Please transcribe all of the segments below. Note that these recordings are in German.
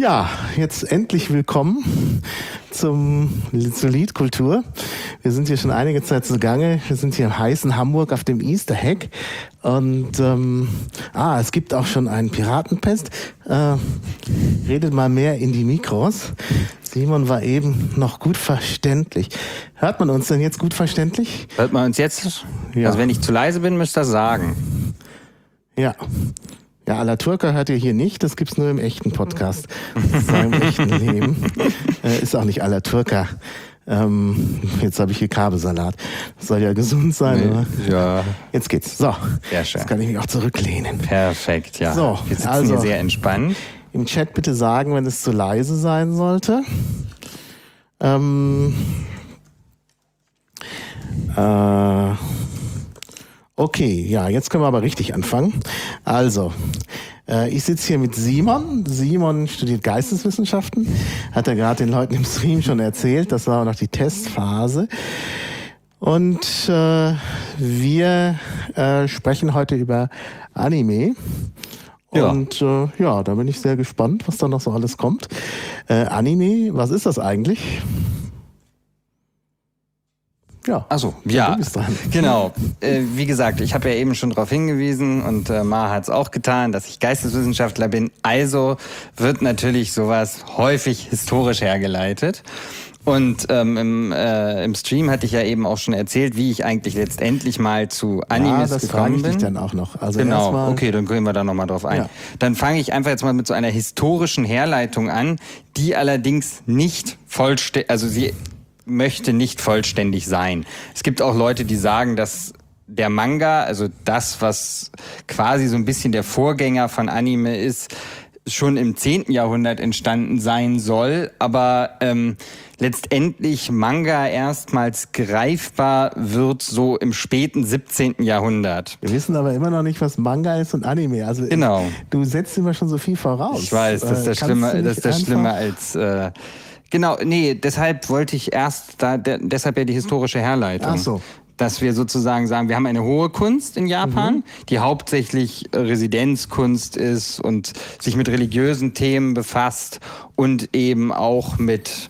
Ja, jetzt endlich willkommen zur Liedkultur. Wir sind hier schon einige Zeit zugange. Wir sind hier im heißen Hamburg auf dem Easter Hack. Und es gibt auch schon einen Piratenpest. Redet mal mehr in die Mikros. Simon war eben noch gut verständlich. Hört man uns denn jetzt gut verständlich? Hört man uns jetzt? Ja. Also wenn ich zu leise bin, müsst ihr das sagen. Ja. Ja, Alaturka hört ihr hier nicht, das gibt's nur im echten Podcast. Im echten Leben. Ist auch nicht Alaturka. Jetzt habe ich hier Kabelsalat. Das soll ja gesund sein, Nee, oder? ja. Jetzt geht's. So, Sehr schön. jetzt kann ich mich auch zurücklehnen. Perfekt, ja. So, wir sitzen also, hier sehr entspannt. Im Chat bitte sagen, wenn es zu leise sein sollte. Okay, ja, jetzt können wir aber richtig anfangen. Also, ich sitze hier mit Simon. Simon studiert Geisteswissenschaften. Hat er gerade den Leuten im Stream schon erzählt. Das war auch noch die Testphase. Und wir sprechen heute über Anime. Und da bin ich sehr gespannt, was da noch so alles kommt. Anime, was ist das eigentlich? Ja. Achso, ja, du bist dran. Genau. Wie gesagt, ich habe ja eben schon darauf hingewiesen und Ma hat es auch getan, dass ich Geisteswissenschaftler bin. Also wird natürlich sowas häufig historisch hergeleitet. Und im Stream hatte ich ja eben auch schon erzählt, wie ich eigentlich letztendlich mal zu Animes das gekommen frage ich bin. dich dann auch noch. Also Genau, erstmal, okay, dann gehen wir da nochmal drauf ein. Ja. Dann fange ich einfach jetzt mal mit so einer historischen Herleitung an, die allerdings nicht vollständig, also sie möchte nicht vollständig sein. Es gibt auch Leute, die sagen, dass der Manga, also das, was quasi so ein bisschen der Vorgänger von Anime ist, schon im 10. Jahrhundert entstanden sein soll, aber letztendlich Manga erstmals greifbar wird so im späten 17. Jahrhundert. wir wissen aber immer noch nicht, was Manga ist und Anime. Also Genau. Du setzt immer schon so viel voraus. Ich weiß, das ist das Schlimme als... Genau, nee, deshalb wollte ich deshalb ja die historische Herleitung. Ach so. Dass wir sozusagen sagen, wir haben eine hohe Kunst in Japan, die hauptsächlich Residenzkunst ist und sich mit religiösen Themen befasst und eben auch mit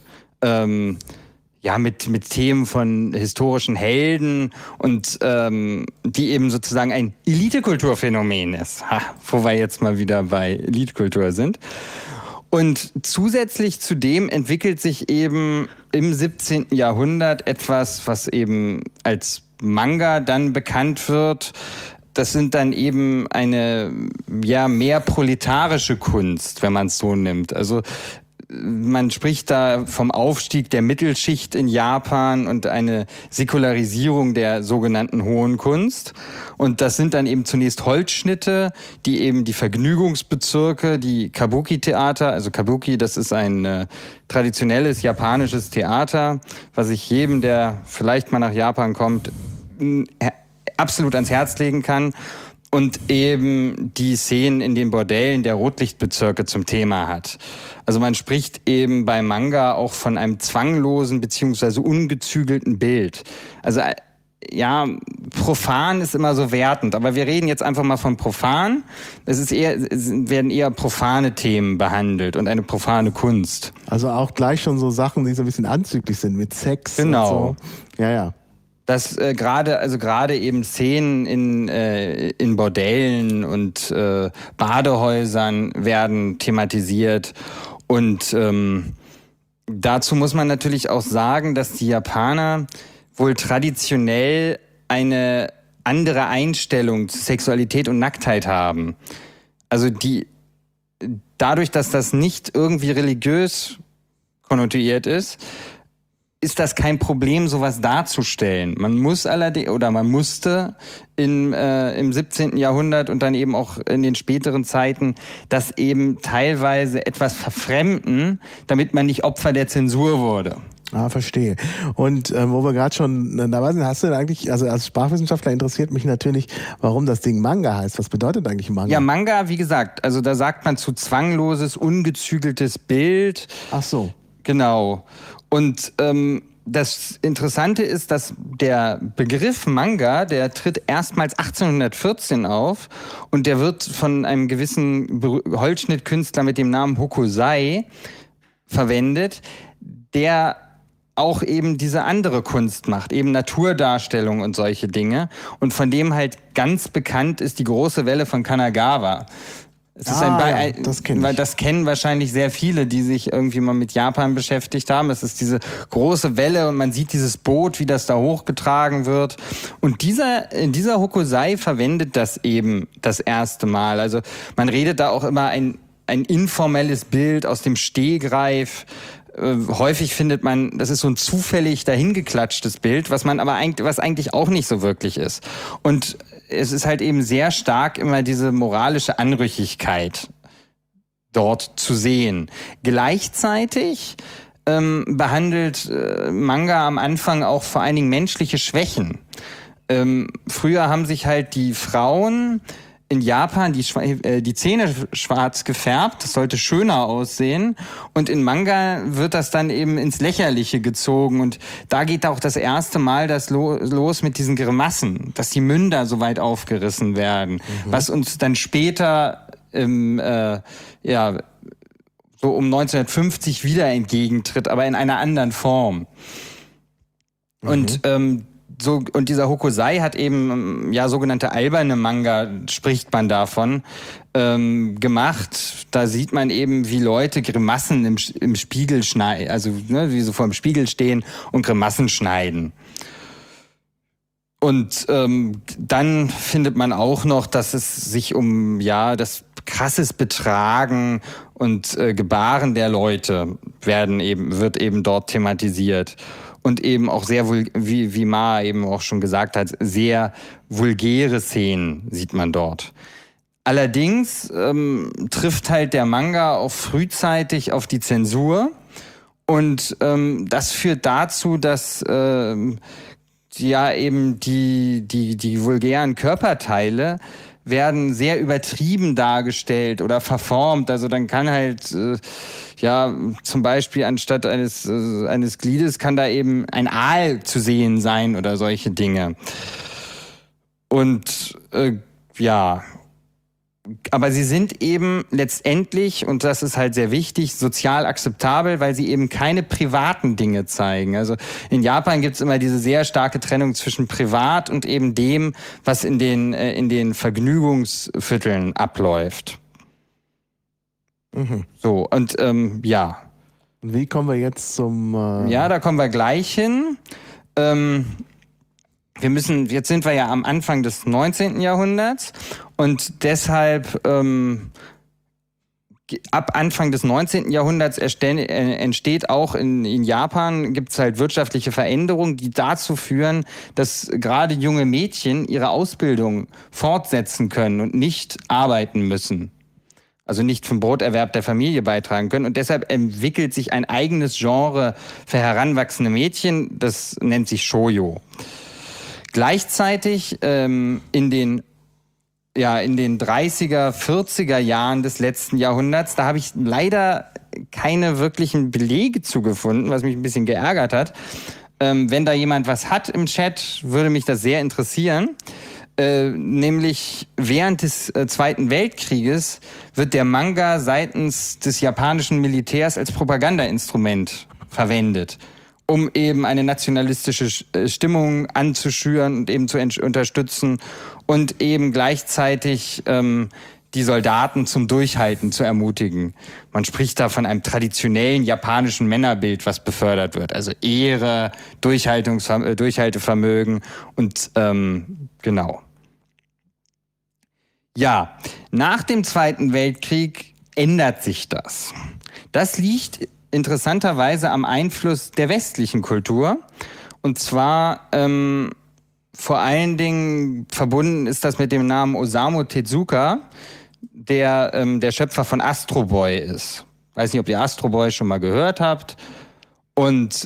Themen von historischen Helden und die eben sozusagen ein Elitekulturphänomen ist. Wo wir jetzt mal wieder bei Elitekultur sind. Und zusätzlich zu dem entwickelt sich eben im 17. Jahrhundert etwas, was eben als Manga dann bekannt wird. Das sind dann eben eine mehr proletarische Kunst, wenn man es so nimmt. Also man spricht da vom Aufstieg der Mittelschicht in Japan und eine Säkularisierung der sogenannten Hohen Kunst. Und das sind dann eben zunächst Holzschnitte, die eben die Vergnügungsbezirke, die Kabuki-Theater, also Kabuki, das ist ein traditionelles japanisches Theater, was ich jedem, der vielleicht mal nach Japan kommt, absolut ans Herz legen kann. Und eben die Szenen in den Bordellen der Rotlichtbezirke zum Thema hat. Also man spricht eben bei Manga auch von einem zwanglosen beziehungsweise ungezügelten Bild. Also ja, profan ist immer so wertend, aber wir reden jetzt einfach mal von profan. Es werden eher profane Themen behandelt und eine profane Kunst. Also auch gleich schon so Sachen, die so ein bisschen anzüglich sind mit Sex. Genau. Und so. Ja. Dass gerade eben Szenen in Bordellen und Badehäusern werden thematisiert. Und dazu muss man natürlich auch sagen, dass die Japaner wohl traditionell eine andere Einstellung zu Sexualität und Nacktheit haben. Also dadurch, dass das nicht irgendwie religiös konnotiert ist das kein Problem, sowas darzustellen. Man muss allerdings, oder man musste im 17. Jahrhundert und dann eben auch in den späteren Zeiten das eben teilweise etwas verfremden, damit man nicht Opfer der Zensur wurde. Verstehe. Und wo wir gerade schon dabei sind, hast du denn eigentlich, also als Sprachwissenschaftler interessiert mich natürlich, warum das Ding Manga heißt. Was bedeutet eigentlich Manga? Ja, Manga, wie gesagt, also da sagt man zu zwangloses, ungezügeltes Bild. Ach so. Genau. Und das Interessante ist, dass der Begriff Manga, der tritt erstmals 1814 auf und der wird von einem gewissen Holzschnittkünstler mit dem Namen Hokusai verwendet, der auch eben diese andere Kunst macht, eben Naturdarstellung und solche Dinge. Und von dem halt ganz bekannt ist die große Welle von Kanagawa. Es ist das kennen wahrscheinlich sehr viele, die sich irgendwie mal mit Japan beschäftigt haben. Es ist diese große Welle und man sieht dieses Boot, wie das da hochgetragen wird. Und dieser Hokusai verwendet das eben das erste Mal. Also man redet da auch immer ein informelles Bild aus dem Stegreif. Häufig findet man, das ist so ein zufällig dahingeklatschtes Bild, was eigentlich auch nicht so wirklich ist. Und es ist halt eben sehr stark immer diese moralische Anrüchigkeit dort zu sehen. Gleichzeitig behandelt Manga am Anfang auch vor allen Dingen menschliche Schwächen. Früher haben sich halt die Frauen in Japan die Zähne schwarz gefärbt, das sollte schöner aussehen, und in Manga wird das dann eben ins Lächerliche gezogen und da geht auch das erste Mal das los mit diesen Grimassen, dass die Münder so weit aufgerissen werden, was uns dann später so um 1950 wieder entgegentritt, aber in einer anderen Form. Und und dieser Hokusai hat eben sogenannte alberne Manga, spricht man davon, gemacht. Da sieht man eben, wie Leute Grimassen im Spiegel schneiden, also wie sie vor dem Spiegel stehen und Grimassen schneiden. Und dann findet man auch noch, dass es sich um das krasses Betragen und Gebaren der Leute wird eben dort thematisiert. Und eben auch sehr, wie Ma eben auch schon gesagt hat, sehr vulgäre Szenen sieht man dort. Allerdings trifft halt der Manga auch frühzeitig auf die Zensur. Und das führt dazu, dass eben die vulgären Körperteile werden sehr übertrieben dargestellt oder verformt. Also dann kann halt zum Beispiel anstatt eines Gliedes kann da eben ein Aal zu sehen sein oder solche Dinge. Und aber sie sind eben letztendlich, und das ist halt sehr wichtig, sozial akzeptabel, weil sie eben keine privaten Dinge zeigen. Also in Japan gibt's immer diese sehr starke Trennung zwischen privat und eben dem, was in den Vergnügungsvierteln abläuft. So, und Wie kommen wir jetzt zum... da kommen wir gleich hin. Jetzt sind wir ja am Anfang des 19. Jahrhunderts und deshalb ab Anfang des 19. Jahrhunderts entsteht auch in Japan, gibt es halt wirtschaftliche Veränderungen, die dazu führen, dass gerade junge Mädchen ihre Ausbildung fortsetzen können und nicht arbeiten müssen. Also nicht vom Broterwerb der Familie beitragen können. Und deshalb entwickelt sich ein eigenes Genre für heranwachsende Mädchen, das nennt sich Shoujo. Gleichzeitig in den 30er, 40er Jahren des letzten Jahrhunderts, da habe ich leider keine wirklichen Belege zugefunden, was mich ein bisschen geärgert hat. Wenn da jemand was hat im Chat, würde mich das sehr interessieren. Nämlich während des Zweiten Weltkrieges wird der Manga seitens des japanischen Militärs als Propagandainstrument verwendet, um eben eine nationalistische Stimmung anzuschüren und eben zu unterstützen und eben gleichzeitig die Soldaten zum Durchhalten zu ermutigen. Man spricht da von einem traditionellen japanischen Männerbild, was befördert wird. Also Ehre, Durchhaltevermögen und genau. Ja, nach dem Zweiten Weltkrieg ändert sich das. Das liegt interessanterweise am Einfluss der westlichen Kultur. Und zwar vor allen Dingen verbunden ist das mit dem Namen Osamu Tezuka, der Schöpfer von Astro Boy ist. Weiß nicht, ob ihr Astro Boy schon mal gehört habt. Und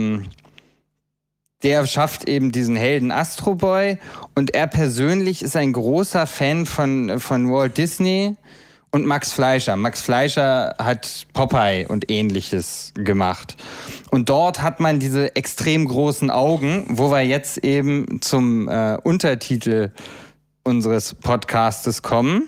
der schafft eben diesen Helden Astro Boy. Und er persönlich ist ein großer Fan von Walt Disney Und Max Fleischer. Max Fleischer hat Popeye und Ähnliches gemacht. Und dort hat man diese extrem großen Augen, wo wir jetzt eben zum Untertitel unseres Podcastes kommen.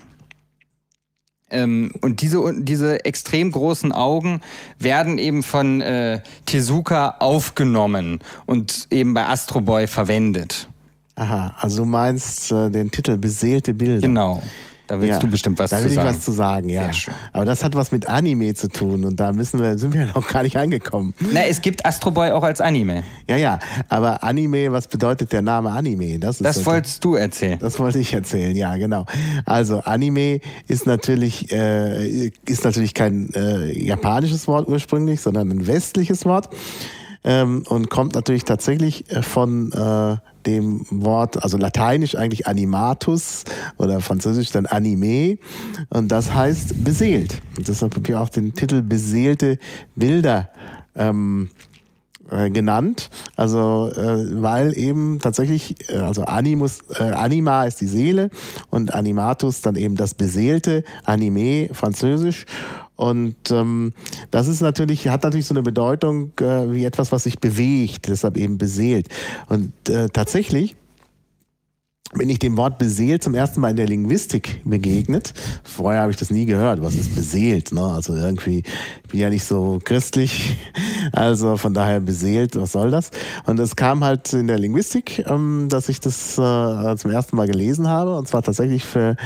Und diese extrem großen Augen werden eben von Tezuka aufgenommen und eben bei Astro Boy verwendet. Aha, also du meinst den Titel Beseelte Bilder. Genau. Da willst du bestimmt was zu sagen. Da will ich was zu sagen, ja. Sehr schön. Aber das hat was mit Anime zu tun und da sind wir noch gar nicht angekommen. Na, es gibt Astro Boy auch als Anime. Ja, aber Anime, was bedeutet der Name Anime? Das wolltest du erzählen. Das wollte ich erzählen, ja, genau. Also Anime ist natürlich kein japanisches Wort ursprünglich, sondern ein westliches Wort. Und kommt natürlich tatsächlich von dem Wort, also lateinisch eigentlich animatus oder französisch dann Anime, und das heißt beseelt. Und deshalb habe ich auch den Titel Beseelte Bilder genannt, also weil eben tatsächlich, also Anima ist die Seele und Animatus dann eben das Beseelte, Anime, französisch. Und das ist hat natürlich so eine Bedeutung wie etwas, was sich bewegt, deshalb eben beseelt. Und tatsächlich bin ich dem Wort beseelt zum ersten Mal in der Linguistik begegnet. Vorher habe ich das nie gehört. Was ist beseelt? Ne? Also irgendwie, ich bin ja nicht so christlich, also von daher beseelt, was soll das? Und es kam halt in der Linguistik, dass ich das zum ersten Mal gelesen habe, und zwar tatsächlich für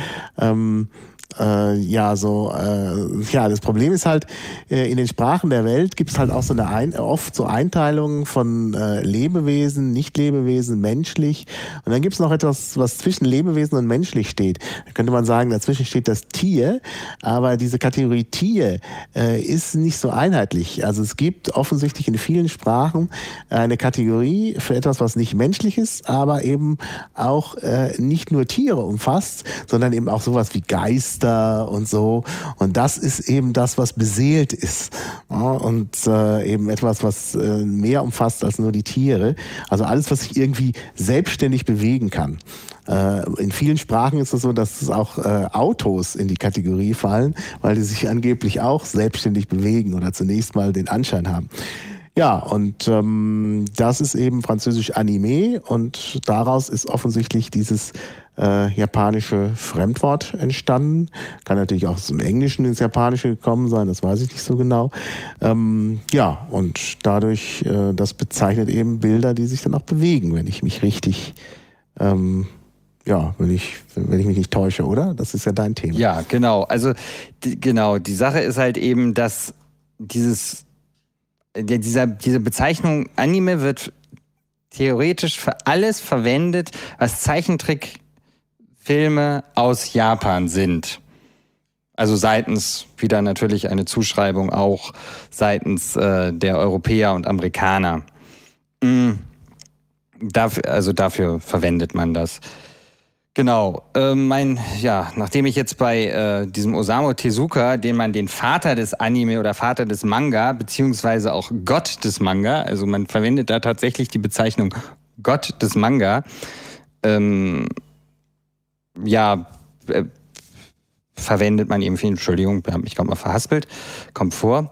das Problem ist halt, in den Sprachen der Welt gibt es halt auch oft so Einteilungen von Lebewesen, Nicht-Lebewesen, menschlich. Und dann gibt es noch etwas, was zwischen Lebewesen und menschlich steht. Da könnte man sagen, dazwischen steht das Tier, aber diese Kategorie Tier ist nicht so einheitlich. Also es gibt offensichtlich in vielen Sprachen eine Kategorie für etwas, was nicht menschlich ist, aber eben auch nicht nur Tiere umfasst, sondern eben auch sowas wie Geister und so. Und das ist eben das, was beseelt ist. Ja, und eben etwas, was mehr umfasst als nur die Tiere. Also alles, was sich irgendwie selbstständig bewegen kann. In vielen Sprachen ist es so, dass es auch Autos in die Kategorie fallen, weil die sich angeblich auch selbstständig bewegen oder zunächst mal den Anschein haben. Ja, und das ist eben französisch Anime, und daraus ist offensichtlich dieses japanische Fremdwort entstanden. Kann natürlich auch aus dem Englischen ins Japanische gekommen sein, das weiß ich nicht so genau. Und dadurch, das bezeichnet eben Bilder, die sich dann auch bewegen, wenn ich mich richtig, wenn ich mich nicht täusche, oder? Das ist ja dein Thema. Ja, genau. Also die Sache ist halt eben, dass diese Bezeichnung Anime wird theoretisch für alles verwendet, was Zeichentrickfilme aus Japan sind. Also seitens wieder natürlich eine Zuschreibung auch seitens der Europäer und Amerikaner. Dafür verwendet man das. Genau, nachdem ich jetzt bei diesem Osamu Tezuka, den man den Vater des Anime oder Vater des Manga, beziehungsweise auch Gott des Manga, also man verwendet da tatsächlich die Bezeichnung Gott des Manga, verwendet man eben viel, Entschuldigung, ich habe mich gerade mal verhaspelt, kommt vor.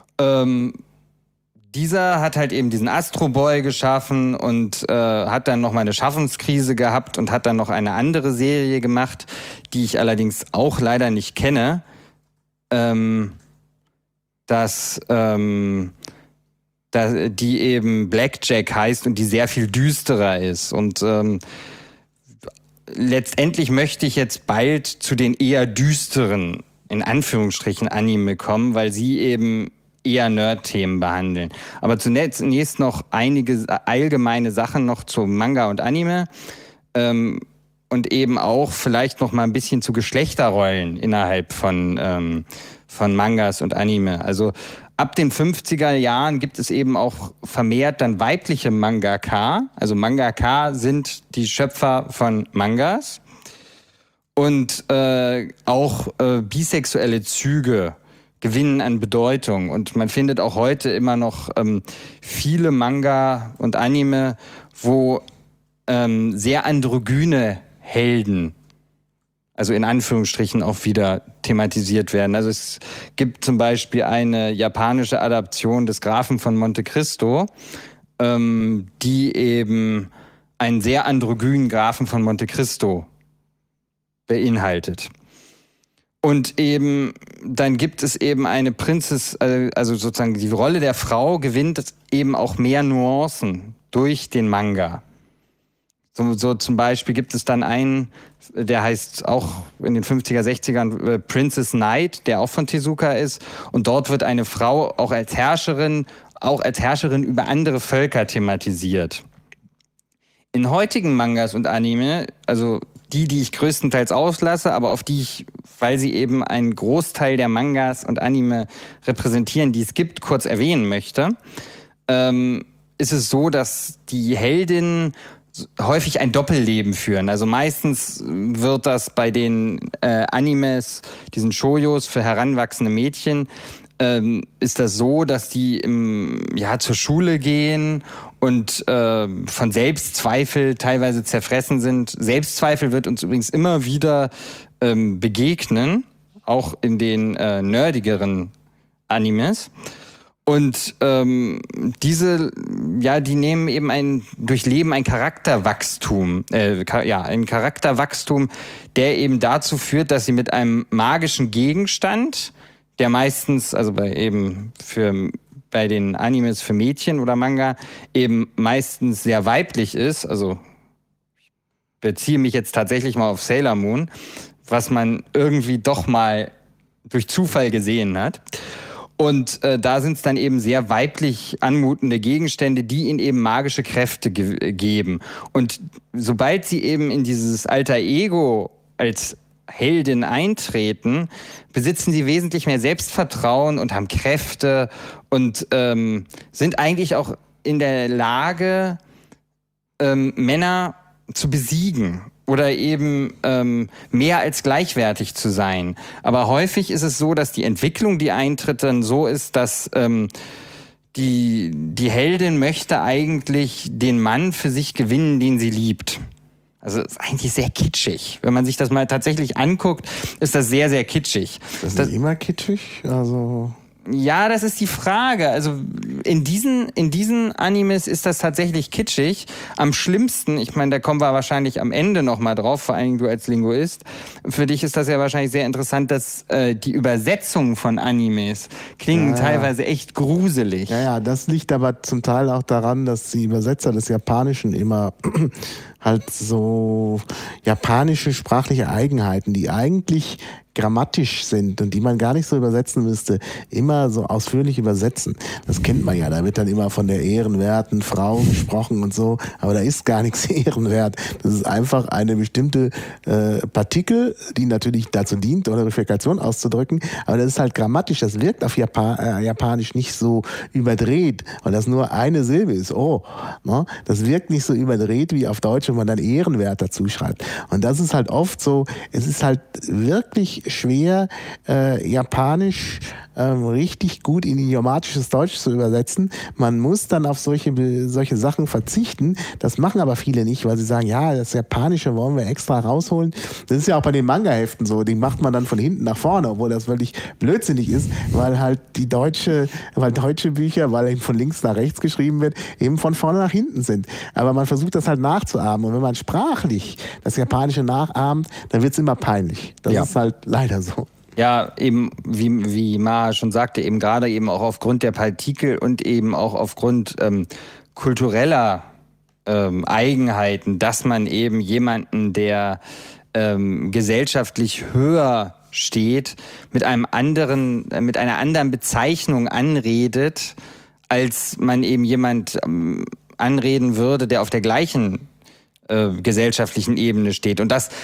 Dieser hat halt eben diesen Astro Boy geschaffen und hat dann noch mal eine Schaffenskrise gehabt und hat dann noch eine andere Serie gemacht, die ich allerdings auch leider nicht kenne, die eben Blackjack heißt und die sehr viel düsterer ist. Und letztendlich möchte ich jetzt bald zu den eher düsteren, in Anführungsstrichen, Anime kommen, weil sie eben eher Nerd-Themen behandeln. Aber zunächst noch einige allgemeine Sachen noch zu Manga und Anime und eben auch vielleicht noch mal ein bisschen zu Geschlechterrollen innerhalb von Mangas und Anime. Also ab den 50er Jahren gibt es eben auch vermehrt dann weibliche Mangaka. Also Mangaka sind die Schöpfer von Mangas und auch bisexuelle Züge gewinnen an Bedeutung. Und man findet auch heute immer noch viele Manga und Anime, wo sehr androgyne Helden also in Anführungsstrichen auch wieder thematisiert werden. Also es gibt zum Beispiel eine japanische Adaption des Grafen von Monte Cristo, die eben einen sehr androgynen Grafen von Monte Cristo beinhaltet. Und eben, dann gibt es eben eine Prinzess, also sozusagen die Rolle der Frau gewinnt eben auch mehr Nuancen durch den Manga. So zum Beispiel gibt es dann einen, der heißt auch in den 50er, 60ern Princess Knight, der auch von Tezuka ist. Und dort wird eine Frau auch als Herrscherin über andere Völker thematisiert. In heutigen Mangas und Anime, also die ich größtenteils auslasse, aber auf die ich, weil sie eben einen Großteil der Mangas und Anime repräsentieren, die es gibt, kurz erwähnen möchte, ist es so, dass die Heldinnen häufig ein Doppelleben führen. Also meistens wird das bei den Animes, diesen Shoujos für heranwachsende Mädchen, ist das so, dass die zur Schule gehen und von Selbstzweifel teilweise zerfressen sind. Selbstzweifel wird uns übrigens immer wieder begegnen, auch in den nerdigeren Animes. Und die nehmen eben durchleben ein Charakterwachstum, ein Charakterwachstum, der eben dazu führt, dass sie mit einem magischen Gegenstand, der meistens, also bei den Animes für Mädchen oder Manga, eben meistens sehr weiblich ist, also ich beziehe mich jetzt tatsächlich mal auf Sailor Moon, was man irgendwie doch mal durch Zufall gesehen hat. Und da sind es dann eben sehr weiblich anmutende Gegenstände, die ihnen eben magische Kräfte geben. Und sobald sie eben in dieses Alter Ego als Heldin eintreten, besitzen sie wesentlich mehr Selbstvertrauen und haben Kräfte und sind eigentlich auch in der Lage, Männer zu besiegen oder eben mehr als gleichwertig zu sein. Aber häufig ist es so, dass die Entwicklung, die eintritt, dann so ist, dass die Heldin möchte eigentlich den Mann für sich gewinnen, den sie liebt. Also ist eigentlich sehr kitschig. Wenn man sich das mal tatsächlich anguckt, ist das sehr, sehr kitschig. Das ist immer kitschig? Also ja, das ist die Frage. Also in diesen Animes ist das tatsächlich kitschig. Am schlimmsten, ich meine, da kommen wir wahrscheinlich am Ende nochmal drauf, vor allen Dingen du als Linguist. Für dich ist das ja wahrscheinlich sehr interessant, dass die Übersetzungen von Animes klingen teilweise echt gruselig. Ja, das liegt aber zum Teil auch daran, dass die Übersetzer des Japanischen immer halt so japanische sprachliche Eigenheiten, die eigentlich grammatisch sind und die man gar nicht so übersetzen müsste, immer so ausführlich übersetzen. Das kennt man ja, da wird dann immer von der ehrenwerten Frau gesprochen und so, aber da ist gar nichts ehrenwert. Das ist einfach eine bestimmte Partikel, die natürlich dazu dient, oder Reflexion auszudrücken, aber das ist halt grammatisch, das wirkt auf Japanisch nicht so überdreht, weil das nur eine Silbe ist. Das wirkt nicht so überdreht wie auf Deutsch, wenn man dann ehrenwert dazu schreibt. Und das ist halt oft so, es ist halt wirklich schwer, Japanisch richtig gut in idiomatisches Deutsch zu übersetzen. Man muss dann auf solche Sachen verzichten. Das machen aber viele nicht, weil sie sagen, ja, das Japanische wollen wir extra rausholen. Das ist ja auch bei den Manga-Heften so. Die macht man dann von hinten nach vorne, obwohl das völlig blödsinnig ist, weil halt deutsche Bücher, weil eben von links nach rechts geschrieben wird, eben von vorne nach hinten sind. Aber man versucht das halt nachzuahmen. Und wenn man sprachlich das Japanische nachahmt, dann wird es immer peinlich. Das ist halt leider so. Ja, eben, wie Maha schon sagte, eben gerade eben auch aufgrund der Partikel und eben auch aufgrund kultureller Eigenheiten, dass man eben jemanden, der gesellschaftlich höher steht, mit einer anderen Bezeichnung anredet, als man eben jemand anreden würde, der auf der gleichen gesellschaftlichen Ebene steht. Und das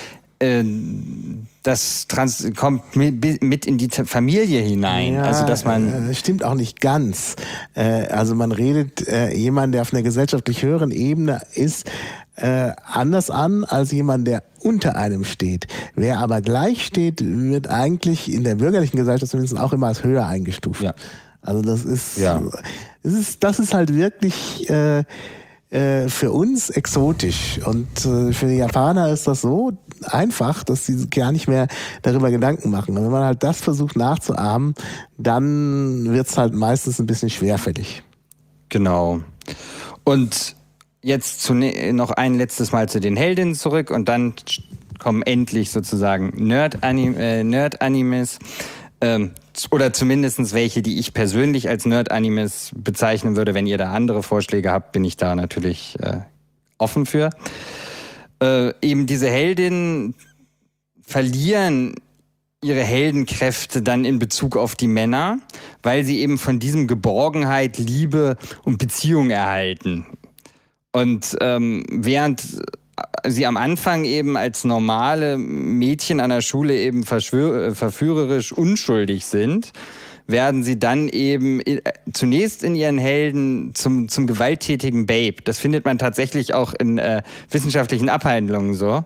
kommt mit in die Familie hinein. Ja, also dass man stimmt auch nicht ganz. Also man redet jemand, der auf einer gesellschaftlich höheren Ebene ist, anders an als jemand, der unter einem steht. Wer aber gleich steht, wird eigentlich in der bürgerlichen Gesellschaft zumindest auch immer als höher eingestuft. Ja. Also das ist halt wirklich für uns exotisch. Und für die Japaner ist das so einfach, dass sie gar nicht mehr darüber Gedanken machen. Und wenn man halt das versucht nachzuahmen, dann wird's halt meistens ein bisschen schwerfällig. Genau. Und jetzt noch ein letztes Mal zu den Heldinnen zurück und dann kommen endlich sozusagen Nerd-Animes. Oder zumindest welche, die ich persönlich als Nerd-Animes bezeichnen würde. Wenn ihr da andere Vorschläge habt, bin ich da natürlich offen für. Eben diese Heldinnen verlieren ihre Heldenkräfte dann in Bezug auf die Männer, weil sie eben von diesem Geborgenheit, Liebe und Beziehung erhalten. Und während sie am Anfang eben als normale Mädchen an der Schule eben verführerisch unschuldig sind, werden sie dann eben zunächst in ihren Helden zum gewalttätigen Babe. Das findet man tatsächlich auch in wissenschaftlichen Abhandlungen so.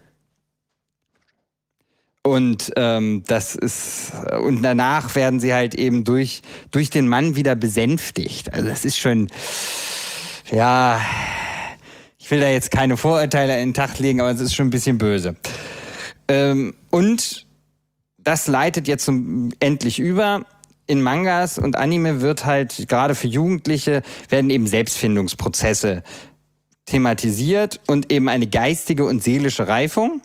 Und und danach werden sie halt eben durch den Mann wieder besänftigt. Also das ist schon, ja, ich will da jetzt keine Vorurteile in den Tag legen, aber es ist schon ein bisschen böse. Und das leitet jetzt endlich über. In Mangas und Anime wird halt, gerade für Jugendliche, werden eben Selbstfindungsprozesse thematisiert und eben eine geistige und seelische Reifung.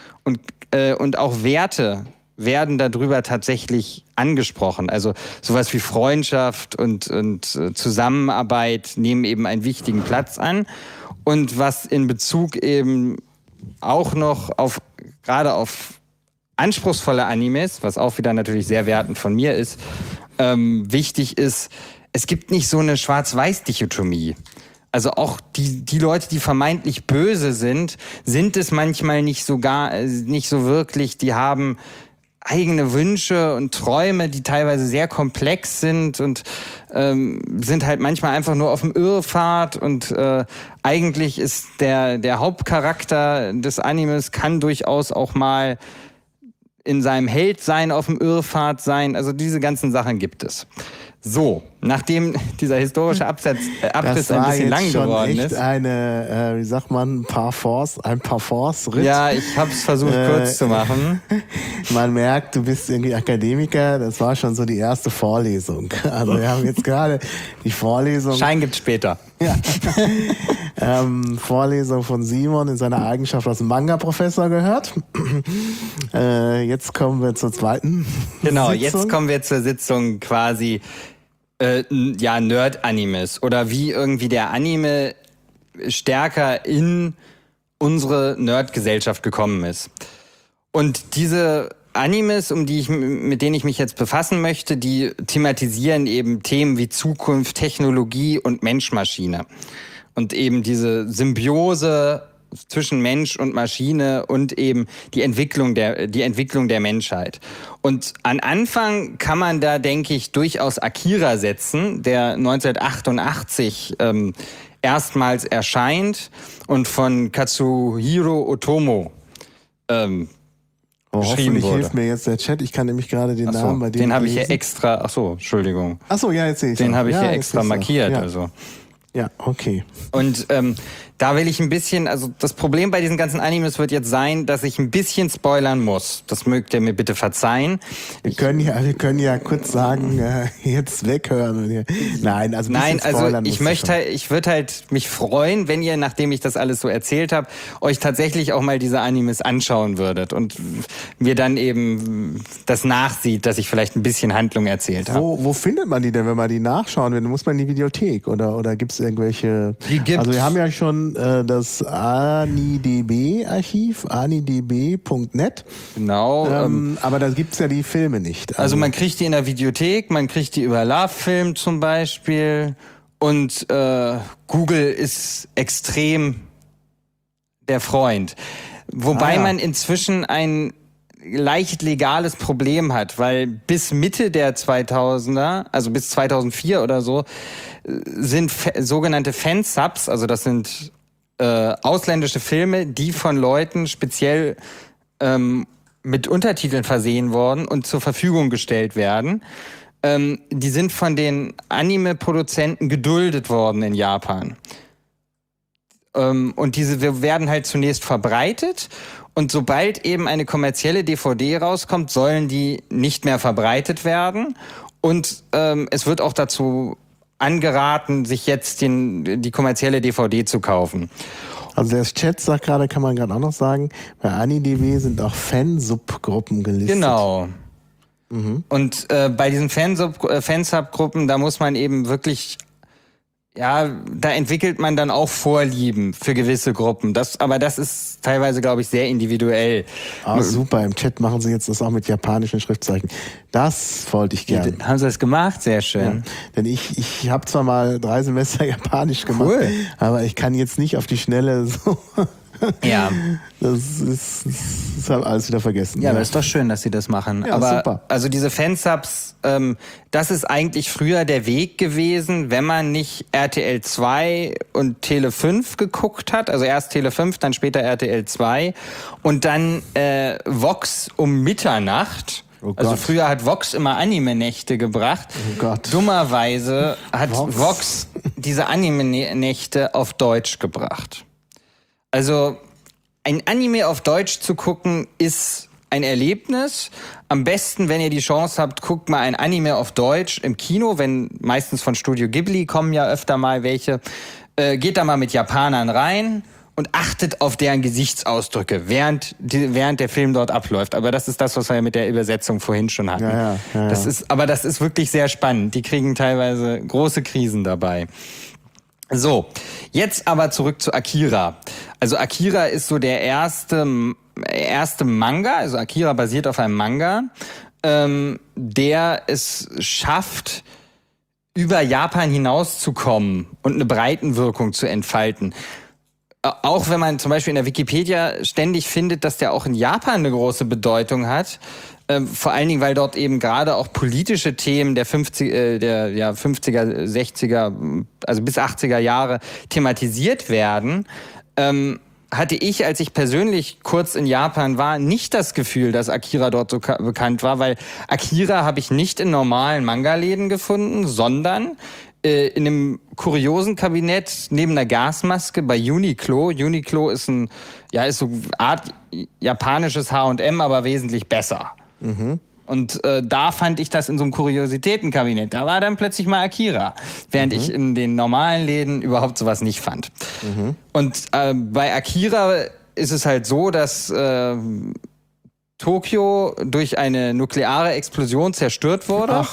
Und auch Werte werden darüber tatsächlich angesprochen. Also sowas wie Freundschaft und Zusammenarbeit nehmen eben einen wichtigen Platz an. Und was in Bezug eben auch noch gerade auf anspruchsvolle Animes, was auch wieder natürlich sehr wertend von mir ist, wichtig ist, es gibt nicht so eine Schwarz-Weiß-Dichotomie. Also auch die Leute, die vermeintlich böse sind es manchmal nicht so wirklich. Die haben eigene Wünsche und Träume, die teilweise sehr komplex sind und sind halt manchmal einfach nur auf dem Irrfahrt und eigentlich ist der Hauptcharakter des Animes kann durchaus auch mal in seinem Heldsein auf dem Irrfahrt sein. Also diese ganzen Sachen gibt es. So, nachdem dieser historische Abriss ein bisschen lang geworden ist. Eine, wie sagt man, ein Parforce-Ritt. Ja, ich habe es versucht kurz zu machen. Man merkt, du bist irgendwie Akademiker. Das war schon so die erste Vorlesung. Also wir haben jetzt gerade die Vorlesung. Schein gibt's später. Ja. Vorlesung von Simon in seiner Eigenschaft als Manga-Professor gehört. Jetzt kommen wir zur zweiten Genau, Sitzung. Jetzt kommen wir zur Sitzung quasi Nerd-Animes oder wie irgendwie der Anime stärker in unsere Nerd-Gesellschaft gekommen ist. Und diese Animes, mit denen ich mich jetzt befassen möchte, die thematisieren eben Themen wie Zukunft, Technologie und Mensch-Maschine. Und eben diese Symbiose zwischen Mensch und Maschine und eben die Entwicklung der Menschheit. Und an Anfang kann man da, denke ich, durchaus Akira setzen, der 1988 erstmals erscheint und von Katsuhiro Otomo hoffentlich wurde. hilft mir jetzt der Chat. Ich kann nämlich gerade den Namen bei dem den habe ich lesen. hier extra, Entschuldigung. Ja, jetzt sehe ich. Den habe ich hier jetzt extra ist er. markiert, Ja. also. Ja, okay. Und da will ich ein bisschen, also das Problem bei diesen ganzen Animes wird jetzt sein, dass ich ein bisschen spoilern muss. Das mögt ihr mir bitte verzeihen. Wir können ja kurz sagen, jetzt weghören. Nein, also ich würde halt mich freuen, wenn ihr, nachdem ich das alles so erzählt habe, euch tatsächlich auch mal diese Animes anschauen würdet und mir dann eben das nachsieht, dass ich vielleicht ein bisschen Handlung erzählt habe. Wo findet man die denn, wenn man die nachschauen will? Muss man in die Videothek oder gibt es irgendwelche... Die gibt's. Also wir haben ja schon das AniDB-Archiv, anidb.net. Genau. Aber da gibt's ja die Filme nicht. Also man kriegt die in der Videothek, man kriegt die über Lovefilm zum Beispiel und Google ist extrem der Freund. Wobei man inzwischen ein leicht legales Problem hat, weil bis Mitte der 2000er, also bis 2004 oder so, sind sogenannte Fansubs, also das sind ausländische Filme, die von Leuten speziell mit Untertiteln versehen worden und zur Verfügung gestellt werden. Die sind von den Anime-Produzenten geduldet worden in Japan. Und diese werden halt zunächst verbreitet. Und sobald eben eine kommerzielle DVD rauskommt, sollen die nicht mehr verbreitet werden. Und es wird auch dazu angeraten, sich jetzt die kommerzielle DVD zu kaufen. Also der Chat sagt gerade, kann man gerade auch noch sagen, bei AniDB sind auch Fansubgruppen gelistet. Genau. Und bei diesen Fansubgruppen, da muss man eben wirklich, ja, da entwickelt man dann auch Vorlieben für gewisse Gruppen. Aber das ist teilweise, glaube ich, sehr individuell. Ah, super, im Chat machen sie jetzt das auch mit japanischen Schriftzeichen. Das wollte ich gerne. Haben sie das gemacht? Sehr schön. Ja, denn ich habe zwar mal 3 Semester Japanisch gemacht, cool. Aber ich kann jetzt nicht auf die Schnelle so... Ja. Das habe alles wieder vergessen. Ja, aber ist doch schön, dass sie das machen. Ja, aber super. Also diese Fansubs, das ist eigentlich früher der Weg gewesen, wenn man nicht RTL 2 und Tele 5 geguckt hat. Also erst Tele 5, dann später RTL 2 und dann Vox um Mitternacht. Oh Gott. Also früher hat Vox immer Anime-Nächte gebracht. Oh Gott. Dummerweise hat Vox diese Anime-Nächte auf Deutsch gebracht. Also ein Anime auf Deutsch zu gucken, ist ein Erlebnis. Am besten, wenn ihr die Chance habt, guckt mal ein Anime auf Deutsch im Kino, wenn meistens von Studio Ghibli kommen ja öfter mal welche. Geht da mal mit Japanern rein und achtet auf deren Gesichtsausdrücke, während der Film dort abläuft. Aber das ist das, was wir mit der Übersetzung vorhin schon hatten. Ja. Das ist wirklich sehr spannend. Die kriegen teilweise große Krisen dabei. So, jetzt aber zurück zu Akira. Also Akira ist so der erste Manga, also Akira basiert auf einem Manga, der es schafft, über Japan hinauszukommen und eine Breitenwirkung zu entfalten. Auch wenn man zum Beispiel in der Wikipedia ständig findet, dass der auch in Japan eine große Bedeutung hat, vor allen Dingen, weil dort eben gerade auch politische Themen der 50er, 60er, also bis 80er Jahre thematisiert werden, hatte ich, als ich persönlich kurz in Japan war, nicht das Gefühl, dass Akira dort so bekannt war, weil Akira habe ich nicht in normalen Manga-Läden gefunden, sondern in einem kuriosen Kabinett neben einer Gasmaske bei Uniqlo. Uniqlo ist so eine Art japanisches H&M, aber wesentlich besser. Mhm. Und da fand ich das in so einem Kuriositätenkabinett. Da war dann plötzlich mal Akira, während ich in den normalen Läden überhaupt sowas nicht fand. Mhm. Und bei Akira ist es halt so, dass Tokio durch eine nukleare Explosion zerstört wurde.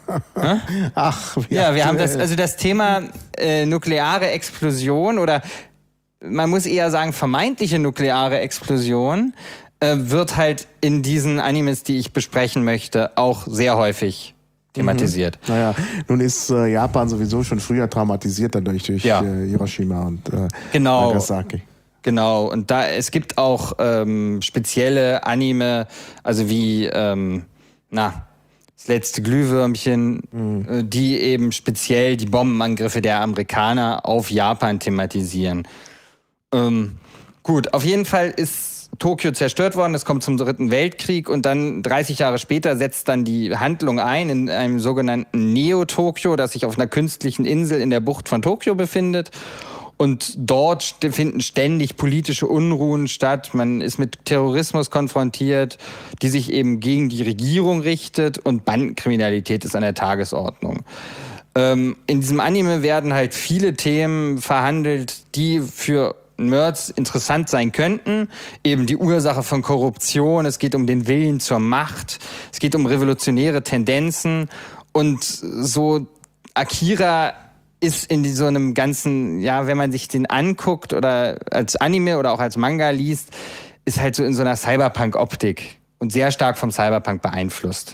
Ja, wir haben das Thema nukleare Explosion oder man muss eher sagen vermeintliche nukleare Explosion wird halt in diesen Animes, die ich besprechen möchte, auch sehr häufig thematisiert. Naja, nun ist Japan sowieso schon früher traumatisiert dadurch durch Hiroshima und Nagasaki. Genau, und es gibt auch spezielle Anime, also wie das letzte Glühwürmchen, die eben speziell die Bombenangriffe der Amerikaner auf Japan thematisieren. Gut, auf jeden Fall ist Tokio zerstört worden, es kommt zum Dritten Weltkrieg und dann 30 Jahre später setzt dann die Handlung ein in einem sogenannten Neo-Tokio, das sich auf einer künstlichen Insel in der Bucht von Tokio befindet. Und dort finden ständig politische Unruhen statt. Man ist mit Terrorismus konfrontiert, die sich eben gegen die Regierung richtet und Bandenkriminalität ist an der Tagesordnung. In diesem Anime werden halt viele Themen verhandelt, die für Nerds interessant sein könnten. Eben die Ursache von Korruption, es geht um den Willen zur Macht, es geht um revolutionäre Tendenzen und so Akira ist in so einem ganzen, wenn man sich den anguckt oder als Anime oder auch als Manga liest, ist halt so in so einer Cyberpunk-Optik und sehr stark vom Cyberpunk beeinflusst.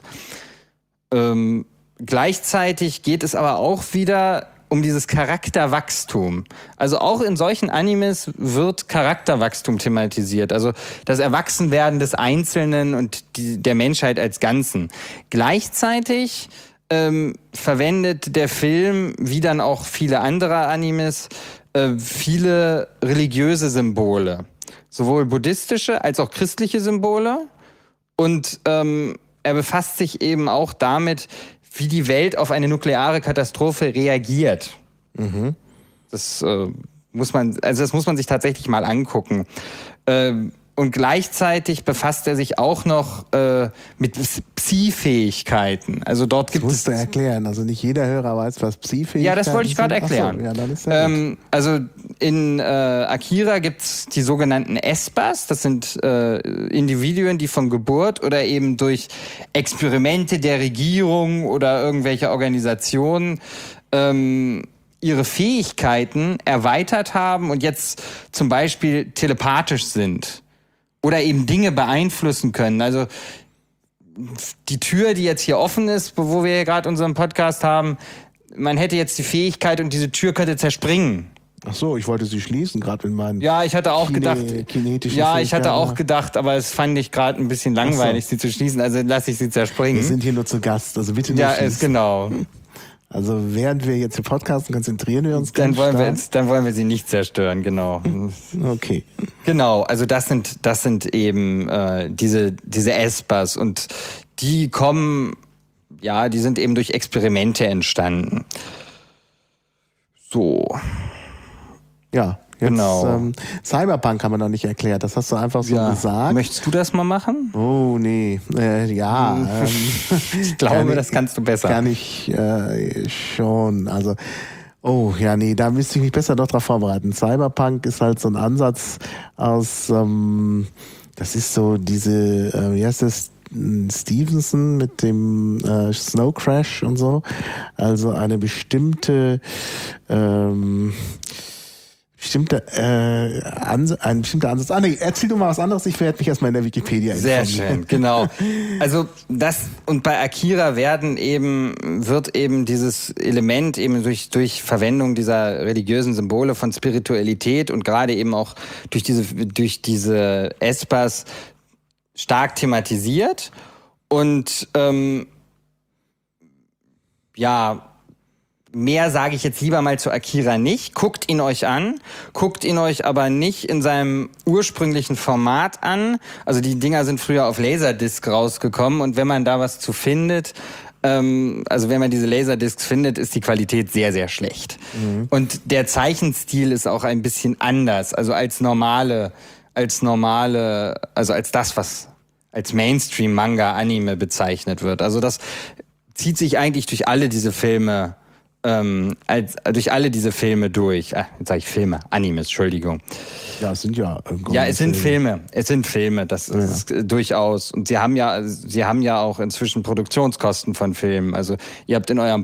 Gleichzeitig geht es aber auch wieder um dieses Charakterwachstum. Also auch in solchen Animes wird Charakterwachstum thematisiert. Also das Erwachsenwerden des Einzelnen und der Menschheit als Ganzen. Gleichzeitig verwendet der Film, wie dann auch viele andere Animes, viele religiöse Symbole. Sowohl buddhistische als auch christliche Symbole. Und er befasst sich eben auch damit, wie die Welt auf eine nukleare Katastrophe reagiert. Mhm. Das das muss man sich tatsächlich mal angucken. Und gleichzeitig befasst er sich auch noch mit Psi-Fähigkeiten. Also dort gibt es... Das musst du erklären. Also nicht jeder Hörer weiß, was Psi-Fähigkeiten sind. Ja, das wollte ich gerade erklären. Ach so, ja, dann ist ja gut. Also in Akira gibt's die sogenannten Espas. Das sind Individuen, die von Geburt oder eben durch Experimente der Regierung oder irgendwelche Organisationen ihre Fähigkeiten erweitert haben und jetzt zum Beispiel telepathisch sind. Oder eben Dinge beeinflussen können. Also die Tür, die jetzt hier offen ist, wo wir hier gerade unseren Podcast haben, man hätte jetzt die Fähigkeit und diese Tür könnte zerspringen. Ach so, ich wollte sie schließen, gerade in meinen Ja, ich hatte auch gedacht. Ja, ich hatte auch gedacht, aber es fand ich gerade ein bisschen langweilig, sie zu schließen. Also lasse ich sie zerspringen. Wir sind hier nur zu Gast, also bitte nicht Ja, schließen. ist genau. Also während wir jetzt hier podcasten, konzentrieren wir uns Dann ganz wollen wir sie nicht zerstören, genau. Okay. Genau, also das sind eben diese Espas und die die sind eben durch Experimente entstanden. So. Ja, jetzt, Genau. Cyberpunk haben wir noch nicht erklärt, das hast du einfach so gesagt. Möchtest du das mal machen? Oh, nee. Ich glaube, das kannst du besser. Kann ich schon. Also, da müsste ich mich besser doch drauf vorbereiten. Cyberpunk ist halt so ein Ansatz aus, das ist so diese, wie heißt das, Stevenson mit dem Snow Crash und so. Also eine bestimmter Ansatz. Nee, erzähl du mal was anderes, ich werde mich erstmal in der Wikipedia informieren. Sehr schön, genau. Also und bei Akira wird eben dieses Element eben durch Verwendung dieser religiösen Symbole von Spiritualität und gerade eben auch durch diese Espas stark thematisiert und mehr sage ich jetzt lieber mal zu Akira nicht. Guckt ihn euch an, guckt ihn euch aber nicht in seinem ursprünglichen Format an. Also die Dinger sind früher auf Laserdisc rausgekommen und wenn man da was zu findet, also wenn man diese Laserdiscs findet, ist die Qualität sehr, sehr schlecht. Mhm. Und der Zeichenstil ist auch ein bisschen anders, also als das, was als Mainstream-Manga-Anime bezeichnet wird. Also das zieht sich eigentlich durch alle diese Filme durch. Jetzt sage ich Filme, Animes, Entschuldigung. Ja, es sind ja. Es sind Filme, das ist durchaus. Und sie haben ja auch inzwischen Produktionskosten von Filmen. Also ihr habt in eurem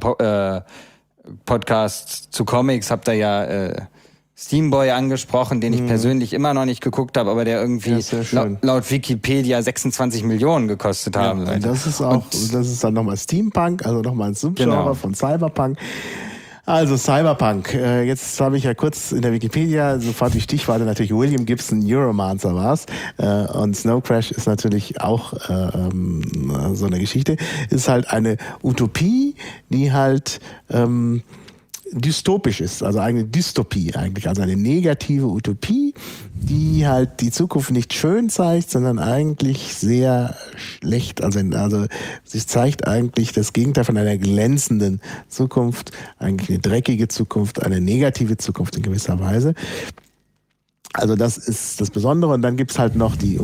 Podcast zu Comics, habt ihr ja Steamboy angesprochen, den ich persönlich immer noch nicht geguckt habe, aber der irgendwie laut Wikipedia 26 Millionen gekostet haben sollte. Das ist dann nochmal Steampunk, also nochmal ein Subgenre von Cyberpunk. Also Cyberpunk, jetzt habe ich ja kurz in der Wikipedia sofort die Stichworte, natürlich William Gibson, Neuromancer war's, und Snow Crash ist natürlich auch so eine Geschichte, ist halt eine Utopie, die halt dystopisch ist, also eine Dystopie eigentlich, also eine negative Utopie, die halt die Zukunft nicht schön zeigt, sondern eigentlich sehr schlecht, also sich zeigt eigentlich das Gegenteil von einer glänzenden Zukunft, eigentlich eine dreckige Zukunft, eine negative Zukunft in gewisser Weise. Also das ist das Besondere und dann gibt's halt noch die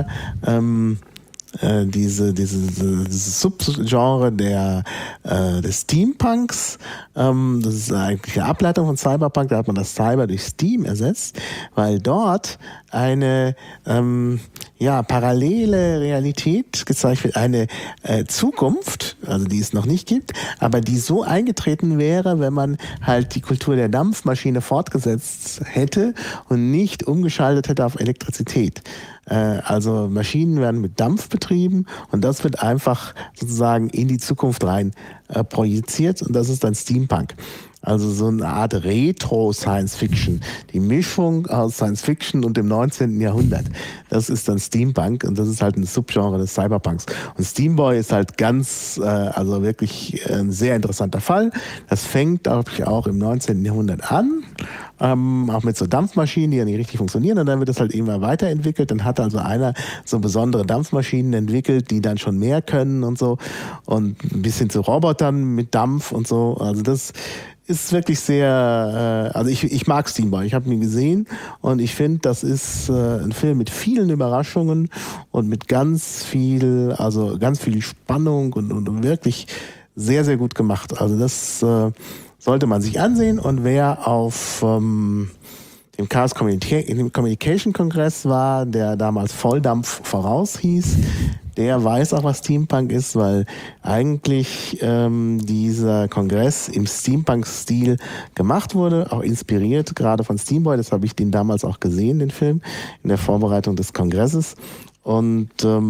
dieses Subgenre des Steampunks, das ist eigentlich eine Ableitung von Cyberpunk, da hat man das Cyber durch Steam ersetzt, weil dort eine parallele Realität gezeigt wird, eine Zukunft, also die es noch nicht gibt, aber die so eingetreten wäre, wenn man halt die Kultur der Dampfmaschine fortgesetzt hätte und nicht umgeschaltet hätte auf Elektrizität. Also Maschinen werden mit Dampf betrieben und das wird einfach sozusagen in die Zukunft rein projiziert und das ist dann Steampunk. Also so eine Art Retro-Science-Fiction. Die Mischung aus Science-Fiction und dem 19. Jahrhundert. Das ist dann Steampunk und das ist halt ein Subgenre des Cyberpunks. Und Steamboy ist halt also wirklich ein sehr interessanter Fall. Das fängt, glaube ich, auch im 19. Jahrhundert an. Auch mit so Dampfmaschinen, die ja nicht richtig funktionieren und dann wird das halt immer weiterentwickelt. Dann hat also einer so besondere Dampfmaschinen entwickelt, die dann schon mehr können und so und ein bisschen zu Robotern mit Dampf und so. Also das ist wirklich sehr, also ich mag Steamboy, ich habe ihn gesehen und ich finde, das ist ein Film mit vielen Überraschungen und mit ganz viel Spannung und wirklich sehr, sehr gut gemacht. Also das sollte man sich ansehen, und wer auf dem Chaos Communication Kongress war, der damals Volldampf voraus hieß, der weiß auch, was Steampunk ist, weil eigentlich dieser Kongress im Steampunk-Stil gemacht wurde, auch inspiriert gerade von Steamboy. Das habe ich den damals auch gesehen, den Film, in der Vorbereitung des Kongresses. Und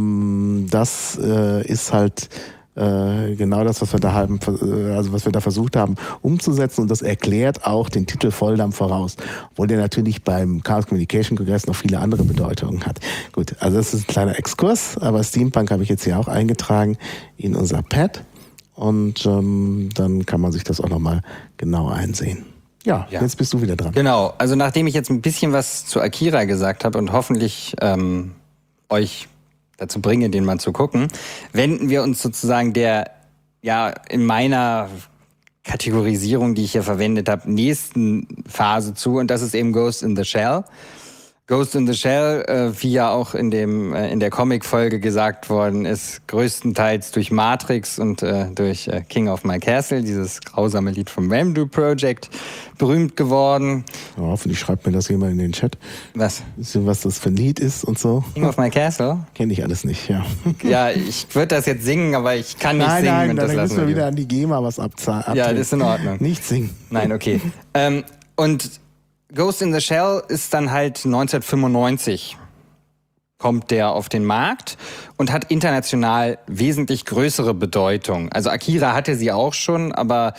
das ist halt genau das, was wir da haben, also was wir da versucht haben umzusetzen, und das erklärt auch den Titel Volldampf voraus, obwohl der natürlich beim Chaos Communication Kongress noch viele andere Bedeutungen hat. Gut, also das ist ein kleiner Exkurs, aber Steampunk habe ich jetzt hier auch eingetragen in unser Pad, und dann kann man sich das auch nochmal genau einsehen. Ja, jetzt bist du wieder dran. Genau, also nachdem ich jetzt ein bisschen was zu Akira gesagt habe und hoffentlich euch dazu bringe, den mal zu gucken, wenden wir uns sozusagen der, ja, in meiner Kategorisierung, die ich hier verwendet habe, nächsten Phase zu, und das ist eben Ghost in the Shell. Ghost in the Shell, wie ja auch in der Comic-Folge gesagt worden ist, größtenteils durch Matrix und durch King of My Castle, dieses grausame Lied vom Ramdu Project, berühmt geworden. Ja, hoffentlich schreibt mir das jemand in den Chat. Was? Was das für ein Lied ist und so. King of My Castle? Kenne ich alles nicht, ja. Ja, ich würde das jetzt singen, aber ich kann nicht singen. Nein, und dann das müssen wir wir wieder an die GEMA was abzahlen. Ja, das ist in Ordnung. Nicht singen. Nein, okay. Und Ghost in the Shell ist dann halt 1995, kommt der auf den Markt und hat international wesentlich größere Bedeutung. Also Akira hatte sie auch schon, aber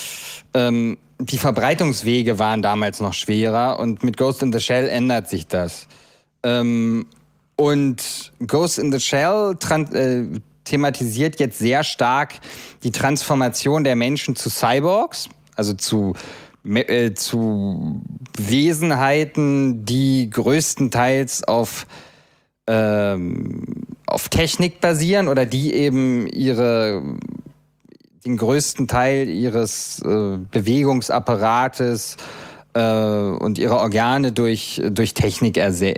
die Verbreitungswege waren damals noch schwerer, und mit Ghost in the Shell ändert sich das. Und Ghost in the Shell thematisiert jetzt sehr stark die Transformation der Menschen zu Cyborgs, also zu Wesenheiten, die größtenteils auf Technik basieren oder die eben den größten Teil ihres Bewegungsapparates und ihre Organe durch Technik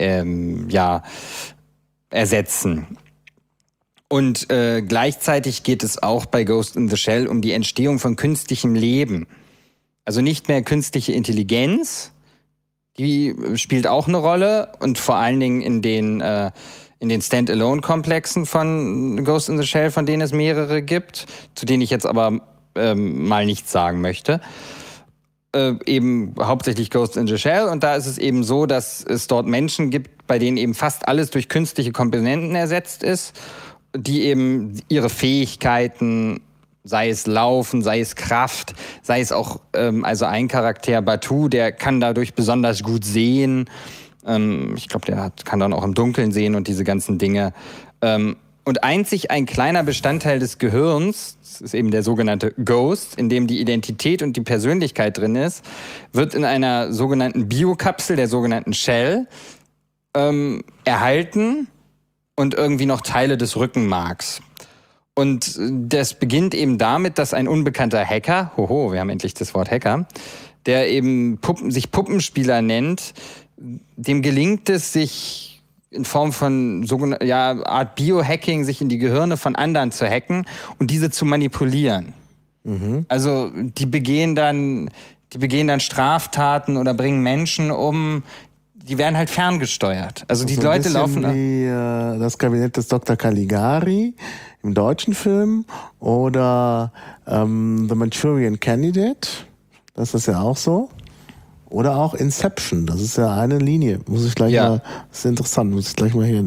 ersetzen. Und gleichzeitig geht es auch bei Ghost in the Shell um die Entstehung von künstlichem Leben. Also nicht mehr künstliche Intelligenz, die spielt auch eine Rolle, und vor allen Dingen in den Standalone-Komplexen von Ghost in the Shell, von denen es mehrere gibt, zu denen ich jetzt aber mal nichts sagen möchte. Eben hauptsächlich Ghost in the Shell, und da ist es eben so, dass es dort Menschen gibt, bei denen eben fast alles durch künstliche Komponenten ersetzt ist, die eben ihre Fähigkeiten, sei es Laufen, sei es Kraft, sei es auch, also ein Charakter, Batu, der kann dadurch besonders gut sehen. Ich glaube, kann dann auch im Dunkeln sehen und diese ganzen Dinge. Und einzig ein kleiner Bestandteil des Gehirns, das ist eben der sogenannte Ghost, in dem die Identität und die Persönlichkeit drin ist, wird in einer sogenannten Biokapsel, der sogenannten Shell, erhalten, und irgendwie noch Teile des Rückenmarks. Und das beginnt eben damit, dass ein unbekannter Hacker, wir haben endlich das Wort Hacker, der eben sich Puppenspieler nennt, dem gelingt es, sich in Form von Art Biohacking, sich in die Gehirne von anderen zu hacken und diese zu manipulieren. Mhm. Also die begehen dann Straftaten oder bringen Menschen um. Die werden halt ferngesteuert. Also die Leute laufen wie das Kabinett des Dr. Caligari im deutschen Film oder The Manchurian Candidate. Das ist ja auch so. Oder auch Inception. Das ist ja eine Linie. Muss ich gleich mal. Das ist interessant. Muss ich gleich mal hier in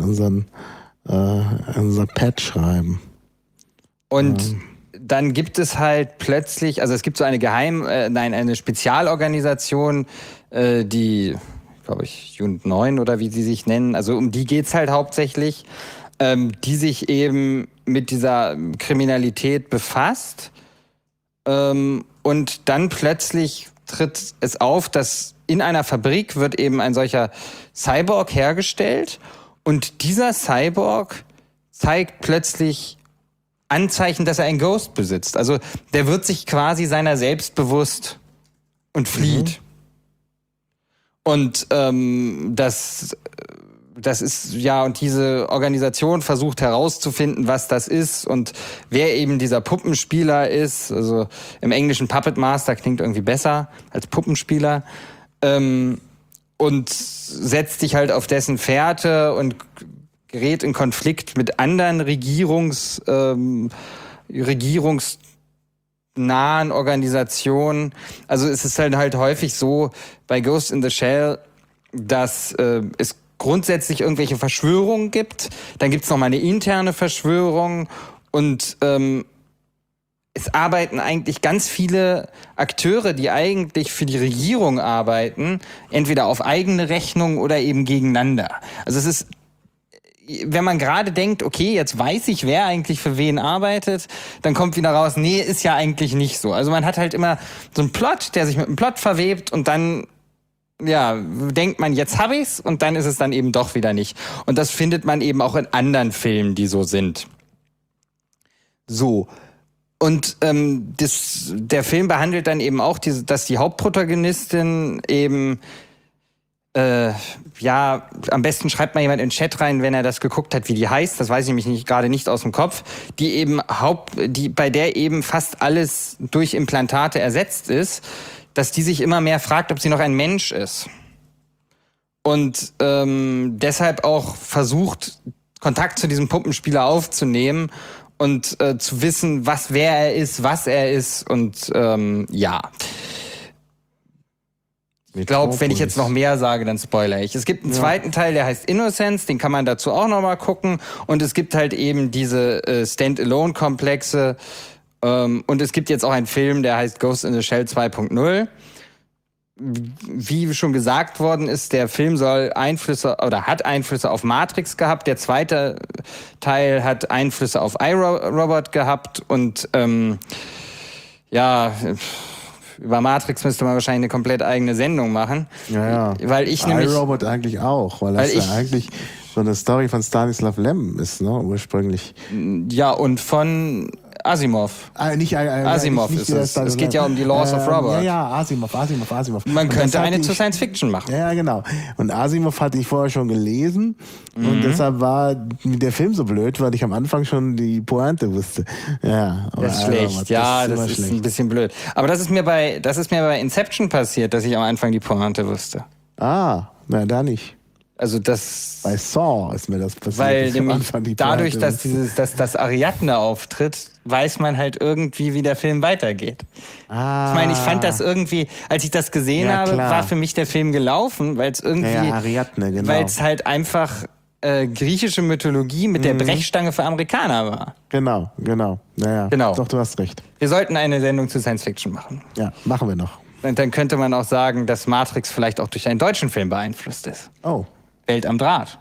unser Pad schreiben. Und dann gibt es halt plötzlich, also es gibt so eine Spezialorganisation, die, glaube ich, Unit 9 oder wie sie sich nennen, also um die geht's halt hauptsächlich, die sich eben mit dieser Kriminalität befasst. Und dann plötzlich tritt es auf, dass in einer Fabrik wird eben ein solcher Cyborg hergestellt, und dieser Cyborg zeigt plötzlich Anzeichen, dass er ein Ghost besitzt. Also der wird sich quasi seiner selbst bewusst. und flieht. Und das ist, ja, und diese Organisation versucht herauszufinden, was das ist und wer eben dieser Puppenspieler ist. Also im Englischen Puppet Master klingt irgendwie besser als Puppenspieler. Und setzt sich halt auf dessen Fährte und gerät in Konflikt mit anderen regierungsnahen Organisationen. Also es ist halt häufig so bei Ghost in the Shell, dass es grundsätzlich irgendwelche Verschwörungen gibt. Dann gibt's noch mal eine interne Verschwörung und es arbeiten eigentlich ganz viele Akteure, die eigentlich für die Regierung arbeiten, entweder auf eigene Rechnung oder eben gegeneinander. Also es ist, wenn man gerade denkt, okay, jetzt weiß ich, wer eigentlich für wen arbeitet, dann kommt wieder raus, nee, ist ja eigentlich nicht so. Also man hat halt immer so einen Plot, der sich mit einem Plot verwebt und dann ja, denkt man, jetzt hab ich's und dann ist es dann eben doch wieder nicht. Und das findet man eben auch in anderen Filmen, die so sind. So. Und der Film behandelt dann eben auch, dass die Hauptprotagonistin eben ja, am besten schreibt mal jemand in den Chat rein, wenn er das geguckt hat, wie die heißt. Das weiß ich nämlich gerade nicht aus dem Kopf. Bei der eben fast alles durch Implantate ersetzt ist, dass die sich immer mehr fragt, ob sie noch ein Mensch ist. Und deshalb auch versucht, Kontakt zu diesem Puppenspieler aufzunehmen und zu wissen, wer er ist, was er ist und ja. Ich glaube, wenn ich jetzt noch mehr sage, dann spoilere ich. Es gibt einen zweiten Teil, der heißt Innocence, den kann man dazu auch noch mal gucken. Und es gibt halt eben diese Stand-Alone-Komplexe. Und es gibt jetzt auch einen Film, der heißt Ghost in the Shell 2.0. Wie schon gesagt worden ist, der Film hat Einflüsse auf Matrix gehabt. Der zweite Teil hat Einflüsse auf iRobot gehabt. Und ja, über Matrix müsste man wahrscheinlich eine komplett eigene Sendung machen. Ja. Weil ich nämlich iRobot eigentlich auch, weil das ja eigentlich so eine Story von Stanislav Lem ist, ne, ursprünglich. Ja, und von Asimov. Asimov ist es. Es geht ja um die Laws of Robert. Ja, Asimov. Man könnte eine zu Science Fiction machen. Ja, genau. Und Asimov hatte ich vorher schon gelesen und deshalb war der Film so blöd, weil ich am Anfang schon die Pointe wusste. Ja, das ist schlecht. Das ist ein bisschen blöd. Aber das ist mir bei Inception passiert, dass ich am Anfang die Pointe wusste. Ah, na da nicht. Also das bei Saw ist mir das passiert. Weil nämlich dadurch, dass Ariadne auftritt, weiß man halt irgendwie, wie der Film weitergeht. Ich meine, ich fand das irgendwie, als ich das gesehen habe, war für mich der Film gelaufen, weil es irgendwie, Ariadne, genau. weil es halt einfach griechische Mythologie mit der Brechstange für Amerikaner war. Genau. Naja, genau. Doch, du hast recht. Wir sollten eine Sendung zu Science Fiction machen. Ja, machen wir noch. Und dann könnte man auch sagen, dass Matrix vielleicht auch durch einen deutschen Film beeinflusst ist. Oh. Welt am Draht.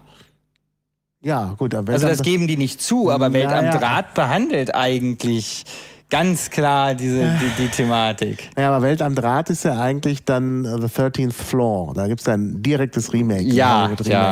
Ja, gut. Also das geben die nicht zu, aber Welt am Draht behandelt eigentlich ganz klar die Thematik. Ja, aber Welt am Draht ist ja eigentlich dann The 13th Floor. Da gibt es ein direktes Remake. Ja.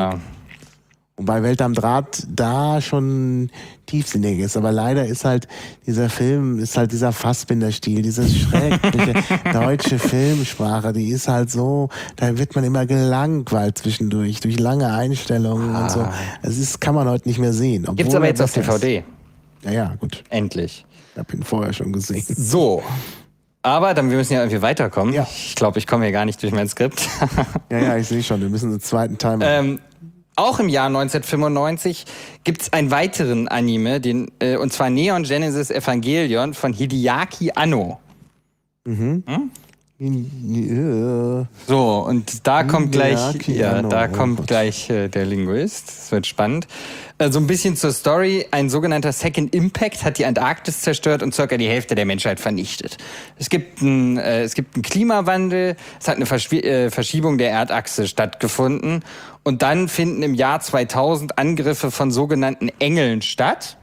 Wobei Welt am Draht da schon tiefsinnig ist. Aber leider ist halt dieser Film, dieser Fassbinder-Stil, diese schreckliche deutsche Filmsprache, die ist halt so, da wird man immer gelangweilt zwischendurch, durch lange Einstellungen und so. Das kann man heute nicht mehr sehen. Gibt's aber jetzt auf DVD. Ja, gut. Endlich. Ich habe ihn vorher schon gesehen. So. Aber wir müssen ja irgendwie weiterkommen. Ja. Ich glaube, ich komme hier gar nicht durch mein Skript. Ja, ich sehe schon. Wir müssen einen zweiten Teil machen. Auch im Jahr 1995 gibt's einen weiteren Anime, und zwar Neon Genesis Evangelion von Hideaki Anno. So, und da kommt gleich der Linguist. Das wird spannend. So ein bisschen zur Story. Ein sogenannter Second Impact hat die Antarktis zerstört und circa die Hälfte der Menschheit vernichtet. Es gibt einen Klimawandel, es hat eine Verschiebung der Erdachse stattgefunden und dann finden im Jahr 2000 Angriffe von sogenannten Engeln statt,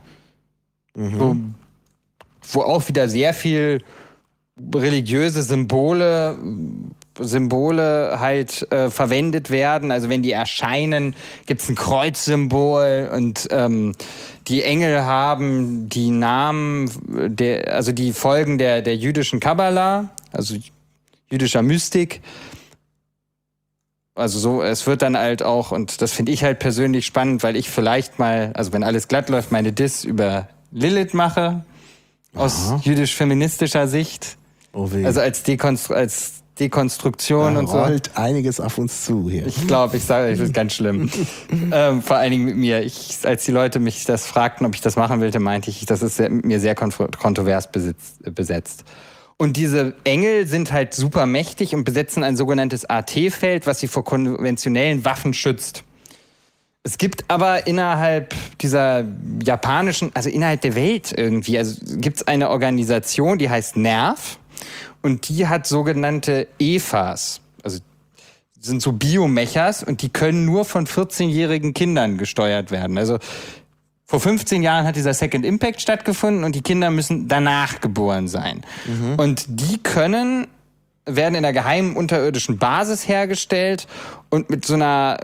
wo auch wieder sehr viel religiöse Symbole halt verwendet werden. Also wenn die erscheinen, gibt's ein Kreuzsymbol und die Engel haben die Namen, die Folgen der jüdischen Kabbala, also jüdischer Mystik. Also so, es wird dann halt auch, und das finde ich halt persönlich spannend, weil ich vielleicht mal, also wenn alles glatt läuft, meine Diss über Lilith mache, aus jüdisch-feministischer Sicht. Oh weh. Also als Dekonstruktion Da und so. rollt einiges auf uns zu hier. Ich glaube, ich sage, das ist ganz schlimm. Vor allen Dingen mit mir. Als die Leute mich das fragten, ob ich das machen wollte, meinte ich, das ist mit mir sehr kontrovers besetzt. Und diese Engel sind halt super mächtig und besetzen ein sogenanntes AT-Feld, was sie vor konventionellen Waffen schützt. Es gibt aber innerhalb dieser japanischen, also innerhalb der Welt irgendwie, also gibt es eine Organisation, die heißt NERV und die hat sogenannte EVAs, also sind so Biomechas und die können nur von 14-jährigen Kindern gesteuert werden. Also vor 15 Jahren hat dieser Second Impact stattgefunden und die Kinder müssen danach geboren sein. Und die werden in der geheimen unterirdischen Basis hergestellt und mit so einer,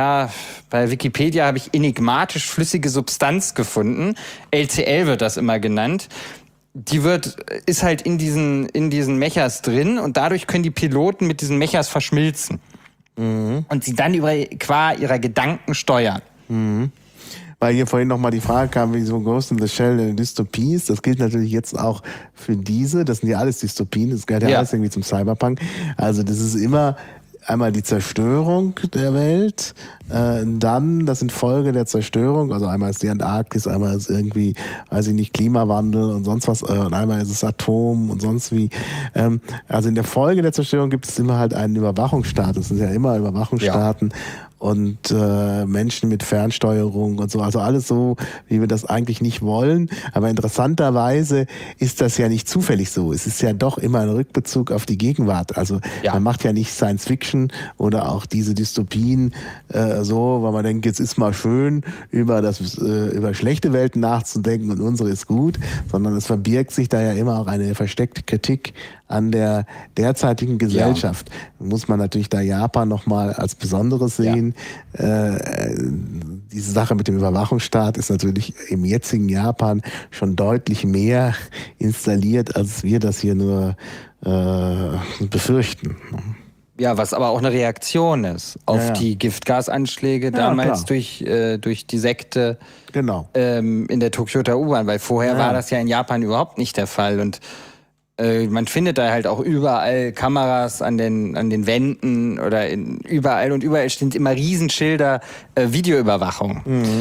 bei Wikipedia habe ich enigmatisch flüssige Substanz gefunden. LCL wird das immer genannt. Die ist halt in diesen Mechas drin und dadurch können die Piloten mit diesen Mechas verschmilzen. Und sie dann qua ihrer Gedanken steuern. Weil hier vorhin nochmal die Frage kam, wie so Ghost in the Shell eine Dystopie ist. Das gilt natürlich jetzt auch für diese. Das sind ja alles Dystopien. Das gehört ja alles irgendwie zum Cyberpunk. Also das ist immer einmal die Zerstörung der Welt, dann das in Folge der Zerstörung, also einmal ist die Antarktis, einmal ist irgendwie, weiß ich nicht, Klimawandel und sonst was, und einmal ist es Atom und sonst wie. Also in der Folge der Zerstörung gibt es immer halt einen Überwachungsstaat. Das sind ja immer Überwachungsstaaten. Und Menschen mit Fernsteuerung und so, also alles so, wie wir das eigentlich nicht wollen. Aber interessanterweise ist das ja nicht zufällig so. Es ist ja doch immer ein Rückbezug auf die Gegenwart. Also man macht ja nicht Science Fiction oder auch diese Dystopien so, weil man denkt, jetzt ist mal schön, über schlechte Welten nachzudenken und unsere ist gut, sondern es verbirgt sich da ja immer auch eine versteckte Kritik an der derzeitigen Gesellschaft. Muss man natürlich da Japan nochmal als Besonderes sehen. Diese Sache mit dem Überwachungsstaat ist natürlich im jetzigen Japan schon deutlich mehr installiert, als wir das hier nur befürchten. Ja, was aber auch eine Reaktion ist auf die Giftgasanschläge damals durch die Sekte in der Tokyoter U-Bahn, weil vorher war das ja in Japan überhaupt nicht der Fall und man findet da halt auch überall Kameras an den Wänden oder überall stehen immer Riesenschilder Videoüberwachung.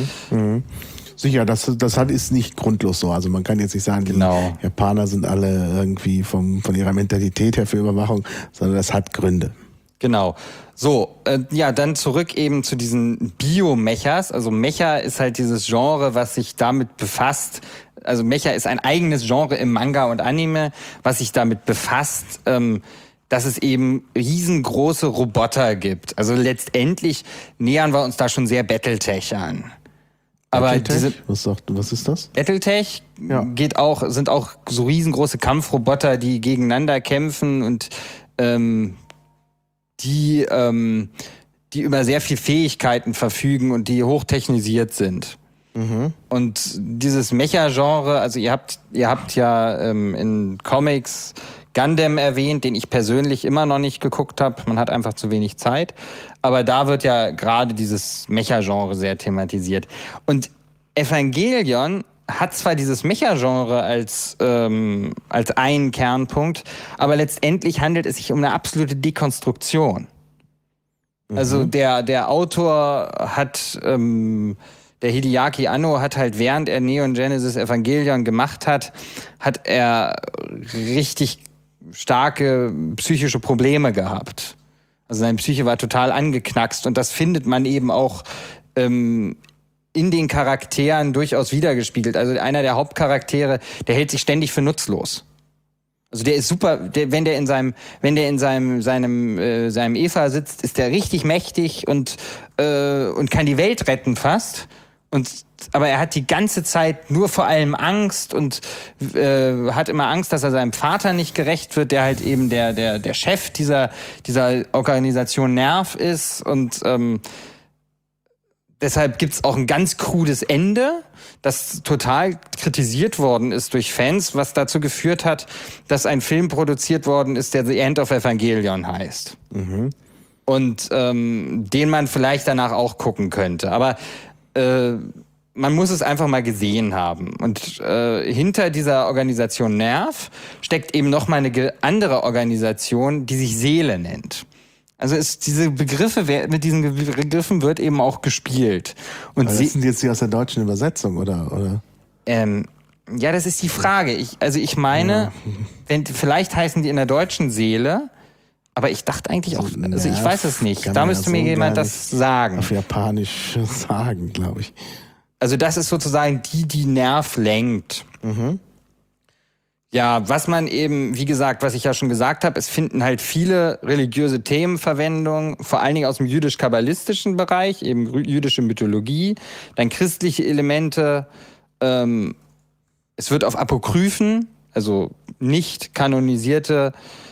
Sicher, das ist nicht grundlos so. Also man kann jetzt nicht sagen, die Japaner sind alle irgendwie von ihrer Mentalität her für Überwachung, sondern das hat Gründe. Genau. So, dann zurück eben zu diesen Biomechas. Also Mecha ist halt dieses Genre, was sich damit befasst. Also Mecha ist ein eigenes Genre im Manga und Anime, was sich damit befasst, dass es eben riesengroße Roboter gibt. Also letztendlich nähern wir uns da schon sehr Battletech an. Aber was ist das? Battletech sind auch so riesengroße Kampfroboter, die gegeneinander kämpfen und die über sehr viel Fähigkeiten verfügen und die hochtechnisiert sind. Und dieses Mecha-Genre, also ihr habt ja in Comics Gundam erwähnt, den ich persönlich immer noch nicht geguckt habe. Man hat einfach zu wenig Zeit. Aber da wird ja gerade dieses Mecha-Genre sehr thematisiert. Und Evangelion hat zwar dieses Mecha-Genre als einen Kernpunkt, aber letztendlich handelt es sich um eine absolute Dekonstruktion. Also der Autor hat, der Hideaki Anno hat halt, während er Neon Genesis Evangelion gemacht hat er richtig starke psychische Probleme gehabt. Also seine Psyche war total angeknackst und das findet man eben auch in den Charakteren durchaus wiedergespiegelt. Also einer der Hauptcharaktere, der hält sich ständig für nutzlos. Also der ist super, wenn der in seinem Eva sitzt, ist der richtig mächtig und kann die Welt retten fast. Aber er hat die ganze Zeit nur vor allem Angst und hat immer Angst, dass er seinem Vater nicht gerecht wird, der halt eben der Chef dieser Organisation NERV ist und Deshalb gibt's auch ein ganz krudes Ende, das total kritisiert worden ist durch Fans, was dazu geführt hat, dass ein Film produziert worden ist, der The End of Evangelion heißt. Mhm. Und den man vielleicht danach auch gucken könnte. Aber man muss es einfach mal gesehen haben. Und hinter dieser Organisation NERV steckt eben noch mal eine andere Organisation, die sich Seele nennt. Also mit diesen Begriffen wird eben auch gespielt. Und das sind jetzt die aus der deutschen Übersetzung, oder? Ja, das ist die Frage. Ich meine, vielleicht heißen die in der deutschen Seele, aber ich dachte eigentlich auch, also ich weiß es nicht. Da müsste mir jemand das sagen. Auf Japanisch sagen, glaube ich. Also das ist sozusagen die NERV lenkt. Mhm. Ja, was man eben, wie gesagt, was ich ja schon gesagt habe, es finden halt viele religiöse Themen Verwendung, vor allen Dingen aus dem jüdisch-kabbalistischen Bereich, eben jüdische Mythologie, dann christliche Elemente. Es wird auf Apokryphen, also nicht kanonisierte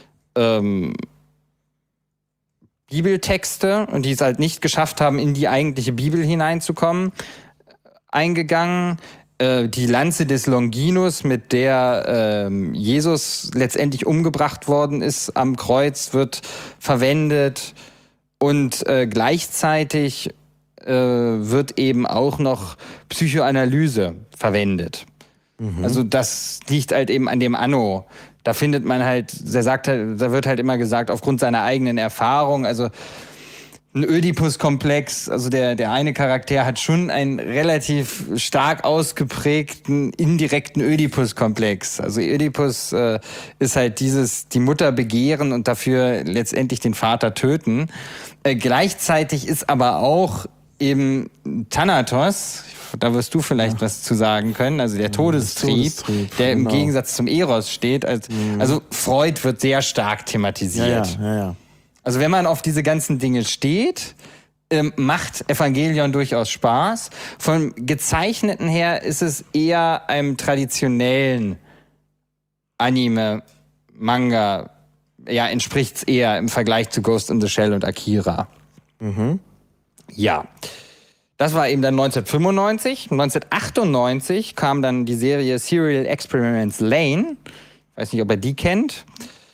Bibeltexte, und die es halt nicht geschafft haben, in die eigentliche Bibel hineinzukommen, eingegangen. Die Lanze des Longinus, mit der Jesus letztendlich umgebracht worden ist am Kreuz, wird verwendet. Und gleichzeitig wird eben auch noch Psychoanalyse verwendet. Mhm. Also das liegt halt eben an dem Anno. Da findet man halt, da wird halt immer gesagt, aufgrund seiner eigenen Erfahrung, also ein Ödipus-Komplex, also der eine Charakter hat schon einen relativ stark ausgeprägten indirekten Ödipus-Komplex. Also Ödipus ist halt die Mutter begehren und dafür letztendlich den Vater töten. Gleichzeitig ist aber auch eben Thanatos, da wirst du vielleicht was zu sagen können, also der Todestrieb, der im Gegensatz zum Eros steht. Also Freud wird sehr stark thematisiert. Ja. Also wenn man auf diese ganzen Dinge steht, macht Evangelion durchaus Spaß. Vom Gezeichneten her ist es eher einem traditionellen Anime, Manga, ja, entspricht es eher im Vergleich zu Ghost in the Shell und Akira. Mhm. Ja, das war eben dann 1995. 1998 kam dann die Serie Serial Experiments Lain. Ich weiß nicht, ob ihr die kennt.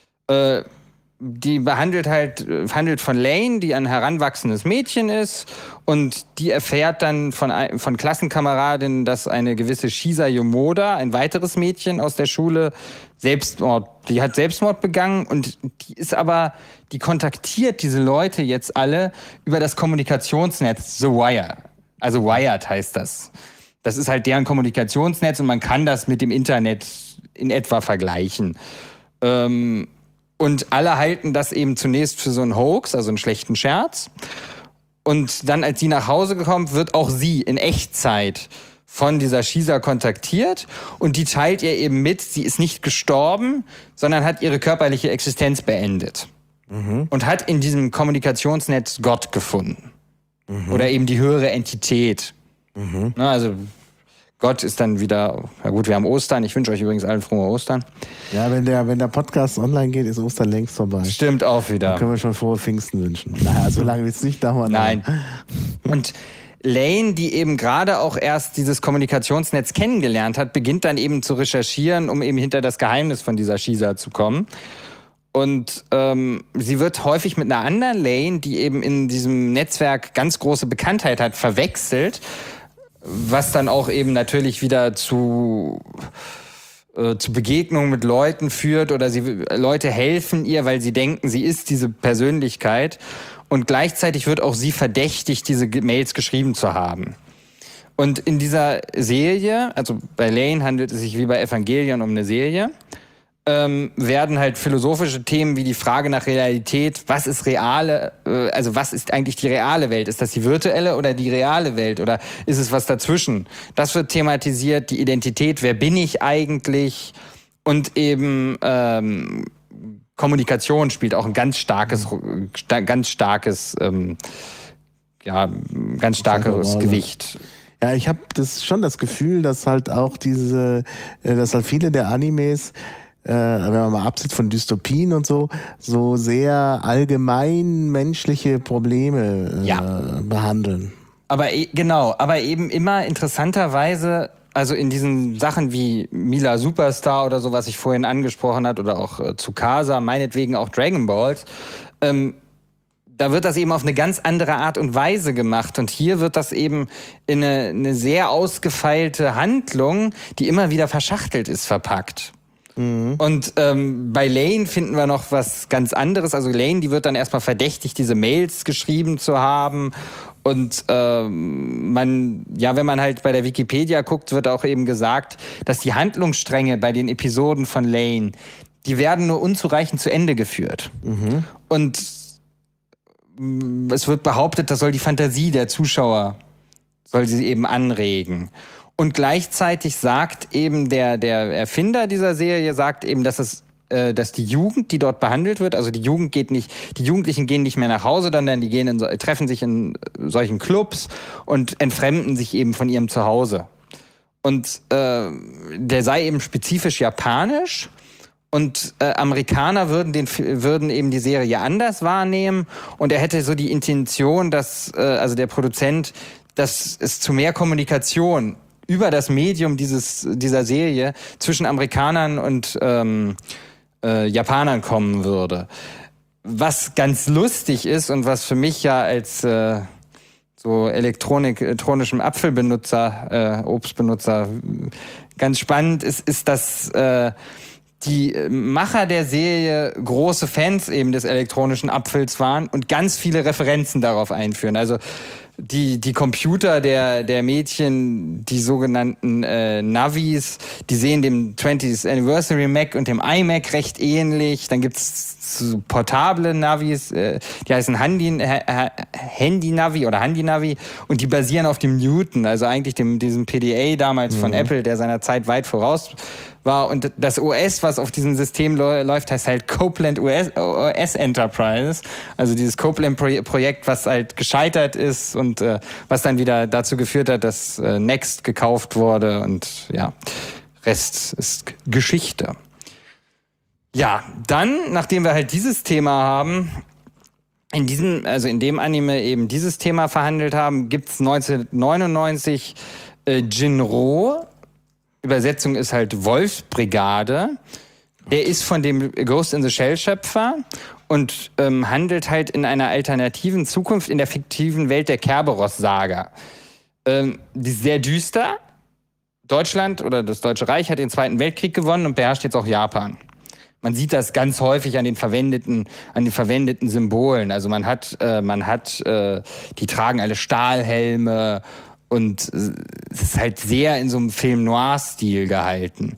Die handelt von Lane, die ein heranwachsendes Mädchen ist, und die erfährt dann von Klassenkameradinnen, dass eine gewisse Shisa Yomoda, ein weiteres Mädchen aus der Schule, die hat Selbstmord begangen, und die kontaktiert diese Leute jetzt alle über das Kommunikationsnetz The Wire. Also Wired heißt das. Das ist halt deren Kommunikationsnetz, und man kann das mit dem Internet in etwa vergleichen. Und alle halten das eben zunächst für so einen Hoax, also einen schlechten Scherz. Und dann, als sie nach Hause kommt, wird auch sie in Echtzeit von dieser Shisa kontaktiert. Und die teilt ihr eben mit, sie ist nicht gestorben, sondern hat ihre körperliche Existenz beendet. Mhm. Und hat in diesem Kommunikationsnetz Gott gefunden. Mhm. Oder eben die höhere Entität. Mhm. Also Gott ist dann wieder, na gut, wir haben Ostern. Ich wünsche euch übrigens allen frohe Ostern. Ja, wenn der Podcast online geht, ist Ostern längst vorbei. Stimmt auch wieder. Dann können wir schon frohe Pfingsten wünschen. Naja, so lange wird es nicht dauern. Nein. Und Lane, die eben gerade auch erst dieses Kommunikationsnetz kennengelernt hat, beginnt dann eben zu recherchieren, um eben hinter das Geheimnis von dieser Shisa zu kommen. Und sie wird häufig mit einer anderen Lane, die eben in diesem Netzwerk ganz große Bekanntheit hat, verwechselt, was dann auch eben natürlich wieder zu Begegnungen mit Leuten führt, oder Leute helfen ihr, weil sie denken, sie ist diese Persönlichkeit, und gleichzeitig wird auch sie verdächtigt, diese Mails geschrieben zu haben. Und in dieser Serie, also bei Lane handelt es sich wie bei Evangelion um eine Serie, werden halt philosophische Themen wie die Frage nach Realität, was ist was ist eigentlich die reale Welt? Ist das die virtuelle oder die reale Welt? Oder ist es was dazwischen? Das wird thematisiert, die Identität, wer bin ich eigentlich? Und eben Kommunikation spielt auch ein ganz starkes Gewicht. Ja, ich habe schon das Gefühl, dass halt auch dass halt viele der Animes, wenn man mal absieht von Dystopien und so sehr allgemein menschliche Probleme behandeln. aber eben immer interessanterweise, also in diesen Sachen wie Mila Superstar oder so, was ich vorhin angesprochen hat, oder auch Tsukasa, meinetwegen auch Dragon Balls, da wird das eben auf eine ganz andere Art und Weise gemacht. Und hier wird das eben in eine sehr ausgefeilte Handlung, die immer wieder verschachtelt ist, verpackt. Und bei Lane finden wir noch was ganz anderes. Also Lane, die wird dann erstmal verdächtigt, diese Mails geschrieben zu haben. Und wenn man halt bei der Wikipedia guckt, wird auch eben gesagt, dass die Handlungsstränge bei den Episoden von Lane, die werden nur unzureichend zu Ende geführt. Und es wird behauptet, das soll die Fantasie der Zuschauer, soll sie eben anregen. Und gleichzeitig sagt eben der Erfinder dieser Serie, sagt eben, dass die Jugend, die dort behandelt wird, also die Jugendlichen gehen nicht mehr nach Hause, sondern die treffen sich in solchen Clubs und entfremden sich eben von ihrem Zuhause. Und der sei eben spezifisch japanisch. Und Amerikaner würden eben die Serie anders wahrnehmen. Und er hätte so die Intention, dass, also der Produzent, dass es zu mehr Kommunikation über das Medium dieser Serie zwischen Amerikanern und Japanern kommen würde. Was ganz lustig ist und was für mich ja als so elektronischem Apfelbenutzer, Obstbenutzer ganz spannend ist, dass die Macher der Serie große Fans eben des elektronischen Apfels waren und ganz viele Referenzen darauf einführen. Also die Computer der Mädchen, die sogenannten Navis, die sehen dem 20th Anniversary Mac und dem iMac recht ähnlich. Dann gibt's portable Navis, die heißen Handy-Navi oder Handy-Navi und die basieren auf dem Newton, also eigentlich diesem PDA damals von Apple, der seiner Zeit weit voraus war. Und das OS, was auf diesem System läuft, heißt halt Copeland OS Enterprise. Also dieses Copeland-Projekt, was halt gescheitert ist und was dann wieder dazu geführt hat, dass Next gekauft wurde. Und ja, Rest ist Geschichte. Ja, dann, nachdem wir halt dieses Thema haben, in dem Anime eben dieses Thema verhandelt haben, gibt's 1999 Jinro. Übersetzung ist halt Wolfsbrigade. Der ist von dem Ghost in the Shell Schöpfer und handelt halt in einer alternativen Zukunft in der fiktiven Welt der Kerberos-Saga. Die ist sehr düster. Deutschland oder das Deutsche Reich hat den Zweiten Weltkrieg gewonnen und beherrscht jetzt auch Japan. Man sieht das ganz häufig an den verwendeten Symbolen. Also man hat, die tragen alle Stahlhelme und es ist halt sehr in so einem Film-Noir-Stil gehalten.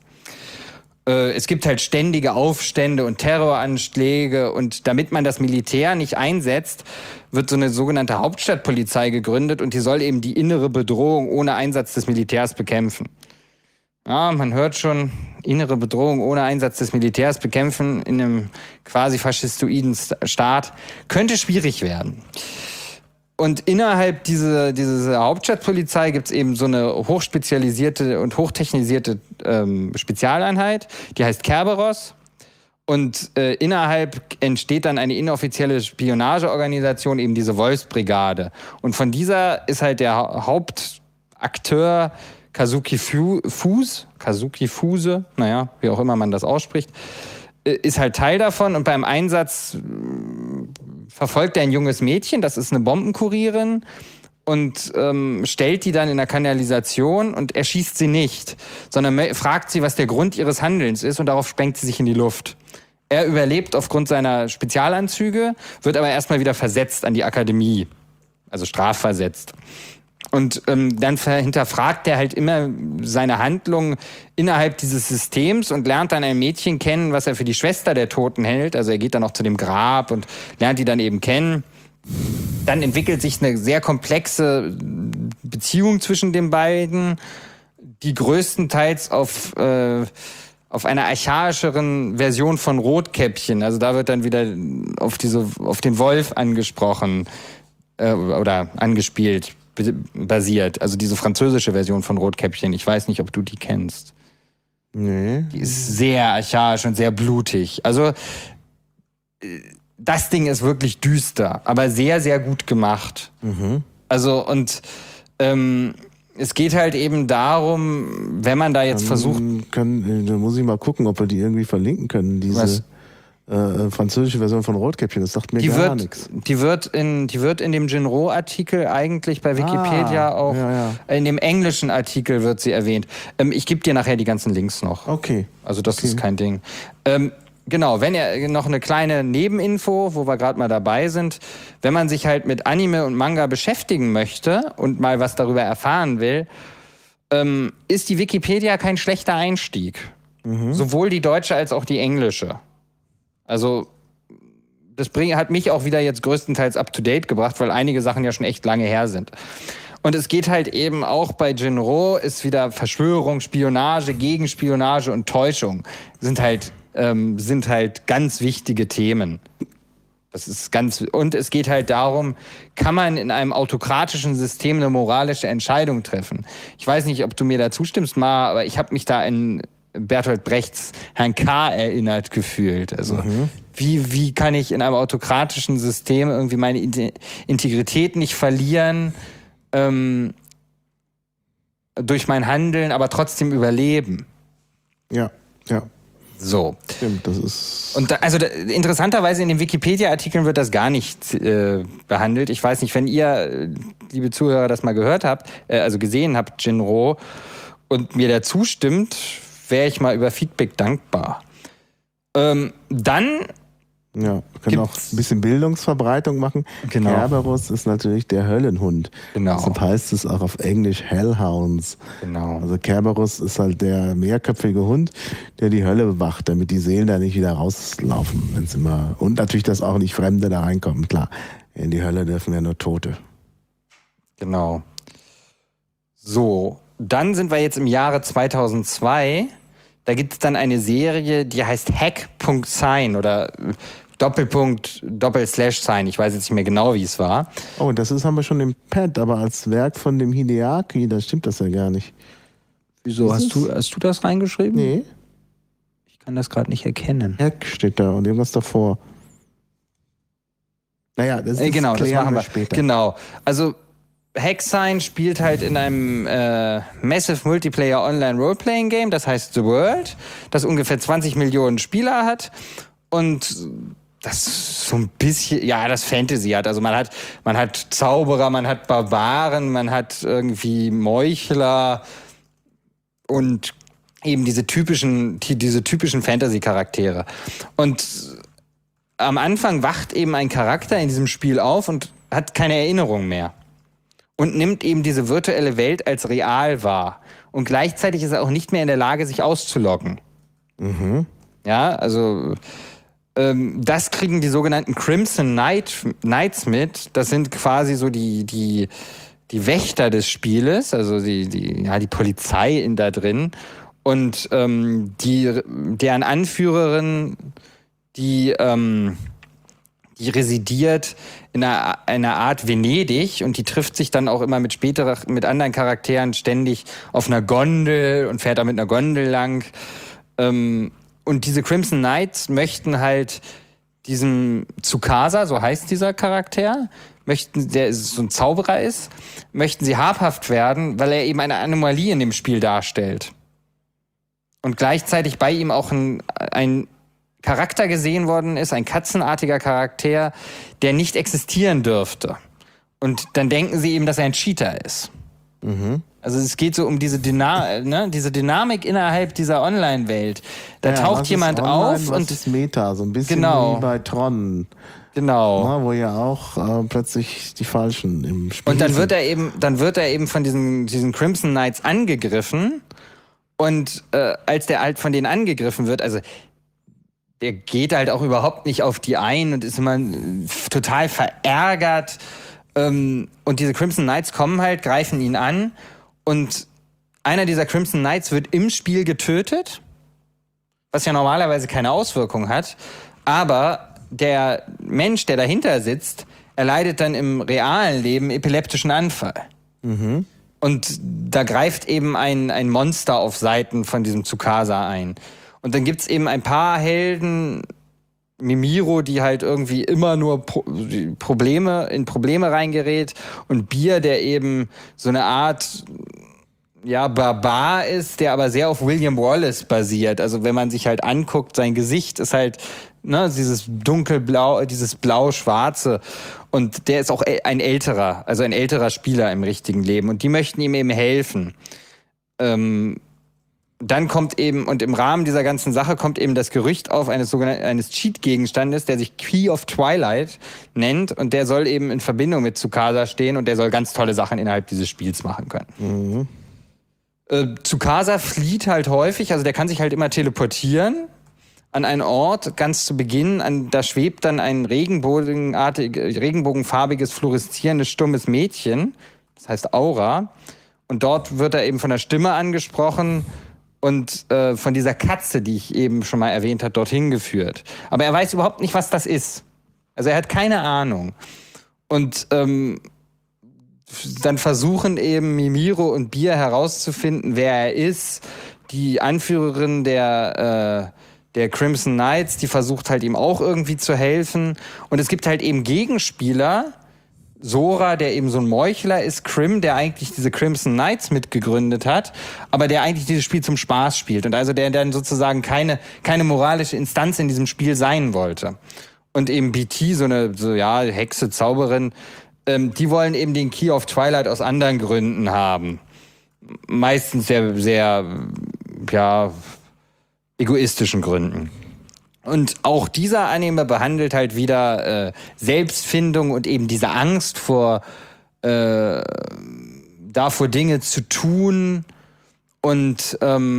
Es gibt halt ständige Aufstände und Terroranschläge und damit man das Militär nicht einsetzt, wird so eine sogenannte Hauptstadtpolizei gegründet und die soll eben die innere Bedrohung ohne Einsatz des Militärs bekämpfen. Ja, man hört schon, innere Bedrohung ohne Einsatz des Militärs bekämpfen in einem quasi faschistoiden Staat könnte schwierig werden. Und innerhalb dieser Hauptstadtpolizei gibt's eben so eine hochspezialisierte und hochtechnisierte Spezialeinheit, die heißt Kerberos. Und innerhalb entsteht dann eine inoffizielle Spionageorganisation, eben diese Wolfsbrigade. Und von dieser ist halt der Hauptakteur Kazuki Fuse, naja, wie auch immer man das ausspricht, ist halt Teil davon und beim Einsatz verfolgt er ein junges Mädchen, das ist eine Bombenkurierin und stellt die dann in der Kanalisation und erschießt sie nicht, sondern fragt sie, was der Grund ihres Handelns ist und darauf sprengt sie sich in die Luft. Er überlebt aufgrund seiner Spezialanzüge, wird aber erstmal wieder versetzt an die Akademie, also strafversetzt. Und dann hinterfragt er halt immer seine Handlungen innerhalb dieses Systems und lernt dann ein Mädchen kennen, was er für die Schwester der Toten hält. Also er geht dann auch zu dem Grab und lernt die dann eben kennen. Dann entwickelt sich eine sehr komplexe Beziehung zwischen den beiden, die größtenteils auf einer archaischeren Version von Rotkäppchen. Also da wird dann wieder auf den Wolf angesprochen oder angespielt. Basiert, also diese französische Version von Rotkäppchen. Ich weiß nicht, ob du die kennst. Nee. Die ist sehr archaisch und sehr blutig. Also das Ding ist wirklich düster, aber sehr, sehr gut gemacht. Also und es geht halt eben darum, wenn man da jetzt versucht... Da muss ich mal gucken, ob wir die irgendwie verlinken können, diese französische Version von Rotkäppchen. Das sagt mir gar nichts. Die wird in dem Genro-Artikel eigentlich bei Wikipedia auch... Ja. In dem englischen Artikel wird sie erwähnt. Ich gebe dir nachher die ganzen Links noch. Okay. Also das ist kein Ding. Genau, wenn ihr noch eine kleine Nebeninfo, wo wir gerade mal dabei sind, wenn man sich halt mit Anime und Manga beschäftigen möchte und mal was darüber erfahren will, ist die Wikipedia kein schlechter Einstieg. Sowohl die deutsche als auch die englische. Also das hat mich auch wieder jetzt größtenteils up-to-date gebracht, weil einige Sachen ja schon echt lange her sind. Und es geht halt eben auch bei Genro, ist wieder Verschwörung, Spionage, Gegenspionage und Täuschung. Sind halt ganz wichtige Themen. Und es geht halt darum, kann man in einem autokratischen System eine moralische Entscheidung treffen? Ich weiß nicht, ob du mir da zustimmst, aber ich habe mich da in Bertolt Brechts Herrn K. erinnert gefühlt. Also wie kann ich in einem autokratischen System irgendwie meine Integrität nicht verlieren, durch mein Handeln, aber trotzdem überleben? Ja. So. Stimmt, das ist... Und interessanterweise in den Wikipedia-Artikeln wird das gar nicht behandelt. Ich weiß nicht, wenn ihr, liebe Zuhörer, das mal gehört habt, also gesehen habt, Genro, und mir dazu stimmt, wäre ich mal über Feedback dankbar. Dann... Ja, wir können auch ein bisschen Bildungsverbreitung machen. Genau. Kerberos ist natürlich der Höllenhund. Genau. Deshalb heißt es auch auf Englisch Hellhounds. Genau. Also Kerberos ist halt der mehrköpfige Hund, der die Hölle bewacht, damit die Seelen da nicht wieder rauslaufen. Und natürlich, dass auch nicht Fremde da reinkommen. Klar, in die Hölle dürfen ja nur Tote. Genau. So, dann sind wir jetzt im Jahre 2002. Da gibt es dann eine Serie, die heißt Hack.Sign oder Doppelpunkt/Sign. Ich weiß jetzt nicht mehr genau, wie es war. Oh, haben wir schon im Pad, aber als Werk von dem Hideaki, da stimmt das ja gar nicht. Wieso? Hast du das reingeschrieben? Nee. Ich kann das gerade nicht erkennen. Hack steht da und irgendwas davor. Naja, das ist genau, das machen wir später. Genau. Also Hack.Sign spielt halt in einem Massive Multiplayer Online Roleplaying Game, das heißt The World, das ungefähr 20 Millionen Spieler hat und das so ein bisschen, das Fantasy hat. Also man hat Zauberer, man hat Barbaren, man hat irgendwie Meuchler und eben diese typischen Fantasy-Charaktere. Und am Anfang wacht eben ein Charakter in diesem Spiel auf und hat keine Erinnerung mehr. Und nimmt eben diese virtuelle Welt als real wahr. Und gleichzeitig ist er auch nicht mehr in der Lage, sich auszuloggen. Ja, also das kriegen die sogenannten Crimson Knights mit. Das sind quasi so die Wächter des Spieles, also die Polizei da drin. Und deren Anführerin, die residiert in einer Art Venedig und die trifft sich dann auch immer mit anderen Charakteren ständig auf einer Gondel und fährt da mit einer Gondel lang. Und diese Crimson Knights möchten halt diesem Tsukasa, so heißt dieser Charakter, der so ein Zauberer ist, möchten sie habhaft werden, weil er eben eine Anomalie in dem Spiel darstellt. Und gleichzeitig bei ihm auch ein Charakter gesehen worden ist, ein katzenartiger Charakter, der nicht existieren dürfte. Und dann denken sie eben, dass er ein Cheater ist. Also es geht so um diese Dynamik innerhalb dieser Online-Welt. Da taucht jemand auf und... Das ist Meta, so ein bisschen wie bei Tron. Genau. Ja, wo ja auch plötzlich die Falschen im Spiel und dann sind. wird er eben von diesen Crimson Knights angegriffen. Und als der halt von denen angegriffen wird, also der geht halt auch überhaupt nicht auf die ein und ist immer total verärgert. Und diese Crimson Knights kommen halt, greifen ihn an und einer dieser Crimson Knights wird im Spiel getötet, was ja normalerweise keine Auswirkung hat. Aber der Mensch, der dahinter sitzt, erleidet dann im realen Leben epileptischen Anfall. Und da greift eben ein Monster auf Seiten von diesem Tsukasa ein. Und dann gibt's eben ein paar Helden Mimiro, die halt irgendwie immer nur in Probleme reingerät, und Beer, der eben so eine Art Barbar ist, der aber sehr auf William Wallace basiert. Also wenn man sich halt anguckt, sein Gesicht ist halt dieses dunkelblau, dieses blau-schwarze, und der ist auch ein älterer Spieler im richtigen Leben, und die möchten ihm eben helfen. Dann kommt eben, und im Rahmen dieser ganzen Sache kommt eben das Gerücht auf eines Cheat-Gegenstandes, der sich Key of Twilight nennt, und der soll eben in Verbindung mit Tsukasa stehen, und der soll ganz tolle Sachen innerhalb dieses Spiels machen können. Tsukasa flieht halt häufig, also der kann sich halt immer teleportieren an einen Ort, ganz zu Beginn, da schwebt dann ein regenbogenfarbiges, fluoreszierendes, stummes Mädchen, das heißt Aura, und dort wird er eben von der Stimme angesprochen und von dieser Katze, die ich eben schon mal erwähnt habe, dorthin geführt. Aber er weiß überhaupt nicht, was das ist. Also er hat keine Ahnung. Und dann versuchen eben Mimiro und Beer herauszufinden, wer er ist. Die Anführerin der Crimson Knights, die versucht halt ihm auch irgendwie zu helfen. Und es gibt halt eben Gegenspieler, Sora, der eben so ein Meuchler ist, Crim, der eigentlich diese Crimson Knights mitgegründet hat, aber der eigentlich dieses Spiel zum Spaß spielt und also der dann sozusagen keine moralische Instanz in diesem Spiel sein wollte. Und eben BT, so eine Hexe, Zauberin, die wollen eben den Key of Twilight aus anderen Gründen haben. Meistens sehr, sehr, egoistischen Gründen. Und auch dieser Anime behandelt halt wieder Selbstfindung und eben diese Angst davor Dinge zu tun und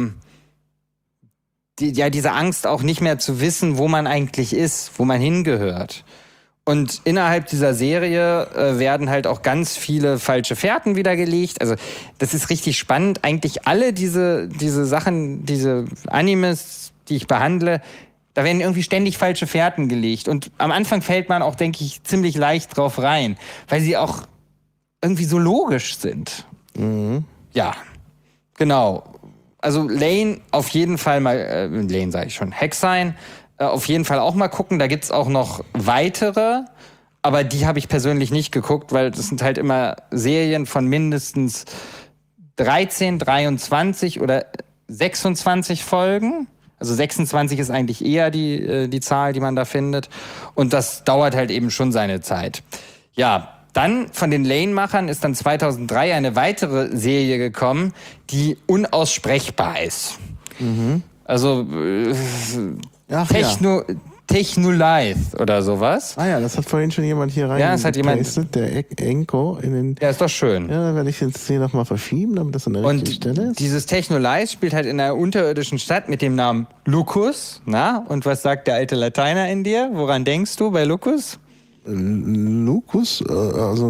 diese Angst auch nicht mehr zu wissen, wo man eigentlich ist, wo man hingehört. Und innerhalb dieser Serie werden halt auch ganz viele falsche Fährten wiedergelegt. Also das ist richtig spannend. Eigentlich alle diese Sachen, diese Animes, die ich behandle, da werden irgendwie ständig falsche Fährten gelegt. Und am Anfang fällt man auch, denke ich, ziemlich leicht drauf rein, weil sie auch irgendwie so logisch sind. Mhm. Ja, genau. Also Lane auf jeden Fall mal, Lane sage ich schon, Hexine, auf jeden Fall auch mal gucken. Da gibt's auch noch weitere, aber die habe ich persönlich nicht geguckt, weil das sind halt immer Serien von mindestens 13, 23 oder 26 Folgen. Also 26 ist eigentlich eher die Zahl, die man da findet. Und das dauert halt eben schon seine Zeit. Ja, dann von den Lane-Machern ist dann 2003 eine weitere Serie gekommen, die unaussprechbar ist. Mhm. Also Technolith oder sowas. Ah ja, das hat vorhin schon jemand hier rein. Ja, das hat jemand. Der Enko in den. Ja, ist doch schön. Ja, dann werde ich jetzt hier nochmal verschieben, damit das an der richtigen Stelle ist. Und dieses Technolith spielt halt in einer unterirdischen Stadt mit dem Namen Lucus. Na, und was sagt der alte Lateiner in dir? Woran denkst du bei Lucus? Lucus, also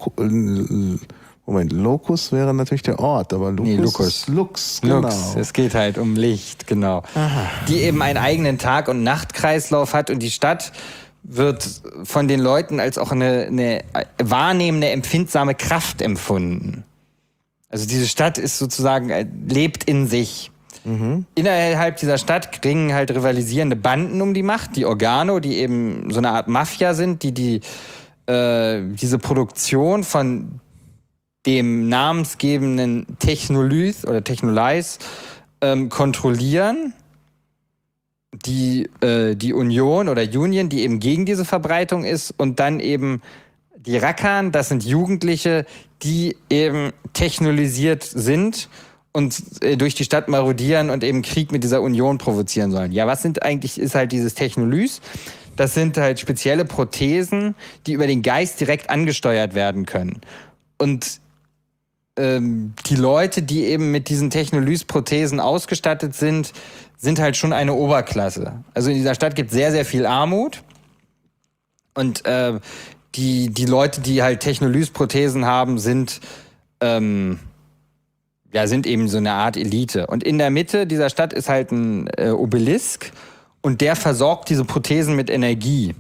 Locus wäre natürlich der Ort, aber Lucus. Lux, genau. Lux, es geht halt um Licht, genau. Aha. Die eben einen eigenen Tag- und Nachtkreislauf hat, und die Stadt wird von den Leuten als auch eine wahrnehmende, empfindsame Kraft empfunden. Also diese Stadt ist sozusagen, lebt in sich. Mhm. Innerhalb dieser Stadt ringen halt rivalisierende Banden um die Macht, die Organo, die eben so eine Art Mafia sind, die diese Produktion von dem namensgebenden Technolith oder Technolith kontrollieren. Die Union oder Union, die eben gegen diese Verbreitung ist, und dann eben die Rakan, das sind Jugendliche, die eben technologisiert sind und durch die Stadt marodieren und eben Krieg mit dieser Union provozieren sollen. Ja, was ist halt dieses Technolith? Das sind halt spezielle Prothesen, die über den Geist direkt angesteuert werden können. Und die Leute, die eben mit diesen Technolith-Prothesen ausgestattet sind halt schon eine Oberklasse. Also in dieser Stadt gibt es sehr, sehr viel Armut. Und die Leute, die halt Technolith-Prothesen haben, sind eben so eine Art Elite. Und in der Mitte dieser Stadt ist halt ein Obelisk, und der versorgt diese Prothesen mit Energie.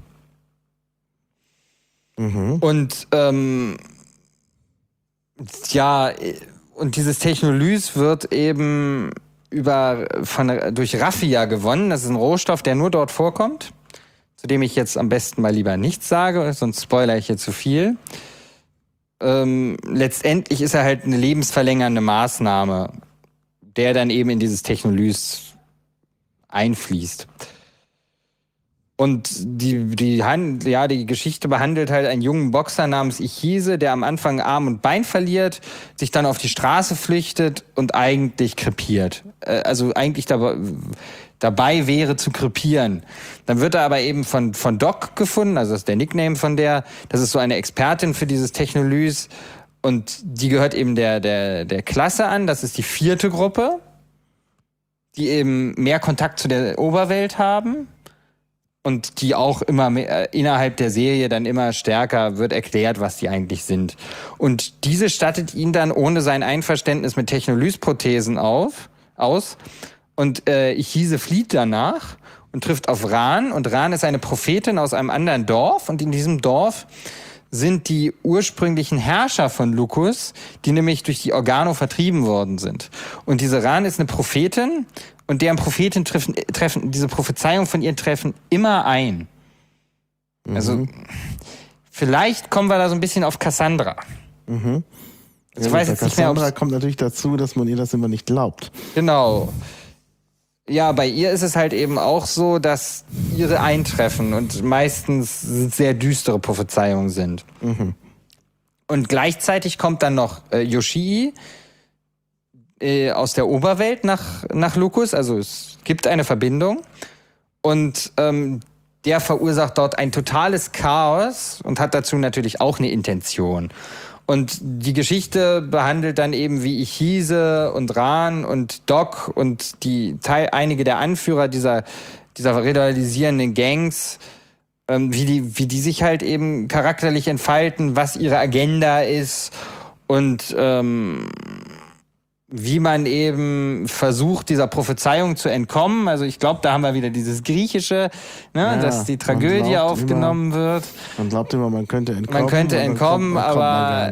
Mhm. Und und dieses Technolith wird eben durch Raffia gewonnen. Das ist ein Rohstoff, der nur dort vorkommt. zu dem ich jetzt am besten mal lieber nichts sage, sonst spoilere ich hier zu viel. Letztendlich ist er halt eine lebensverlängernde Maßnahme, der dann eben in dieses Technolys einfließt. Und die Geschichte behandelt halt einen jungen Boxer namens Ichise, der am Anfang Arm und Bein verliert, sich dann auf die Straße flüchtet und eigentlich krepiert. Also eigentlich dabei wäre zu krepieren. Dann wird er aber eben von Doc gefunden, also das ist der Nickname von der. Das ist so eine Expertin für dieses Technolys. Und die gehört eben der Klasse an. Das ist die 4. Gruppe, die eben mehr Kontakt zu der Oberwelt haben. Und die auch immer mehr, innerhalb der Serie dann immer stärker wird erklärt, was die eigentlich sind. Und diese stattet ihn dann ohne sein Einverständnis mit Technolys-Prothesen aus. Und Ichise flieht danach und trifft auf Ran. Und Ran ist eine Prophetin aus einem anderen Dorf. Und in diesem Dorf sind die ursprünglichen Herrscher von Lukus, die nämlich durch die Organo vertrieben worden sind. Und diese Ran ist eine Prophetin. Und deren Propheten treffen diese Prophezeiung von ihr treffen immer ein. Also vielleicht kommen wir da so ein bisschen auf Cassandra. Mhm. Also ich weiß jetzt nicht mehr, Cassandra kommt natürlich dazu, dass man ihr das immer nicht glaubt. Genau. Ja, bei ihr ist es halt eben auch so, dass ihre eintreffen und meistens sehr düstere Prophezeiungen sind. Mhm. Und gleichzeitig kommt dann noch Yoshii aus der Oberwelt nach Lukus, also es gibt eine Verbindung und der verursacht dort ein totales Chaos und hat dazu natürlich auch eine Intention. Und die Geschichte behandelt dann eben, wie Ichise und Ran und Doc und einige der Anführer dieser rivalisierenden Gangs, wie die sich halt eben charakterlich entfalten, was ihre Agenda ist und wie man eben versucht, dieser Prophezeiung zu entkommen. Also ich glaube, da haben wir wieder dieses Griechische, dass die Tragödie aufgenommen wird. Man glaubt immer, man könnte entkommen. Man könnte entkommen, aber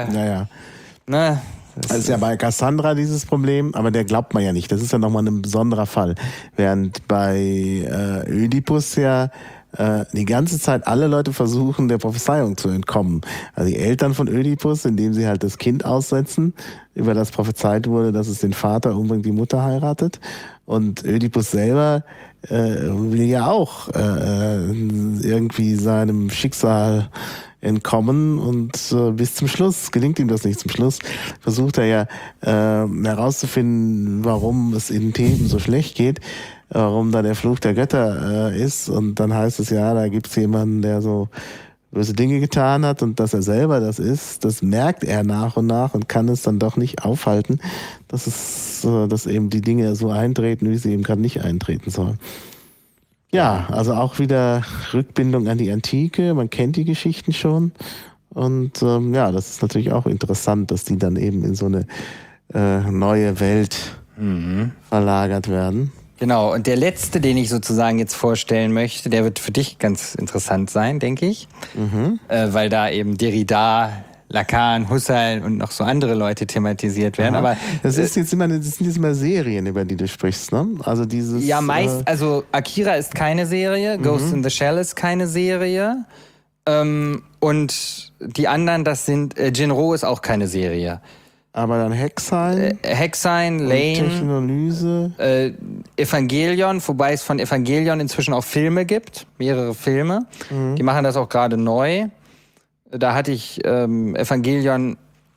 das ist ja bei Cassandra dieses Problem, aber der glaubt man ja nicht. Das ist ja nochmal ein besonderer Fall. Während bei Ödipus ja die ganze Zeit alle Leute versuchen, der Prophezeiung zu entkommen. Also die Eltern von Ödipus, indem sie halt das Kind aussetzen, über das prophezeit wurde, dass es den Vater umbringt, die Mutter heiratet. Und Ödipus selber will ja auch irgendwie seinem Schicksal entkommen und bis zum Schluss gelingt ihm das nicht. Zum Schluss versucht er ja herauszufinden, warum es in Theben so schlecht geht, warum da der Fluch der Götter ist, und dann heißt es ja, da gibt's jemanden, der so böse Dinge getan hat, und dass er selber das ist, das merkt er nach und nach und kann es dann doch nicht aufhalten, dass eben die Dinge so eintreten, wie sie eben gerade nicht eintreten sollen. Ja, also auch wieder Rückbindung an die Antike, man kennt die Geschichten schon, und das ist natürlich auch interessant, dass die dann eben in so eine neue Welt verlagert werden. Genau, und der letzte, den ich sozusagen jetzt vorstellen möchte, der wird für dich ganz interessant sein, denke ich. Weil da eben Derrida, Lacan, Husserl und noch so andere Leute thematisiert werden. Aber das sind jetzt immer Serien, über die du sprichst, ne? Also dieses. Ja, also Akira ist keine Serie, Ghost in the Shell ist keine Serie. Und die anderen, das sind, Jinro ist auch keine Serie. Aber dann Hexein, Lane, Technolyse, Evangelion, wobei es von Evangelion inzwischen auch Filme gibt, mehrere Filme. Die machen das auch gerade neu. Da hatte ich Evangelion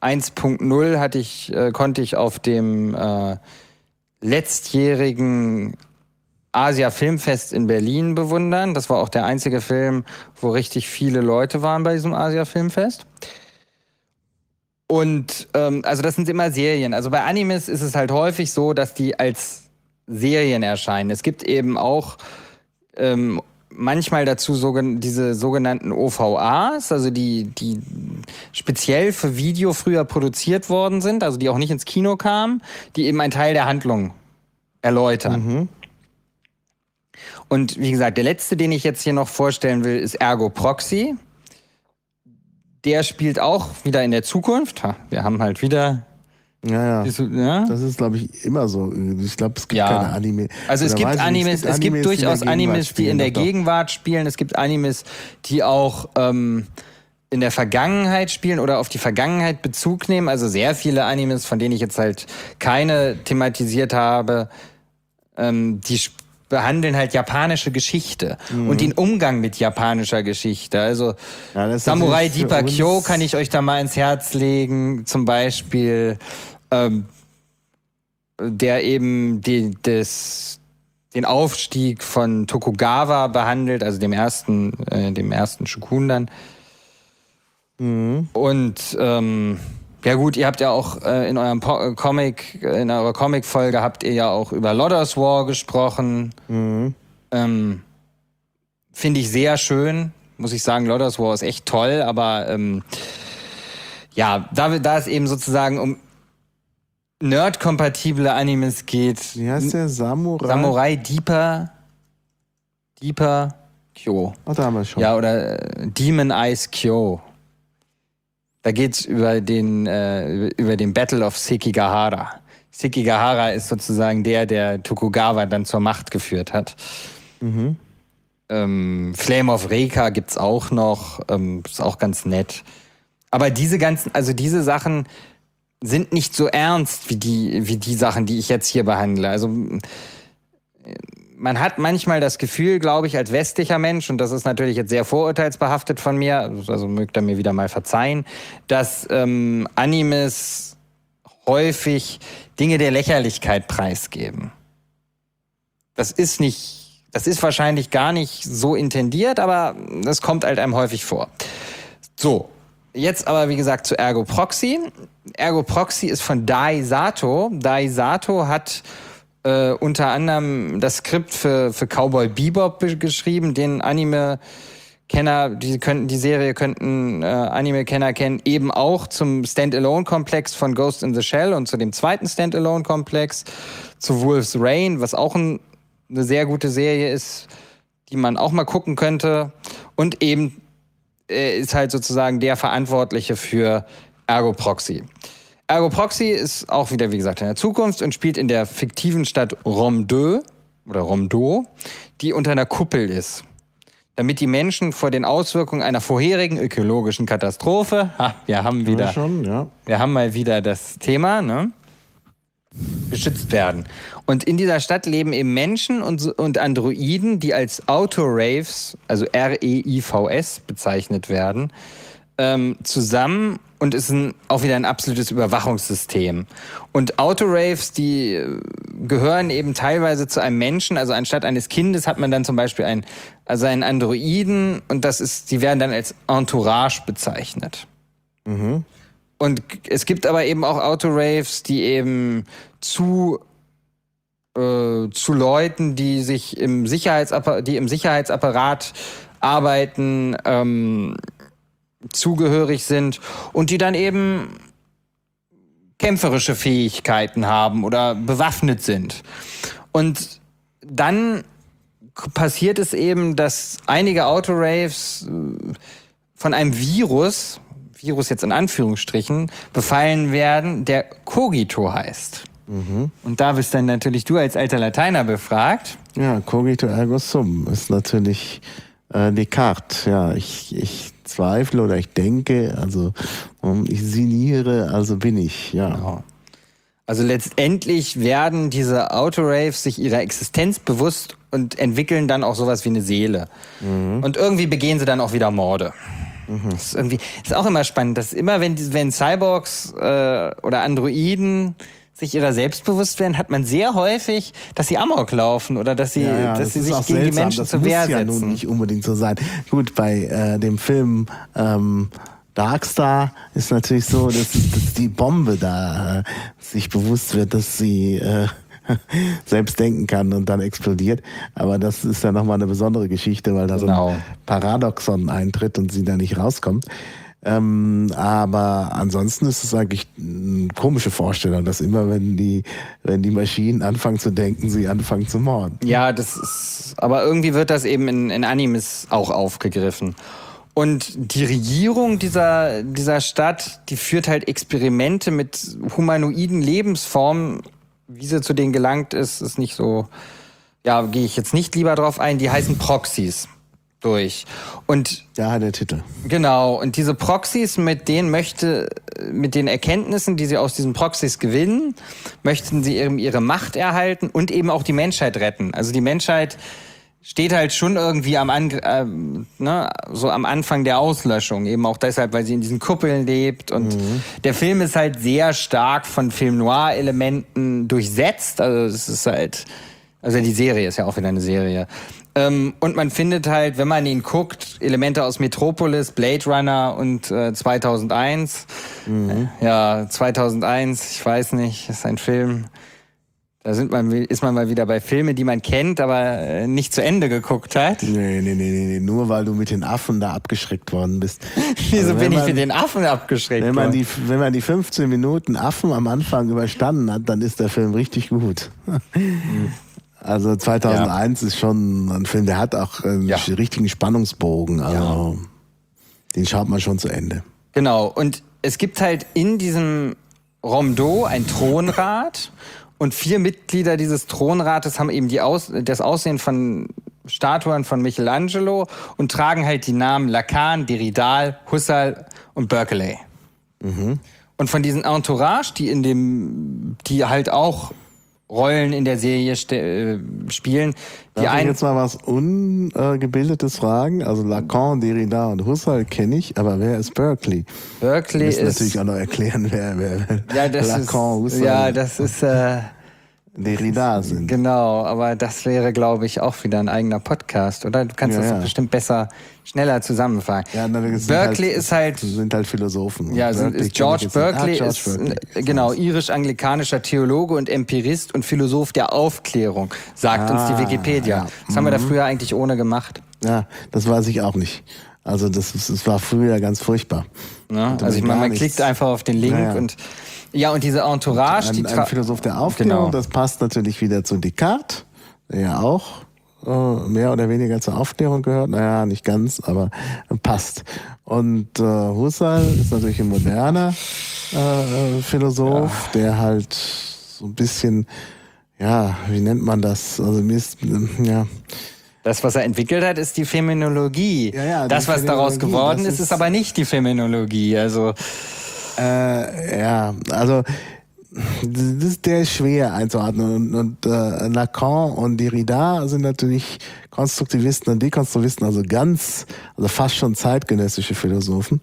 1.0 konnte ich auf dem letztjährigen Asia Filmfest in Berlin bewundern. Das war auch der einzige Film, wo richtig viele Leute waren bei diesem Asia Filmfest. Und also das sind immer Serien. Also bei Animes ist es halt häufig so, dass die als Serien erscheinen. Es gibt eben auch manchmal dazu diese sogenannten OVAs, also die speziell für Video früher produziert worden sind, also die auch nicht ins Kino kamen, die eben einen Teil der Handlung erläutern. Und wie gesagt, der letzte, den ich jetzt hier noch vorstellen will, ist Ergo Proxy. Der spielt auch wieder in der Zukunft. Wir haben halt wieder Ja, Ja? das ist, glaube ich, immer so. Ich glaube, es gibt Ja. keine Anime. Also es gibt Animes, es gibt durchaus Animes, die in der Gegenwart spielen. Es gibt Animes, die auch in der Vergangenheit spielen oder auf die Vergangenheit Bezug nehmen. Also sehr viele Animes, von denen ich jetzt halt keine thematisiert habe, die behandeln halt japanische Geschichte und den Umgang mit japanischer Geschichte. Also Samurai Deeper Kyo kann ich euch da mal ins Herz legen, zum Beispiel, der eben den Aufstieg von Tokugawa behandelt, also dem ersten Shogun dann. Und ja gut, ihr habt ja auch in eurem in eurer Comic-Folge habt ihr ja auch über Lodoss War gesprochen. Finde ich sehr schön, muss ich sagen. Lodoss War ist echt toll, aber ja, da es eben sozusagen um nerd-kompatible Animes geht. Wie heißt der? Samurai Deeper Kyo. Ach, da haben wir schon. Ja, oder Demon Eyes Kyo. Da geht's über den Battle of Sekigahara. Sekigahara ist sozusagen der Tokugawa dann zur Macht geführt hat. Flame of Reka gibt's auch noch, ist auch ganz nett. Aber diese Sachen sind nicht so ernst wie die Sachen, die ich jetzt hier behandle. Also man hat manchmal das Gefühl, glaube ich, als westlicher Mensch, und das ist natürlich jetzt sehr vorurteilsbehaftet von mir, also mögt ihr mir wieder mal verzeihen, dass Animes häufig Dinge der Lächerlichkeit preisgeben. Das ist wahrscheinlich gar nicht so intendiert, aber das kommt halt einem häufig vor. So, jetzt aber wie gesagt zu Ergo Proxy. Ergo Proxy ist von Dai Sato. Dai Sato hat unter anderem das Skript für Cowboy Bebop geschrieben, den Anime-Kenner, die Serie könnten Anime-Kenner kennen, eben auch zum Standalone-Komplex von Ghost in the Shell und zu dem zweiten Standalone-Komplex, zu Wolf's Rain, was auch eine sehr gute Serie ist, die man auch mal gucken könnte. Und eben ist halt sozusagen der Verantwortliche für Ergo Proxy. Ergo Proxy ist auch wieder, wie gesagt, in der Zukunft und spielt in der fiktiven Stadt Romdo, die unter einer Kuppel ist. Damit die Menschen vor den Auswirkungen einer vorherigen ökologischen Katastrophe, wir haben mal wieder das Thema, ne, geschützt werden. Und in dieser Stadt leben eben Menschen und Androiden, die als Autoreivs, also REIVS bezeichnet werden, zusammen, und ist auch wieder ein absolutes Überwachungssystem. Und Autoreivs, die gehören eben teilweise zu einem Menschen, also anstatt eines Kindes hat man dann zum Beispiel einen Androiden, und die werden dann als Entourage bezeichnet. Und es gibt aber eben auch Autoreivs, die eben zu Leuten, die im Sicherheitsapparat arbeiten, zugehörig sind und die dann eben kämpferische Fähigkeiten haben oder bewaffnet sind. Und dann passiert es eben, dass einige Autoreivs von einem Virus jetzt in Anführungsstrichen, befallen werden, der Cogito heißt. Und da bist dann natürlich du als alter Lateiner befragt. Ja, Cogito ergo sum ist natürlich Descartes. Ja, ich zweifle oder ich denke, also ich sinniere, also bin ich, ja. Genau. Also letztendlich werden diese Autoreivs sich ihrer Existenz bewusst und entwickeln dann auch sowas wie eine Seele. Und irgendwie begehen sie dann auch wieder Morde. Das ist auch immer spannend, dass immer, wenn Cyborgs oder Androiden sich ihrer selbst bewusst werden, hat man sehr häufig, dass sie Amok laufen oder dass sie sich gegen die Menschen zur Wehr setzen. Das muss ja nun nicht unbedingt so sein. Gut, bei dem Film Darkstar ist natürlich so, dass die Bombe da sich bewusst wird, dass sie selbst denken kann und dann explodiert. Aber das ist ja nochmal eine besondere Geschichte, weil da so ein Paradoxon eintritt und sie da nicht rauskommt. Aber ansonsten ist es eigentlich eine komische Vorstellung, dass immer, wenn die Maschinen anfangen zu denken, sie anfangen zu morden. Ja, aber irgendwie wird das eben in Animes auch aufgegriffen. Und die Regierung dieser Stadt, die führt halt Experimente mit humanoiden Lebensformen. Wie sie zu denen gelangt ist nicht so, ja, gehe ich jetzt nicht lieber drauf ein. Die heißen Proxys durch. Und ja, der Titel. genau, und diese Proxys, mit den Erkenntnissen, die sie aus diesen Proxys gewinnen, möchten sie eben ihre Macht erhalten und eben auch die Menschheit retten. Also die Menschheit steht halt schon irgendwie so am Anfang der Auslöschung, eben auch deshalb, weil sie in diesen Kuppeln lebt. Und der Film ist halt sehr stark von Film-Noir-Elementen durchsetzt. Also es ist halt, also die Serie ist ja auch wieder eine Serie. Und man findet halt, wenn man ihn guckt, Elemente aus Metropolis, Blade Runner und 2001. Ja, 2001, ich weiß nicht, ist ein Film. Da ist man mal wieder bei Filmen, die man kennt, aber nicht zu Ende geguckt hat. Nee. Nur weil du mit den Affen da abgeschreckt worden bist. Wieso bin ich mit den Affen abgeschreckt worden? Wenn man die 15 Minuten Affen am Anfang überstanden hat, dann ist der Film richtig gut. Also 2001 ist schon ein Film, der hat auch einen richtigen Spannungsbogen. Also den schaut man schon zu Ende. Genau, und es gibt halt in diesem Rom-d'Eau ein Thronrat. Und 4 Mitglieder dieses Thronrates haben eben das Aussehen von Statuen von Michelangelo und tragen halt die Namen Lacan, Derrida, Husserl und Berkeley. Und von diesen Entourage, die halt auch Rollen in der Serie spielen. Darf ich jetzt mal was Ungebildetes fragen? Also Lacan, Derrida und Husserl kenne ich, aber wer ist Berkeley? Berkeley ist... Wir müssen natürlich auch noch erklären, wer Lacan, Husserl... Ja, das ist... Derrida sind. Genau, aber das wäre, glaube ich, auch wieder ein eigener Podcast, oder? Du kannst das bestimmt schneller zusammenfassen. Ja, Berkeley sind halt Philosophen. Ja, George Berkeley ist genau irisch-anglikanischer Theologe und Empirist und Philosoph der Aufklärung, sagt uns die Wikipedia. Ja. Das haben wir da früher eigentlich ohne gemacht. Ja, das weiß ich auch nicht. Also das war früher ganz furchtbar. Ja, also ich meine, man klickt einfach auf den Link und diese Entourage... Ein Philosoph der Aufklärung, das passt natürlich wieder zu Descartes, der ja auch mehr oder weniger zur Aufklärung gehört. Naja, nicht ganz, aber passt. Und Husserl ist natürlich ein moderner Philosoph, der halt so ein bisschen, wie nennt man das? Also das, was er entwickelt hat, ist die Phänomenologie. Das, was daraus geworden ist aber nicht die Phänomenologie. Also also der ist schwer einzuordnen und Lacan und Derrida sind natürlich Konstruktivisten und Dekonstruktivisten, also fast schon zeitgenössische Philosophen,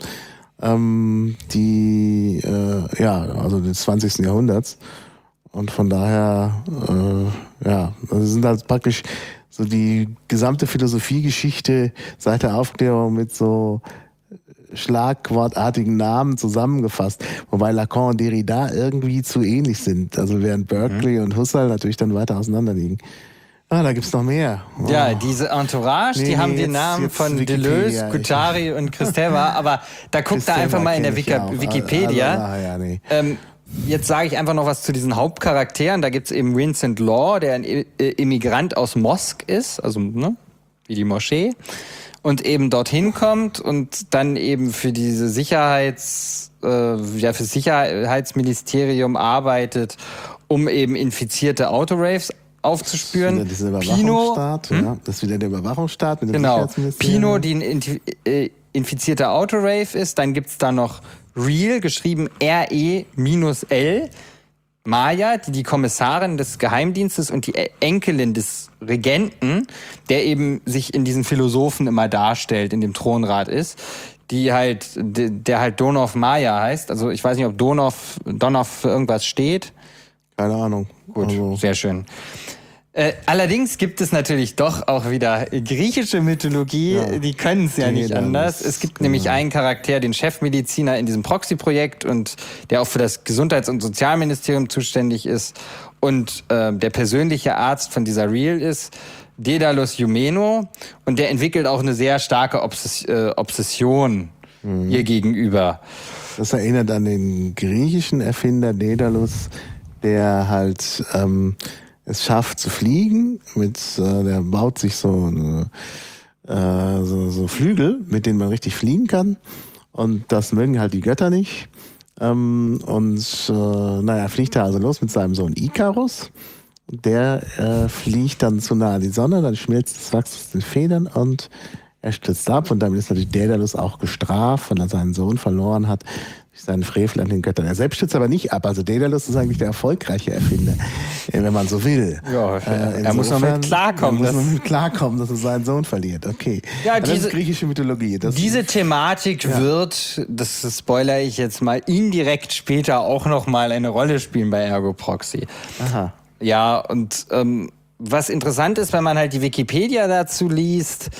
die also des 20. Jahrhunderts, und von daher also sind halt praktisch so die gesamte Philosophiegeschichte seit der Aufklärung mit so schlagwortartigen Namen zusammengefasst, wobei Lacan und Derrida irgendwie zu ähnlich sind, also während Berkeley und Husserl natürlich dann weiter auseinander liegen. Da gibt's noch mehr. Ja, diese Entourage, die haben den Namen von Deleuze, Guattari und Kristeva, aber da guckt da einfach mal in der Wikipedia. Jetzt sage ich einfach noch was zu diesen Hauptcharakteren. Da gibt's eben Vincent Law, der ein Immigrant aus Mosk ist, also wie die Moschee, und eben dorthin kommt und dann eben für diese fürs Sicherheitsministerium arbeitet, um eben infizierte Autoraves aufzuspüren. Das ist wieder dieser Überwachungsstaat, das ist wieder der Überwachungsstaat mit dem Sicherheitsministerium. Pino, die ein infizierter Autorave ist, dann gibt's da noch Real, geschrieben R-E-L, Maya, die Kommissarin des Geheimdienstes und die Enkelin des Regenten, der eben sich in diesen Philosophen immer darstellt, in dem Thronrat ist, der halt Donov Maya heißt. Also ich weiß nicht, ob Donov für irgendwas steht. Keine Ahnung. Gut, sehr schön. Allerdings gibt es natürlich doch auch wieder griechische Mythologie, die können es ja nicht anders. Es gibt nämlich einen Charakter, den Chefmediziner in diesem Proxy-Projekt und der auch für das Gesundheits- und Sozialministerium zuständig ist und der persönliche Arzt von dieser Real ist, Daedalus Eumeno, und der entwickelt auch eine sehr starke Obsession ihr gegenüber. Das erinnert an den griechischen Erfinder Daedalus, der halt es schafft zu fliegen, der baut sich so eine so Flügel, mit denen man richtig fliegen kann. Und das mögen halt die Götter nicht. Fliegt er also los mit seinem Sohn Ikarus. Der fliegt dann zu nah an die Sonne, dann schmilzt das Wachs aus den Federn und er stürzt ab. Und damit ist natürlich Daedalus auch gestraft, weil er seinen Sohn verloren hat durch seinen Frevel an den Göttern. Er selbst stürzt aber nicht ab. Also Daedalus ist eigentlich der erfolgreiche Erfinder, wenn man so will. Ja, er muss noch mit klarkommen. Dass er seinen Sohn verliert. Okay. Ja, das ist griechische Mythologie. Diese Thematik wird, das spoilere ich jetzt mal, indirekt später auch noch mal eine Rolle spielen bei Ergo Proxy. Aha. Ja, und was interessant ist, wenn man halt die Wikipedia dazu liest,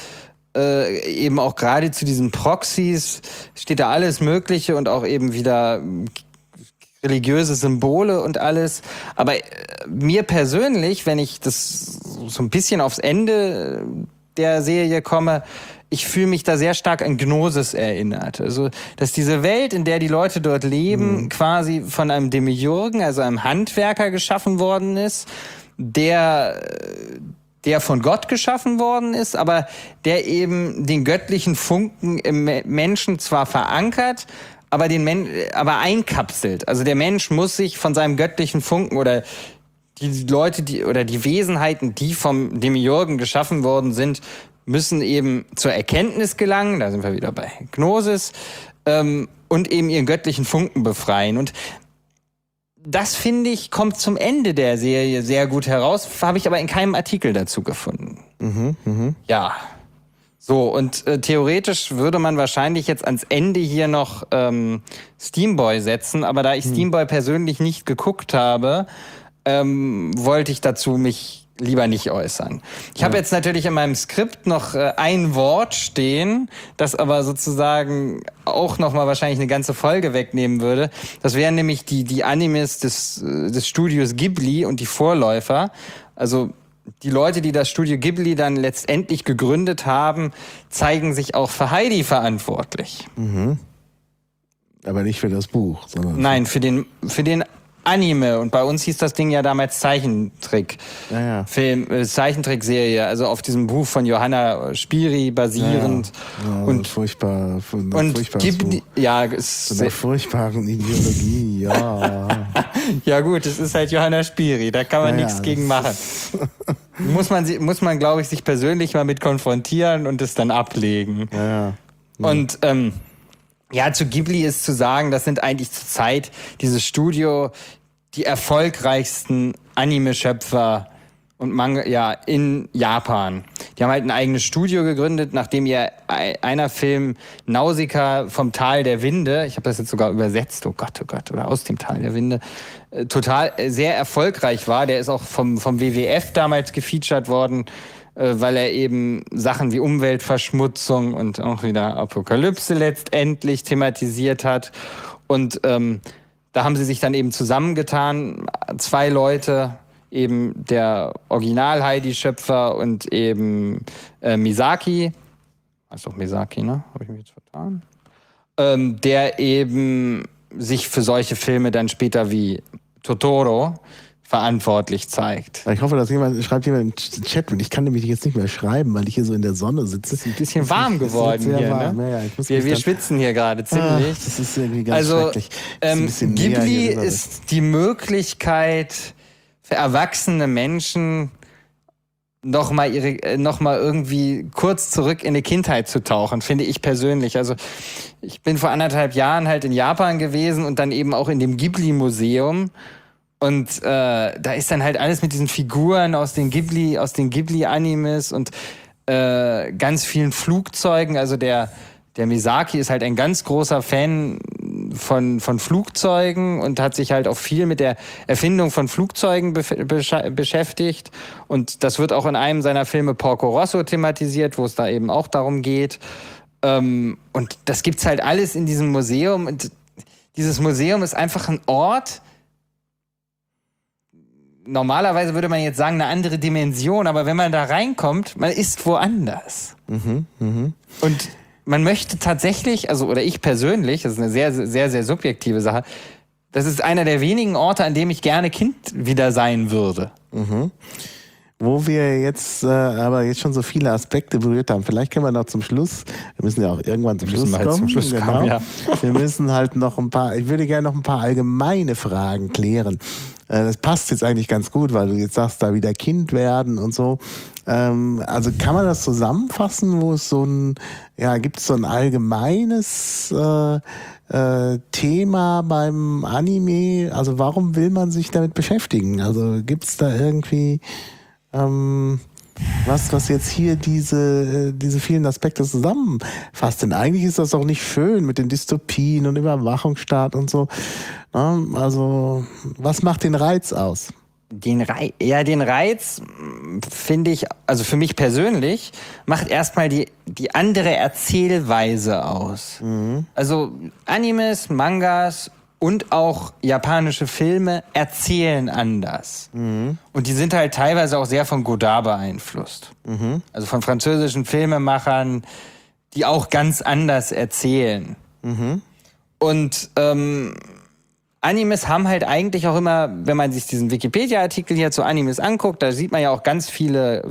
eben auch gerade zu diesen Proxys steht da alles Mögliche und auch eben wieder religiöse Symbole und alles. Aber mir persönlich, wenn ich das so ein bisschen aufs Ende der Serie komme, ich fühle mich da sehr stark an Gnosis erinnert. Also, dass diese Welt, in der die Leute dort leben, quasi von einem Demiurgen, also einem Handwerker geschaffen worden ist, der von Gott geschaffen worden ist, aber der eben den göttlichen Funken im Menschen zwar verankert, aber aber einkapselt. Also der Mensch muss sich von seinem göttlichen Funken oder die Leute, die Wesenheiten, die vom Demiurgen geschaffen worden sind, müssen eben zur Erkenntnis gelangen, da sind wir wieder bei Gnosis, und eben ihren göttlichen Funken befreien. Und das, finde ich, kommt zum Ende der Serie sehr gut heraus, habe ich aber in keinem Artikel dazu gefunden. Ja. So, und theoretisch würde man wahrscheinlich jetzt ans Ende hier noch Steamboy setzen, aber da ich Steamboy persönlich nicht geguckt habe, wollte ich dazu mich lieber nicht äußern. Ich habe jetzt natürlich in meinem Skript noch ein Wort stehen, das aber sozusagen auch nochmal wahrscheinlich eine ganze Folge wegnehmen würde. Das wären nämlich die Animes des Studios Ghibli und die Vorläufer. Also die Leute, die das Studio Ghibli dann letztendlich gegründet haben, zeigen sich auch für Heidi verantwortlich. Aber nicht für das Buch, sondern... Nein, für den Anime, und bei uns hieß das Ding ja damals Zeichentrick. Zeichentrickserie, also auf diesem Buch von Johanna Spiri basierend. Und furchtbar. Ghibli, so einer furchtbaren Ideologie, Ja gut, es ist halt Johanna Spiri, da kann man nichts gegen machen. Muss man, glaube ich, sich persönlich mal mit konfrontieren und es dann ablegen. Und zu Ghibli ist zu sagen, das sind eigentlich zurzeit dieses Studio die erfolgreichsten Anime-Schöpfer und Manga in Japan. Die haben halt ein eigenes Studio gegründet, nachdem einer Film Nausicaa vom Tal der Winde, ich habe das jetzt sogar übersetzt, oh Gott, oder aus dem Tal der Winde, total sehr erfolgreich war. Der ist auch vom WWF damals gefeatured worden, weil er eben Sachen wie Umweltverschmutzung und auch wieder Apokalypse letztendlich thematisiert hat. Und da haben sie sich dann eben zusammengetan, 2 Leute, eben der Original-Heidi-Schöpfer und eben Misaki. Also Misaki, ne? Habe ich mich jetzt vertan? Der eben sich für solche Filme dann später wie Totoro verantwortlich zeigt. Ich hoffe, dass schreibt jemand im Chat, und ich kann nämlich jetzt nicht mehr schreiben, weil ich hier so in der Sonne sitze. Es ist ein bisschen warm geworden hier, warm. Ne? Wir schwitzen hier gerade ziemlich. Das ist irgendwie ganz schrecklich. Ghibli ist die Möglichkeit für erwachsene Menschen noch mal irgendwie kurz zurück in die Kindheit zu tauchen, finde ich persönlich. Also ich bin vor 1,5 Jahren halt in Japan gewesen und dann eben auch in dem Ghibli-Museum. Und da ist dann halt alles mit diesen Figuren aus den Ghibli-Animes und ganz vielen Flugzeugen. Also der Misaki ist halt ein ganz großer Fan von Flugzeugen und hat sich halt auch viel mit der Erfindung von Flugzeugen beschäftigt. Und das wird auch in einem seiner Filme Porco Rosso thematisiert, wo es da eben auch darum geht. Und das gibt's halt alles in diesem Museum. Und dieses Museum ist einfach ein Ort. Normalerweise würde man jetzt sagen, eine andere Dimension, aber wenn man da reinkommt, man ist woanders. Und man möchte tatsächlich, oder ich persönlich, das ist eine sehr, sehr, sehr subjektive Sache, das ist einer der wenigen Orte, an dem ich gerne Kind wieder sein würde. Wo wir jetzt aber jetzt schon so viele Aspekte berührt haben, vielleicht können wir noch zum Schluss, wir müssen ja auch irgendwann zum Schluss kommen. Ja. Wir müssen halt noch ich würde gerne noch ein paar allgemeine Fragen klären. Das passt jetzt eigentlich ganz gut, weil du jetzt sagst, da wieder Kind werden und so. Also kann man das zusammenfassen, wo es gibt es so ein allgemeines Thema beim Anime? Also warum will man sich damit beschäftigen? Also gibt es da irgendwie was jetzt hier diese vielen Aspekte zusammenfasst? Denn eigentlich ist das doch nicht schön mit den Dystopien und Überwachungsstaat und so. Also was macht den Reiz aus? Den Reiz finde ich, also für mich persönlich, macht erstmal die andere Erzählweise aus. Mhm. Also Animes, Mangas und auch japanische Filme erzählen anders. Mhm. Und die sind halt teilweise auch sehr von Godard beeinflusst. Mhm. Also von französischen Filmemachern, die auch ganz anders erzählen. Mhm. Und Animes haben halt eigentlich auch immer, wenn man sich diesen Wikipedia-Artikel hier zu Animes anguckt, da sieht man ja auch ganz viele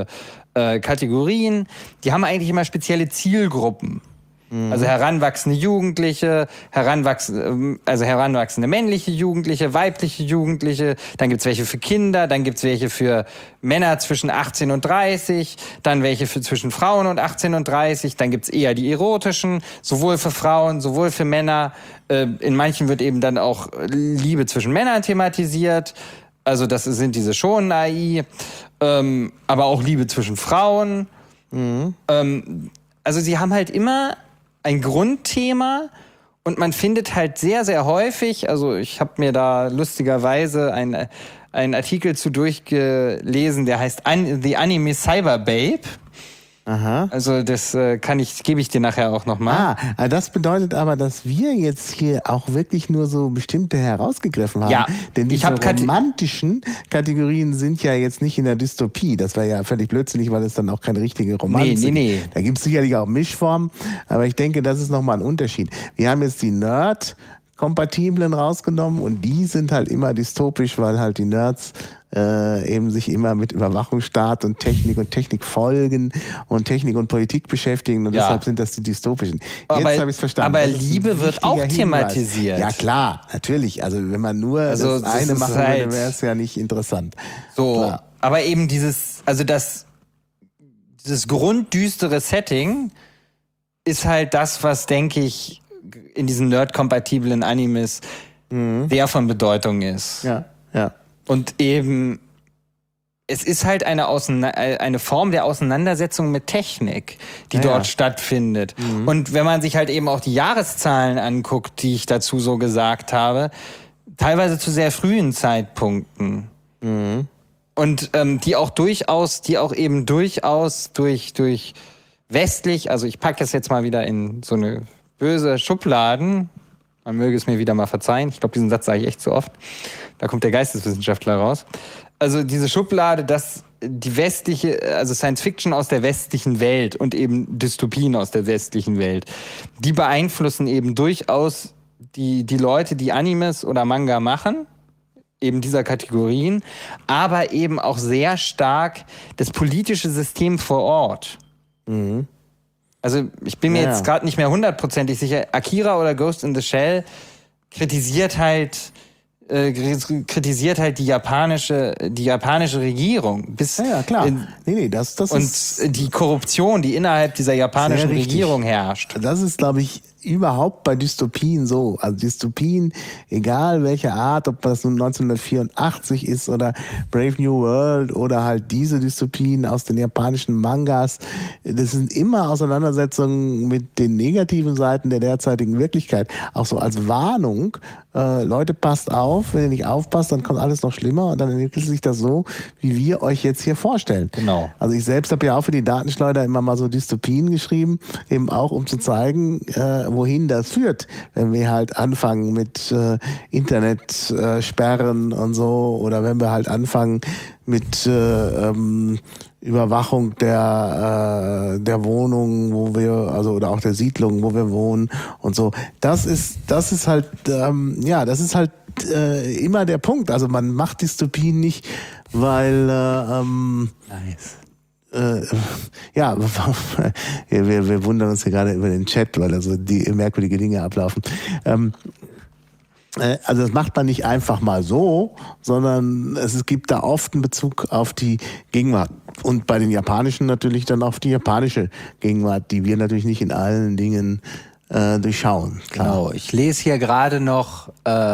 Kategorien. Die haben eigentlich immer spezielle Zielgruppen. Also heranwachsende Jugendliche, heranwachsende männliche Jugendliche, weibliche Jugendliche, dann gibt's welche für Kinder, dann gibt's welche für Männer zwischen 18 und 30, dann welche für zwischen Frauen und 18 und 30, dann gibt's eher die erotischen, sowohl für Frauen, sowohl für Männer. In manchen wird eben dann auch Liebe zwischen Männern thematisiert, also das sind diese Shonen AI, aber auch Liebe zwischen Frauen. Mhm. Also sie haben halt immer ein Grundthema und man findet halt sehr, sehr häufig, also ich habe mir da lustigerweise einen Artikel zu durchgelesen, der heißt The Anime Cyber Babe. Aha. Also das gebe ich dir nachher auch nochmal. Das bedeutet aber, dass wir jetzt hier auch wirklich nur so bestimmte herausgegriffen haben. Ja, denn diese romantischen Kategorien sind ja jetzt nicht in der Dystopie. Das wäre ja völlig blödsinnig, weil es dann auch keine richtige Romanze ist. Nee. Da gibt es sicherlich auch Mischformen, aber ich denke, das ist nochmal ein Unterschied. Wir haben jetzt die Nerd-Kompatiblen rausgenommen und die sind halt immer dystopisch, weil halt die Nerds eben sich immer mit Überwachungsstaat und Technikfolgen und Technik und Politik beschäftigen und deshalb sind das die dystopischen. Jetzt habe ich es verstanden. Aber Liebe wird auch thematisiert. Ja klar, natürlich. Also wenn man nur das eine machen würde, wäre es ja nicht interessant. So, klar. Aber eben dieses grunddüstere Setting ist halt das, was, denke ich, in diesen nerd-kompatiblen Animes sehr von Bedeutung ist. Ja, ja. Und eben, es ist halt eine Form der Auseinandersetzung mit Technik, die dort stattfindet. Mhm. Und wenn man sich halt eben auch die Jahreszahlen anguckt, die ich dazu so gesagt habe, teilweise zu sehr frühen Zeitpunkten. Mhm. Und die auch eben durchaus durch westlich, also ich packe das jetzt mal wieder in so eine böse Schubladen, man möge es mir wieder mal verzeihen, ich glaube, diesen Satz sage ich echt zu oft, da kommt der Geisteswissenschaftler raus. Also diese Schublade, dass die westliche, also Science Fiction aus der westlichen Welt und eben Dystopien aus der westlichen Welt, die beeinflussen eben durchaus die Leute, die Animes oder Manga machen, eben dieser Kategorien, aber eben auch sehr stark das politische System vor Ort. Mhm. Also ich bin mir jetzt gerade nicht mehr hundertprozentig sicher, Akira oder Ghost in the Shell kritisiert halt die japanische Regierung. Ja, klar. Das und ist die Korruption, die innerhalb dieser japanischen Regierung herrscht. Das ist, glaube ich, überhaupt bei Dystopien so. Also Dystopien, egal welche Art, ob das nun 1984 ist oder Brave New World oder halt diese Dystopien aus den japanischen Mangas, das sind immer Auseinandersetzungen mit den negativen Seiten der derzeitigen Wirklichkeit. Auch so als Warnung, Leute, passt auf, wenn ihr nicht aufpasst, dann kommt alles noch schlimmer und dann entwickelt sich das so, wie wir euch jetzt hier vorstellen. Genau. Also ich selbst habe ja auch für die Datenschleuder immer mal so Dystopien geschrieben, eben auch um zu zeigen, wohin das führt, wenn wir halt anfangen mit Internetsperren und so oder wenn wir halt anfangen mit Überwachung der Wohnungen, wo wir, also oder auch der Siedlungen, wo wir wohnen und so. Das ist halt immer der Punkt. Also man macht Dystopien nicht, weil Nice. ja, wir wundern uns hier gerade über den Chat, weil da so die merkwürdige Dinge ablaufen. Also das macht man nicht einfach mal so, sondern es gibt da oft einen Bezug auf die Gegenwart. Und bei den Japanischen natürlich dann auf die japanische Gegenwart, die wir natürlich nicht in allen Dingen durchschauen. Klar. Genau, ich lese hier gerade noch,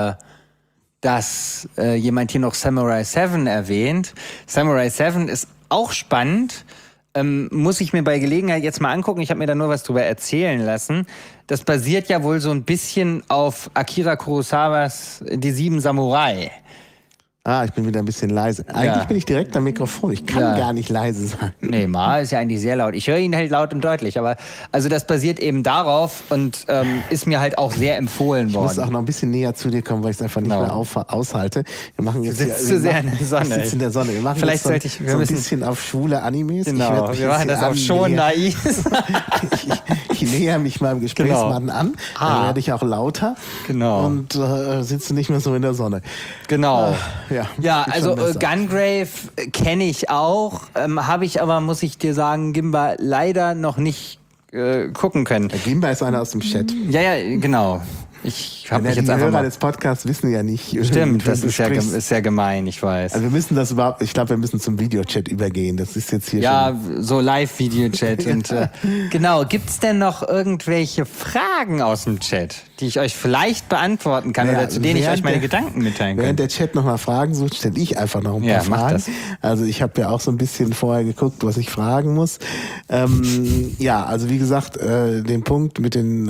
dass jemand hier noch Samurai 7 erwähnt. Samurai 7 ist auch spannend. Muss ich mir bei Gelegenheit jetzt mal angucken. Ich habe mir da nur was drüber erzählen lassen. Das basiert ja wohl so ein bisschen auf Akira Kurosawas Die 7 Samurai. Ich bin wieder ein bisschen leise. Eigentlich bin ich direkt am Mikrofon. Ich kann gar nicht leise sein. Nee, Ma ist ja eigentlich sehr laut. Ich höre ihn halt laut und deutlich. Aber also das basiert eben darauf und ist mir halt auch sehr empfohlen worden. Ich muss auch noch ein bisschen näher zu dir kommen, weil ich es einfach nicht mehr aushalte. Wir machen jetzt Sitzt zu sehr in der Sonne. Ich sitze in der Sonne. Wir machen Vielleicht jetzt so ein bisschen auf schwule Animes. Genau, wir machen das auch schon naiv. Ich näher mich meinem Gesprächsmann an. Dann werde ich auch lauter. Genau. Und sitze nicht mehr so in der Sonne. Genau. Ja, also Gungrave kenne ich auch, habe ich aber, muss ich dir sagen, Gimba leider noch nicht gucken können. Der Gimba ist einer aus dem Chat. Ja, genau. Ich habe mich jetzt die einfach Hörer mal... des Podcasts wissen ja nicht. Stimmt, das ist ja gemein, ich weiß. Also wir müssen das überhaupt, ich glaube, wir müssen zum Videochat übergehen. Das ist jetzt hier schon... So Live-Videochat. Und genau, gibt's denn noch irgendwelche Fragen aus dem Chat, die ich euch vielleicht beantworten kann oder zu denen ich euch meine Gedanken mitteilen kann? Während der Chat nochmal Fragen sucht, stelle ich einfach noch ein paar Fragen. Mach das. Also ich habe ja auch so ein bisschen vorher geguckt, was ich fragen muss. Also wie gesagt, den Punkt mit den...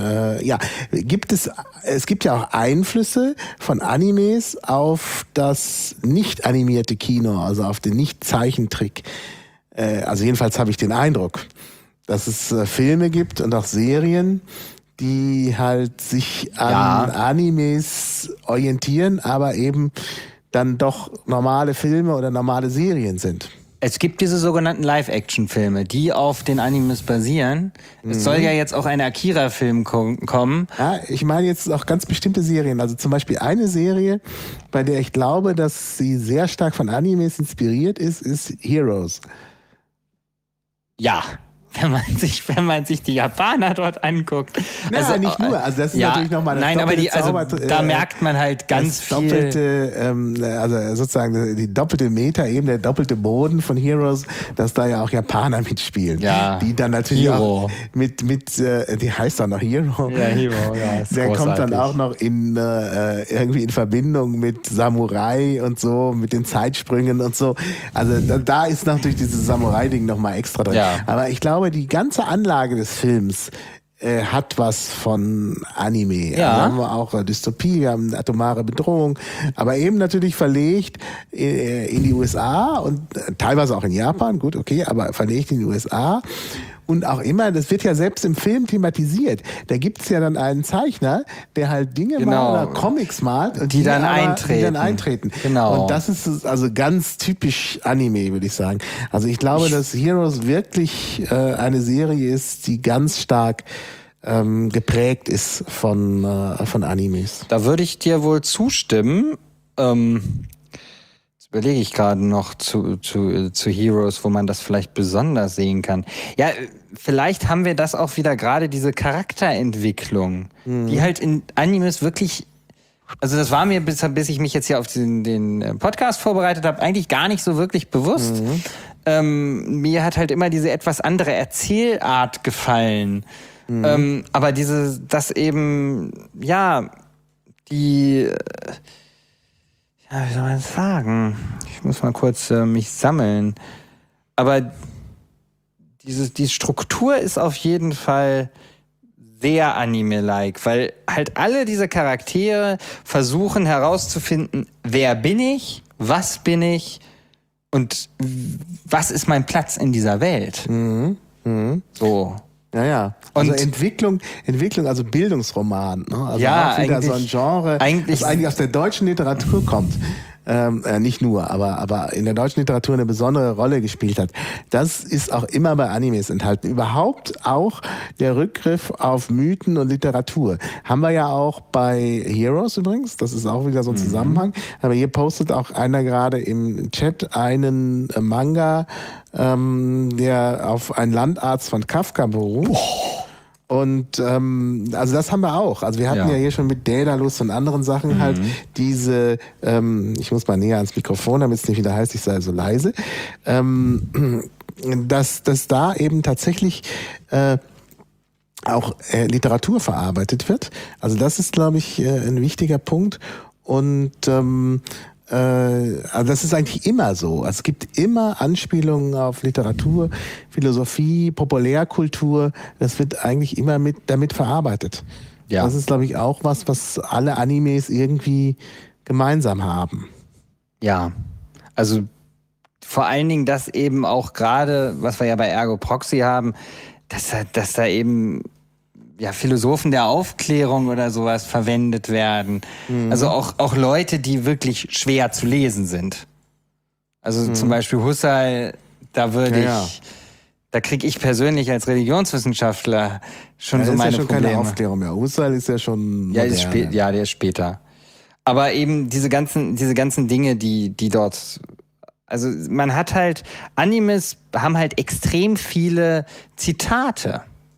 Es gibt ja auch Einflüsse von Animes auf das nicht animierte Kino, also auf den Nicht-Zeichentrick. Also jedenfalls habe ich den Eindruck, dass es Filme gibt und auch Serien, die halt sich an Animes orientieren, aber eben dann doch normale Filme oder normale Serien sind. Es gibt diese sogenannten Live-Action-Filme, die auf den Animes basieren. Es soll ja jetzt auch ein Akira-Film kommen. Ja, ich meine jetzt auch ganz bestimmte Serien. Also zum Beispiel eine Serie, bei der ich glaube, dass sie sehr stark von Animes inspiriert ist Heroes. Ja. Wenn man sich die Japaner dort anguckt. Also nicht nur, also das ist natürlich nochmal das da merkt man halt ganz viel. Also sozusagen die doppelte Meta-Ebene, der doppelte Boden von Heroes, dass da ja auch Japaner mitspielen. Ja. Die dann natürlich auch mit die heißt dann noch Hero. Ja, Hero, ja. Der kommt dann auch noch irgendwie in Verbindung mit Samurai und so, mit den Zeitsprüngen und so. Also da ist natürlich dieses Samurai-Ding nochmal extra drin. Ja. Aber ich glaube, die ganze Anlage des Films hat was von Anime. Ja. Also haben wir auch Dystopie, wir haben atomare Bedrohung, aber eben natürlich verlegt in die USA und teilweise auch in Japan, gut, okay, aber verlegt in die USA. Und auch immer, das wird ja selbst im Film thematisiert. Da gibt's ja dann einen Zeichner, der halt Dinge malt oder Comics malt und die dann eintreten. Genau. Und das ist also ganz typisch Anime, würde ich sagen. Also ich glaube, dass Heroes wirklich eine Serie ist, die ganz stark geprägt ist von Animes. Da würde ich dir wohl zustimmen. Überlege ich gerade noch zu Heroes, wo man das vielleicht besonders sehen kann. Ja, vielleicht haben wir das auch wieder gerade, diese Charakterentwicklung, die halt in Animes wirklich, also das war mir, bis ich mich jetzt hier auf den Podcast vorbereitet habe, eigentlich gar nicht so wirklich bewusst. Mir hat halt immer diese etwas andere Erzählart gefallen. Aber das eben, wie soll man das sagen? Ich muss mal kurz mich sammeln. Aber die Struktur ist auf jeden Fall sehr Anime-like, weil halt alle diese Charaktere versuchen herauszufinden, wer bin ich, was bin ich und was ist mein Platz in dieser Welt. So. Ja. Also Entwicklung, also Bildungsroman. Ne? Also auch wieder so ein Genre, das eigentlich aus der deutschen Literatur kommt. nicht nur, aber in der deutschen Literatur eine besondere Rolle gespielt hat. Das ist auch immer bei Animes enthalten. Überhaupt auch der Rückgriff auf Mythen und Literatur. Haben wir ja auch bei Heroes übrigens, das ist auch wieder so ein Zusammenhang. Aber hier postet auch einer gerade im Chat einen Manga, der auf einen Landarzt von Kafka beruht. Und also das haben wir auch. Also wir hatten ja hier schon mit Daedalus und anderen Sachen halt diese, ich muss mal näher ans Mikrofon, damit es nicht wieder heißt, ich sei so leise, dass da eben tatsächlich auch Literatur verarbeitet wird. Also das ist, glaube ich, ein wichtiger Punkt. Und also das ist eigentlich immer so. Also es gibt immer Anspielungen auf Literatur, Philosophie, Populärkultur. Das wird eigentlich immer damit verarbeitet. Ja. Das ist, glaube ich, auch was alle Animes irgendwie gemeinsam haben. Ja, also vor allen Dingen das eben auch gerade, was wir ja bei Ergo Proxy haben, dass da eben Philosophen der Aufklärung oder sowas verwendet werden. Also auch Leute, die wirklich schwer zu lesen sind. Also zum Beispiel Husserl, da kriege ich persönlich als Religionswissenschaftler schon so meine Probleme. Keine Aufklärung mehr. Husserl ist ja schon modern. Der ist später. Aber eben diese ganzen Dinge, die dort, also man hat halt, Animes haben halt extrem viele Zitate.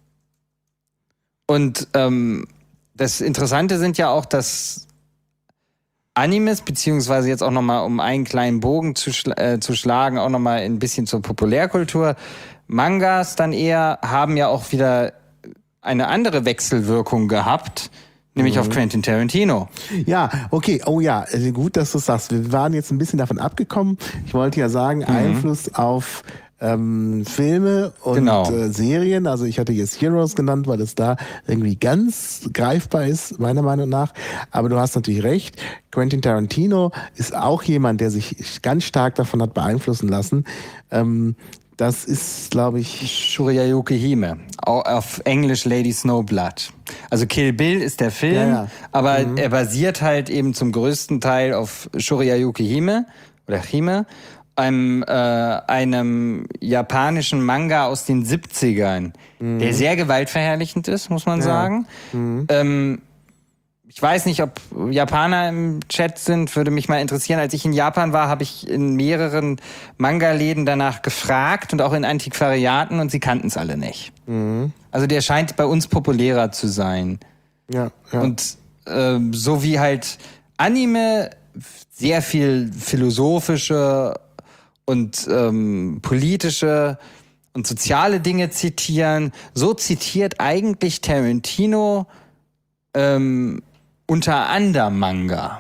Und das Interessante sind ja auch, dass Animes, beziehungsweise jetzt auch nochmal, um einen kleinen Bogen zu schlagen, auch nochmal ein bisschen zur Populärkultur, Mangas dann eher haben ja auch wieder eine andere Wechselwirkung gehabt, nämlich auf Quentin Tarantino. Ja, okay. Oh ja, gut, dass du sagst. Wir waren jetzt ein bisschen davon abgekommen. Ich wollte ja sagen, Einfluss auf Filme und Serien. Also ich hatte jetzt Heroes genannt, weil es da irgendwie ganz greifbar ist, meiner Meinung nach. Aber du hast natürlich recht. Quentin Tarantino ist auch jemand, der sich ganz stark davon hat beeinflussen lassen. Das ist, glaube ich... Shurayuki Hime, auf Englisch Lady Snowblood. Also Kill Bill ist der Film, aber er basiert halt eben zum größten Teil auf Shurayuki Hime oder Hime, einem japanischen Manga aus den 70ern, der sehr gewaltverherrlichend ist, muss man sagen. Ich weiß nicht, ob Japaner im Chat sind, würde mich mal interessieren. Als ich in Japan war, habe ich in mehreren Manga-Läden danach gefragt und auch in Antiquariaten und sie kannten es alle nicht. Also der scheint bei uns populärer zu sein. Ja. Und so wie halt Anime sehr viel philosophische und politische und soziale Dinge zitieren, so zitiert eigentlich Tarantino unter anderem Manga.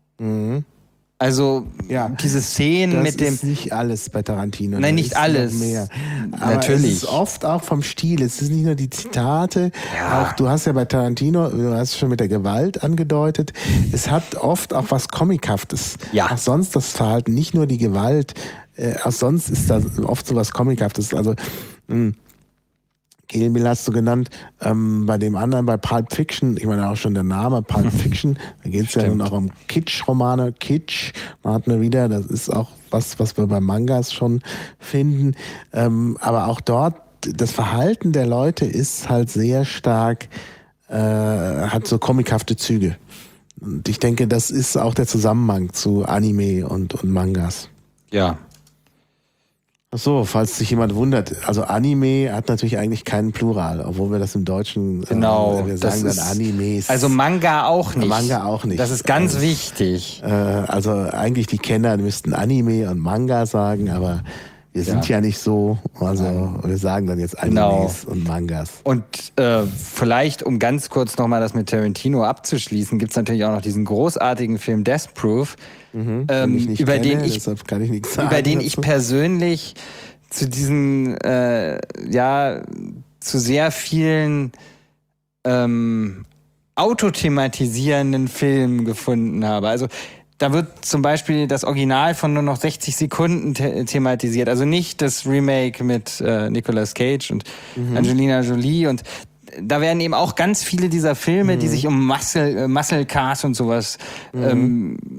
Also diese Szenen mit dem... Das ist nicht alles bei Tarantino. Nein, nicht alles. Mehr. Aber natürlich. Es ist oft auch vom Stil. Es ist nicht nur die Zitate. Auch du hast ja bei Tarantino, du hast schon mit der Gewalt angedeutet, es hat oft auch was Comichaftes. Ja. Auch sonst das Verhalten, nicht nur die Gewalt. Auch sonst ist da oft so was Comichaftes. Also Kill Bill hast du genannt, bei dem anderen, bei Pulp Fiction, ich meine auch schon der Name, Pulp Fiction, da geht es ja nun auch um Kitsch-Romane, Kitsch, man hat mir wieder, das ist auch was wir bei Mangas schon finden, aber auch dort, das Verhalten der Leute ist halt sehr stark, hat so comichafte Züge. Und ich denke, das ist auch der Zusammenhang zu Anime und Mangas. Ja. Ach so, falls sich jemand wundert, also Anime hat natürlich eigentlich keinen Plural, obwohl wir das im Deutschen wir sagen dann Animes. Also Manga auch nicht. Manga auch nicht. Das ist ganz wichtig. Also eigentlich die Kenner müssten Anime und Manga sagen, aber wir sind ja nicht so, also wir sagen dann jetzt Animes und Mangas. Und vielleicht, um ganz kurz nochmal das mit Tarantino abzuschließen, gibt es natürlich auch noch diesen großartigen Film Death Proof, über den ich persönlich zu diesen, zu sehr vielen autothematisierenden Filmen gefunden habe. Also da wird zum Beispiel das Original von nur noch 60 Sekunden thematisiert. Also nicht das Remake mit Nicolas Cage und Angelina Jolie. Und da werden eben auch ganz viele dieser Filme, die sich um Muscle Cars und sowas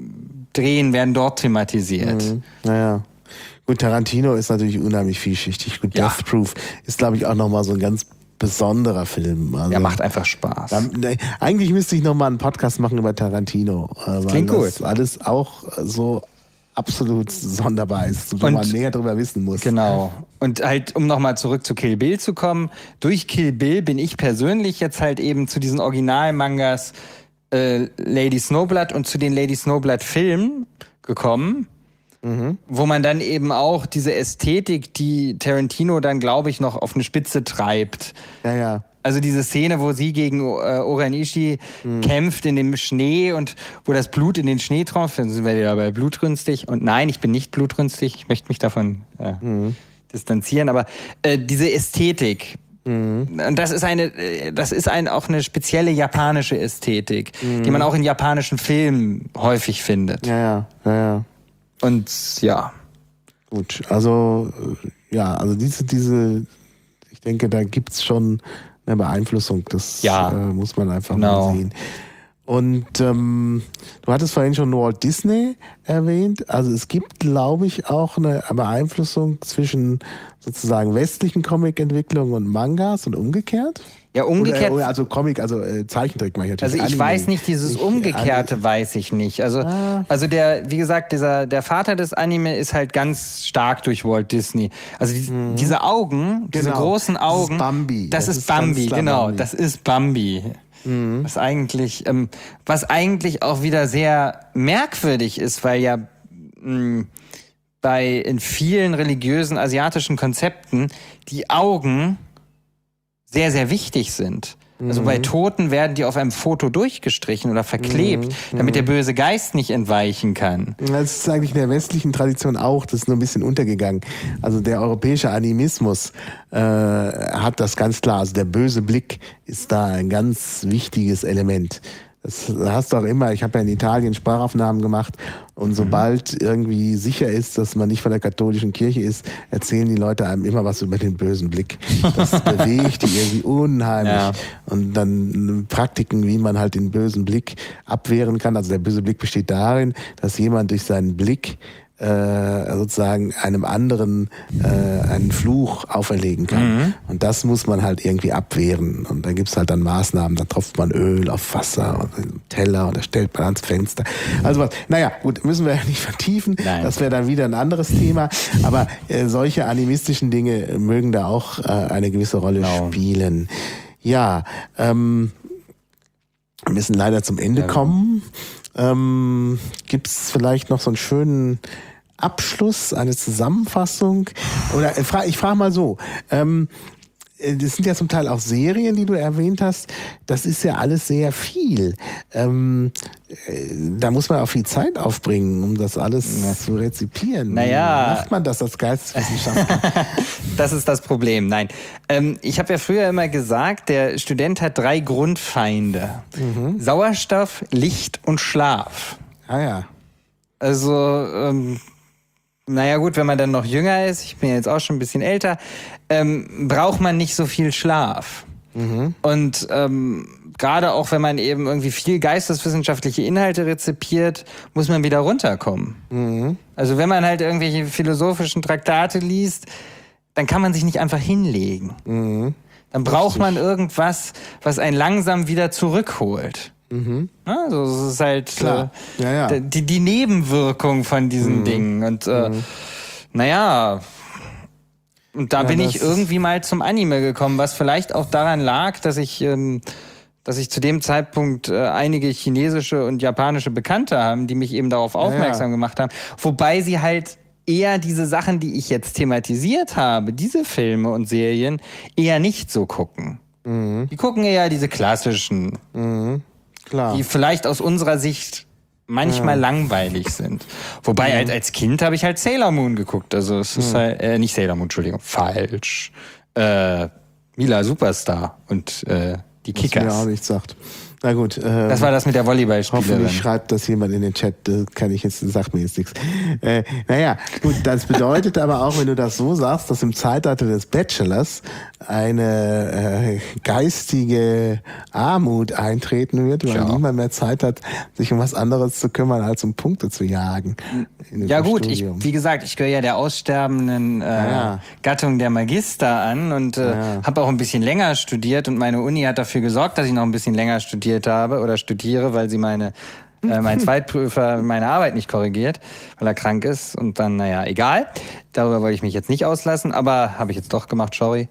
drehen, werden dort thematisiert. Naja. Gut, Tarantino ist natürlich unheimlich vielschichtig. Gut, Ja. Death Proof ist, glaube ich, auch nochmal so ein ganz besonderer Film. Also, Der macht einfach Spaß. eigentlich müsste ich nochmal einen Podcast machen über Tarantino. Weil klingt das gut. alles auch so absolut sonderbar ist, wo Und- man näher drüber wissen muss. Genau. Und halt, um nochmal zurück zu Kill Bill zu kommen, durch Kill Bill bin ich persönlich jetzt halt eben zu diesen Originalmangas Lady Snowblood und zu den Lady Snowblood Filmen gekommen, wo man dann eben auch diese Ästhetik, die Tarantino dann, glaube ich, noch auf eine Spitze treibt. Ja, ja. Also diese Szene, wo sie gegen Oren Ishii kämpft in dem Schnee und wo das Blut in den Schnee tropft, dann sind wir wieder bei blutrünstig. Und nein, ich bin nicht blutrünstig, ich möchte mich davon distanzieren, aber diese Ästhetik, und das ist auch eine spezielle japanische Ästhetik, die man auch in japanischen Filmen häufig findet. Ja. Und ja. Gut, also also diese, ich denke, da gibt's schon eine Beeinflussung. Das muss man einfach mal sehen. Und du hattest vorhin schon Walt Disney erwähnt. Also es gibt, glaube ich, auch eine Beeinflussung zwischen sozusagen westlichen Comicentwicklungen und Mangas und umgekehrt. Ja, umgekehrt. Oder also Comic, also Zeichentrick meine ich natürlich. Also ich weiß nicht, dieses Umgekehrte weiß ich nicht. Also wie gesagt, der Vater des Anime ist halt ganz stark durch Walt Disney. Also diese Augen, diese großen Augen. Das ist Bambi. Das ist Bambi, genau. Bambi. Das ist Bambi. Was eigentlich auch wieder sehr merkwürdig ist, weil ja in vielen religiösen asiatischen Konzepten die Augen sehr, sehr wichtig sind. Also bei Toten werden die auf einem Foto durchgestrichen oder verklebt, damit der böse Geist nicht entweichen kann. Das ist eigentlich in der westlichen Tradition auch, das ist nur ein bisschen untergegangen. Also der europäische Animismus hat das ganz klar. Also der böse Blick ist da ein ganz wichtiges Element. Das hast du auch immer, ich habe ja in Italien Sprachaufnahmen gemacht und sobald irgendwie sicher ist, dass man nicht von der katholischen Kirche ist, erzählen die Leute einem immer was über den bösen Blick. Das bewegt die irgendwie unheimlich. Ja. Und dann Praktiken, wie man halt den bösen Blick abwehren kann. Also der böse Blick besteht darin, dass jemand durch seinen Blick sozusagen einem anderen einen Fluch auferlegen kann. Und das muss man halt irgendwie abwehren. Und da gibt's halt dann Maßnahmen, da tropft man Öl auf Wasser und einen Teller und da stellt man ans Fenster. Also was, naja, gut, müssen wir ja nicht vertiefen. Nein. Das wäre dann wieder ein anderes Thema. Aber solche animistischen Dinge mögen da auch eine gewisse Rolle spielen. Ja, wir müssen leider zum Ende kommen. Gibt's vielleicht noch so einen schönen Abschluss, eine Zusammenfassung? Oder ich frage mal so, das sind ja zum Teil auch Serien, die du erwähnt hast. Das ist ja alles sehr viel. Da muss man auch viel Zeit aufbringen, um das alles zu rezipieren. Naja. Wie macht man das als Geisteswissenschaftler? Das ist das Problem. Nein. Ich habe ja früher immer gesagt, der Student hat 3 Grundfeinde. Sauerstoff, Licht und Schlaf. Ah ja. Also, naja gut, wenn man dann noch jünger ist, ich bin jetzt auch schon ein bisschen älter, braucht man nicht so viel Schlaf. Und gerade auch, wenn man eben irgendwie viel geisteswissenschaftliche Inhalte rezipiert, muss man wieder runterkommen. Also wenn man halt irgendwelche philosophischen Traktate liest, dann kann man sich nicht einfach hinlegen. Dann braucht man irgendwas, was einen langsam wieder zurückholt. Also es ist halt die Nebenwirkung von diesen Dingen. Und naja, und da bin ich irgendwie mal zum Anime gekommen, was vielleicht auch daran lag, dass ich zu dem Zeitpunkt einige chinesische und japanische Bekannte haben, die mich eben darauf aufmerksam gemacht haben. Wobei sie halt eher diese Sachen, die ich jetzt thematisiert habe, diese Filme und Serien, eher nicht so gucken. Die gucken eher diese klassischen. Klar. Die vielleicht aus unserer Sicht manchmal langweilig sind. Wobei halt als Kind habe ich halt Sailor Moon geguckt. Also es ist halt, nicht Sailor Moon, Entschuldigung, falsch. Mila Superstar und die Kickers. Was mir auch nichts sagt. Na gut. Das war das mit der Volleyballspielerin. Hoffentlich schreibt das jemand in den Chat, sagt mir jetzt nichts. Naja, gut, das bedeutet aber auch, wenn du das so sagst, dass im Zeitalter des Bachelors eine geistige Armut eintreten wird, weil niemand mehr Zeit hat, sich um was anderes zu kümmern, als um Punkte zu jagen. Ja gut, wie gesagt, ich gehöre ja der aussterbenden Gattung der Magister an und habe auch ein bisschen länger studiert und meine Uni hat dafür gesorgt, dass ich noch ein bisschen länger studiere, weil sie mein Zweitprüfer meine Arbeit nicht korrigiert, weil er krank ist und dann, egal. Darüber wollte ich mich jetzt nicht auslassen, aber habe ich jetzt doch gemacht, sorry.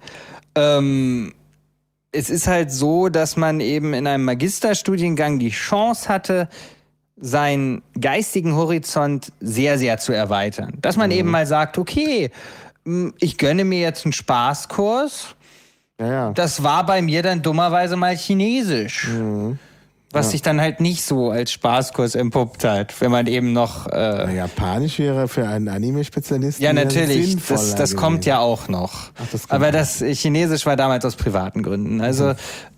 Es ist halt so, dass man eben in einem Magisterstudiengang die Chance hatte, seinen geistigen Horizont sehr, sehr zu erweitern. Dass man eben mal sagt, okay, ich gönne mir jetzt einen Spaßkurs. Ja. Das war bei mir dann dummerweise mal Chinesisch. Was sich dann halt nicht so als Spaßkurs entpuppt hat, wenn man eben noch... Japanisch wäre für einen Anime-Spezialisten ja, natürlich, das kommt ja auch noch. Aber das Chinesisch war damals aus privaten Gründen. Also,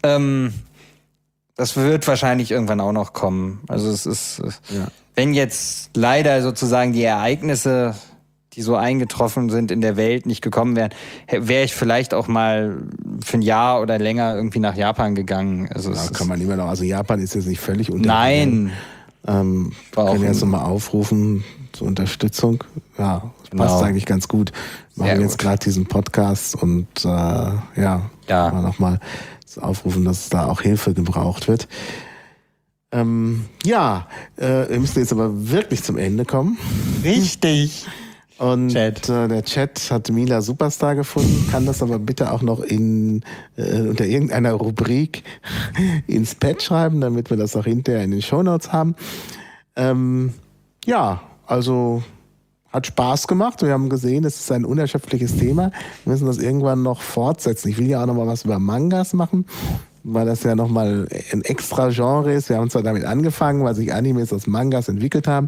das wird wahrscheinlich irgendwann auch noch kommen. Also es ist, wenn jetzt leider sozusagen die Ereignisse, die so eingetroffen sind in der Welt, nicht gekommen wären, wäre ich vielleicht auch mal für ein Jahr oder länger irgendwie nach Japan gegangen. Also kann man immer noch. Also Japan ist jetzt nicht völlig unter. Nein. Können jetzt nochmal aufrufen zur Unterstützung. Ja, passt eigentlich ganz gut. Wir machen jetzt gerade diesen Podcast und mal nochmal aufrufen, dass da auch Hilfe gebraucht wird. Wir müssen jetzt aber wirklich zum Ende kommen. Richtig. Und der Chat hat Mila Superstar gefunden, kann das aber bitte auch noch unter irgendeiner Rubrik ins Pad schreiben, damit wir das auch hinterher in den Shownotes haben. Also hat Spaß gemacht. Wir haben gesehen, es ist ein unerschöpfliches Thema. Wir müssen das irgendwann noch fortsetzen. Ich will ja auch noch mal was über Mangas machen, weil das ja nochmal ein extra Genre ist. Wir haben zwar damit angefangen, weil sich Animes aus Manga entwickelt haben.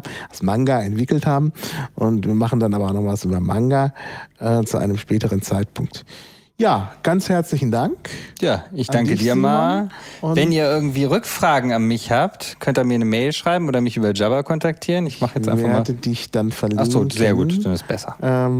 Und wir machen dann aber auch noch was über Manga zu einem späteren Zeitpunkt. Ja, ganz herzlichen Dank. Ja, ich danke dir mal. Wenn ihr irgendwie Rückfragen an mich habt, könnt ihr mir eine Mail schreiben oder mich über Jabber kontaktieren. Ich mache jetzt einfach mal. Ich werde dich dann verlinken. Achso, sehr gut, dann ist besser.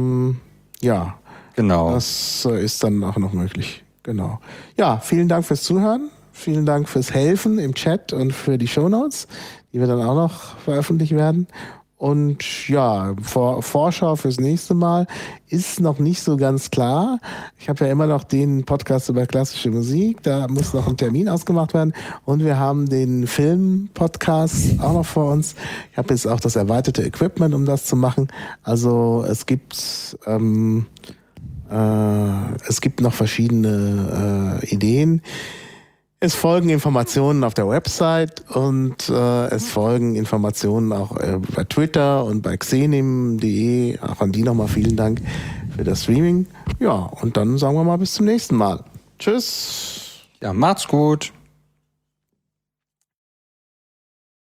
Genau. Das ist dann auch noch möglich. Genau. Ja, vielen Dank fürs Zuhören. Vielen Dank fürs Helfen im Chat und für die Shownotes, die wir dann auch noch veröffentlichen werden. Und Vorschau fürs nächste Mal ist noch nicht so ganz klar. Ich habe ja immer noch den Podcast über klassische Musik, da muss noch ein Termin ausgemacht werden. Und wir haben den Film-Podcast auch noch vor uns. Ich habe jetzt auch das erweiterte Equipment, um das zu machen. Also es gibt noch verschiedene Ideen. Es folgen Informationen auf der Website und es folgen Informationen auch bei Twitter und bei xenim.de. Auch an die nochmal vielen Dank für das Streaming. Ja, und dann sagen wir mal bis zum nächsten Mal. Tschüss. Ja, macht's gut.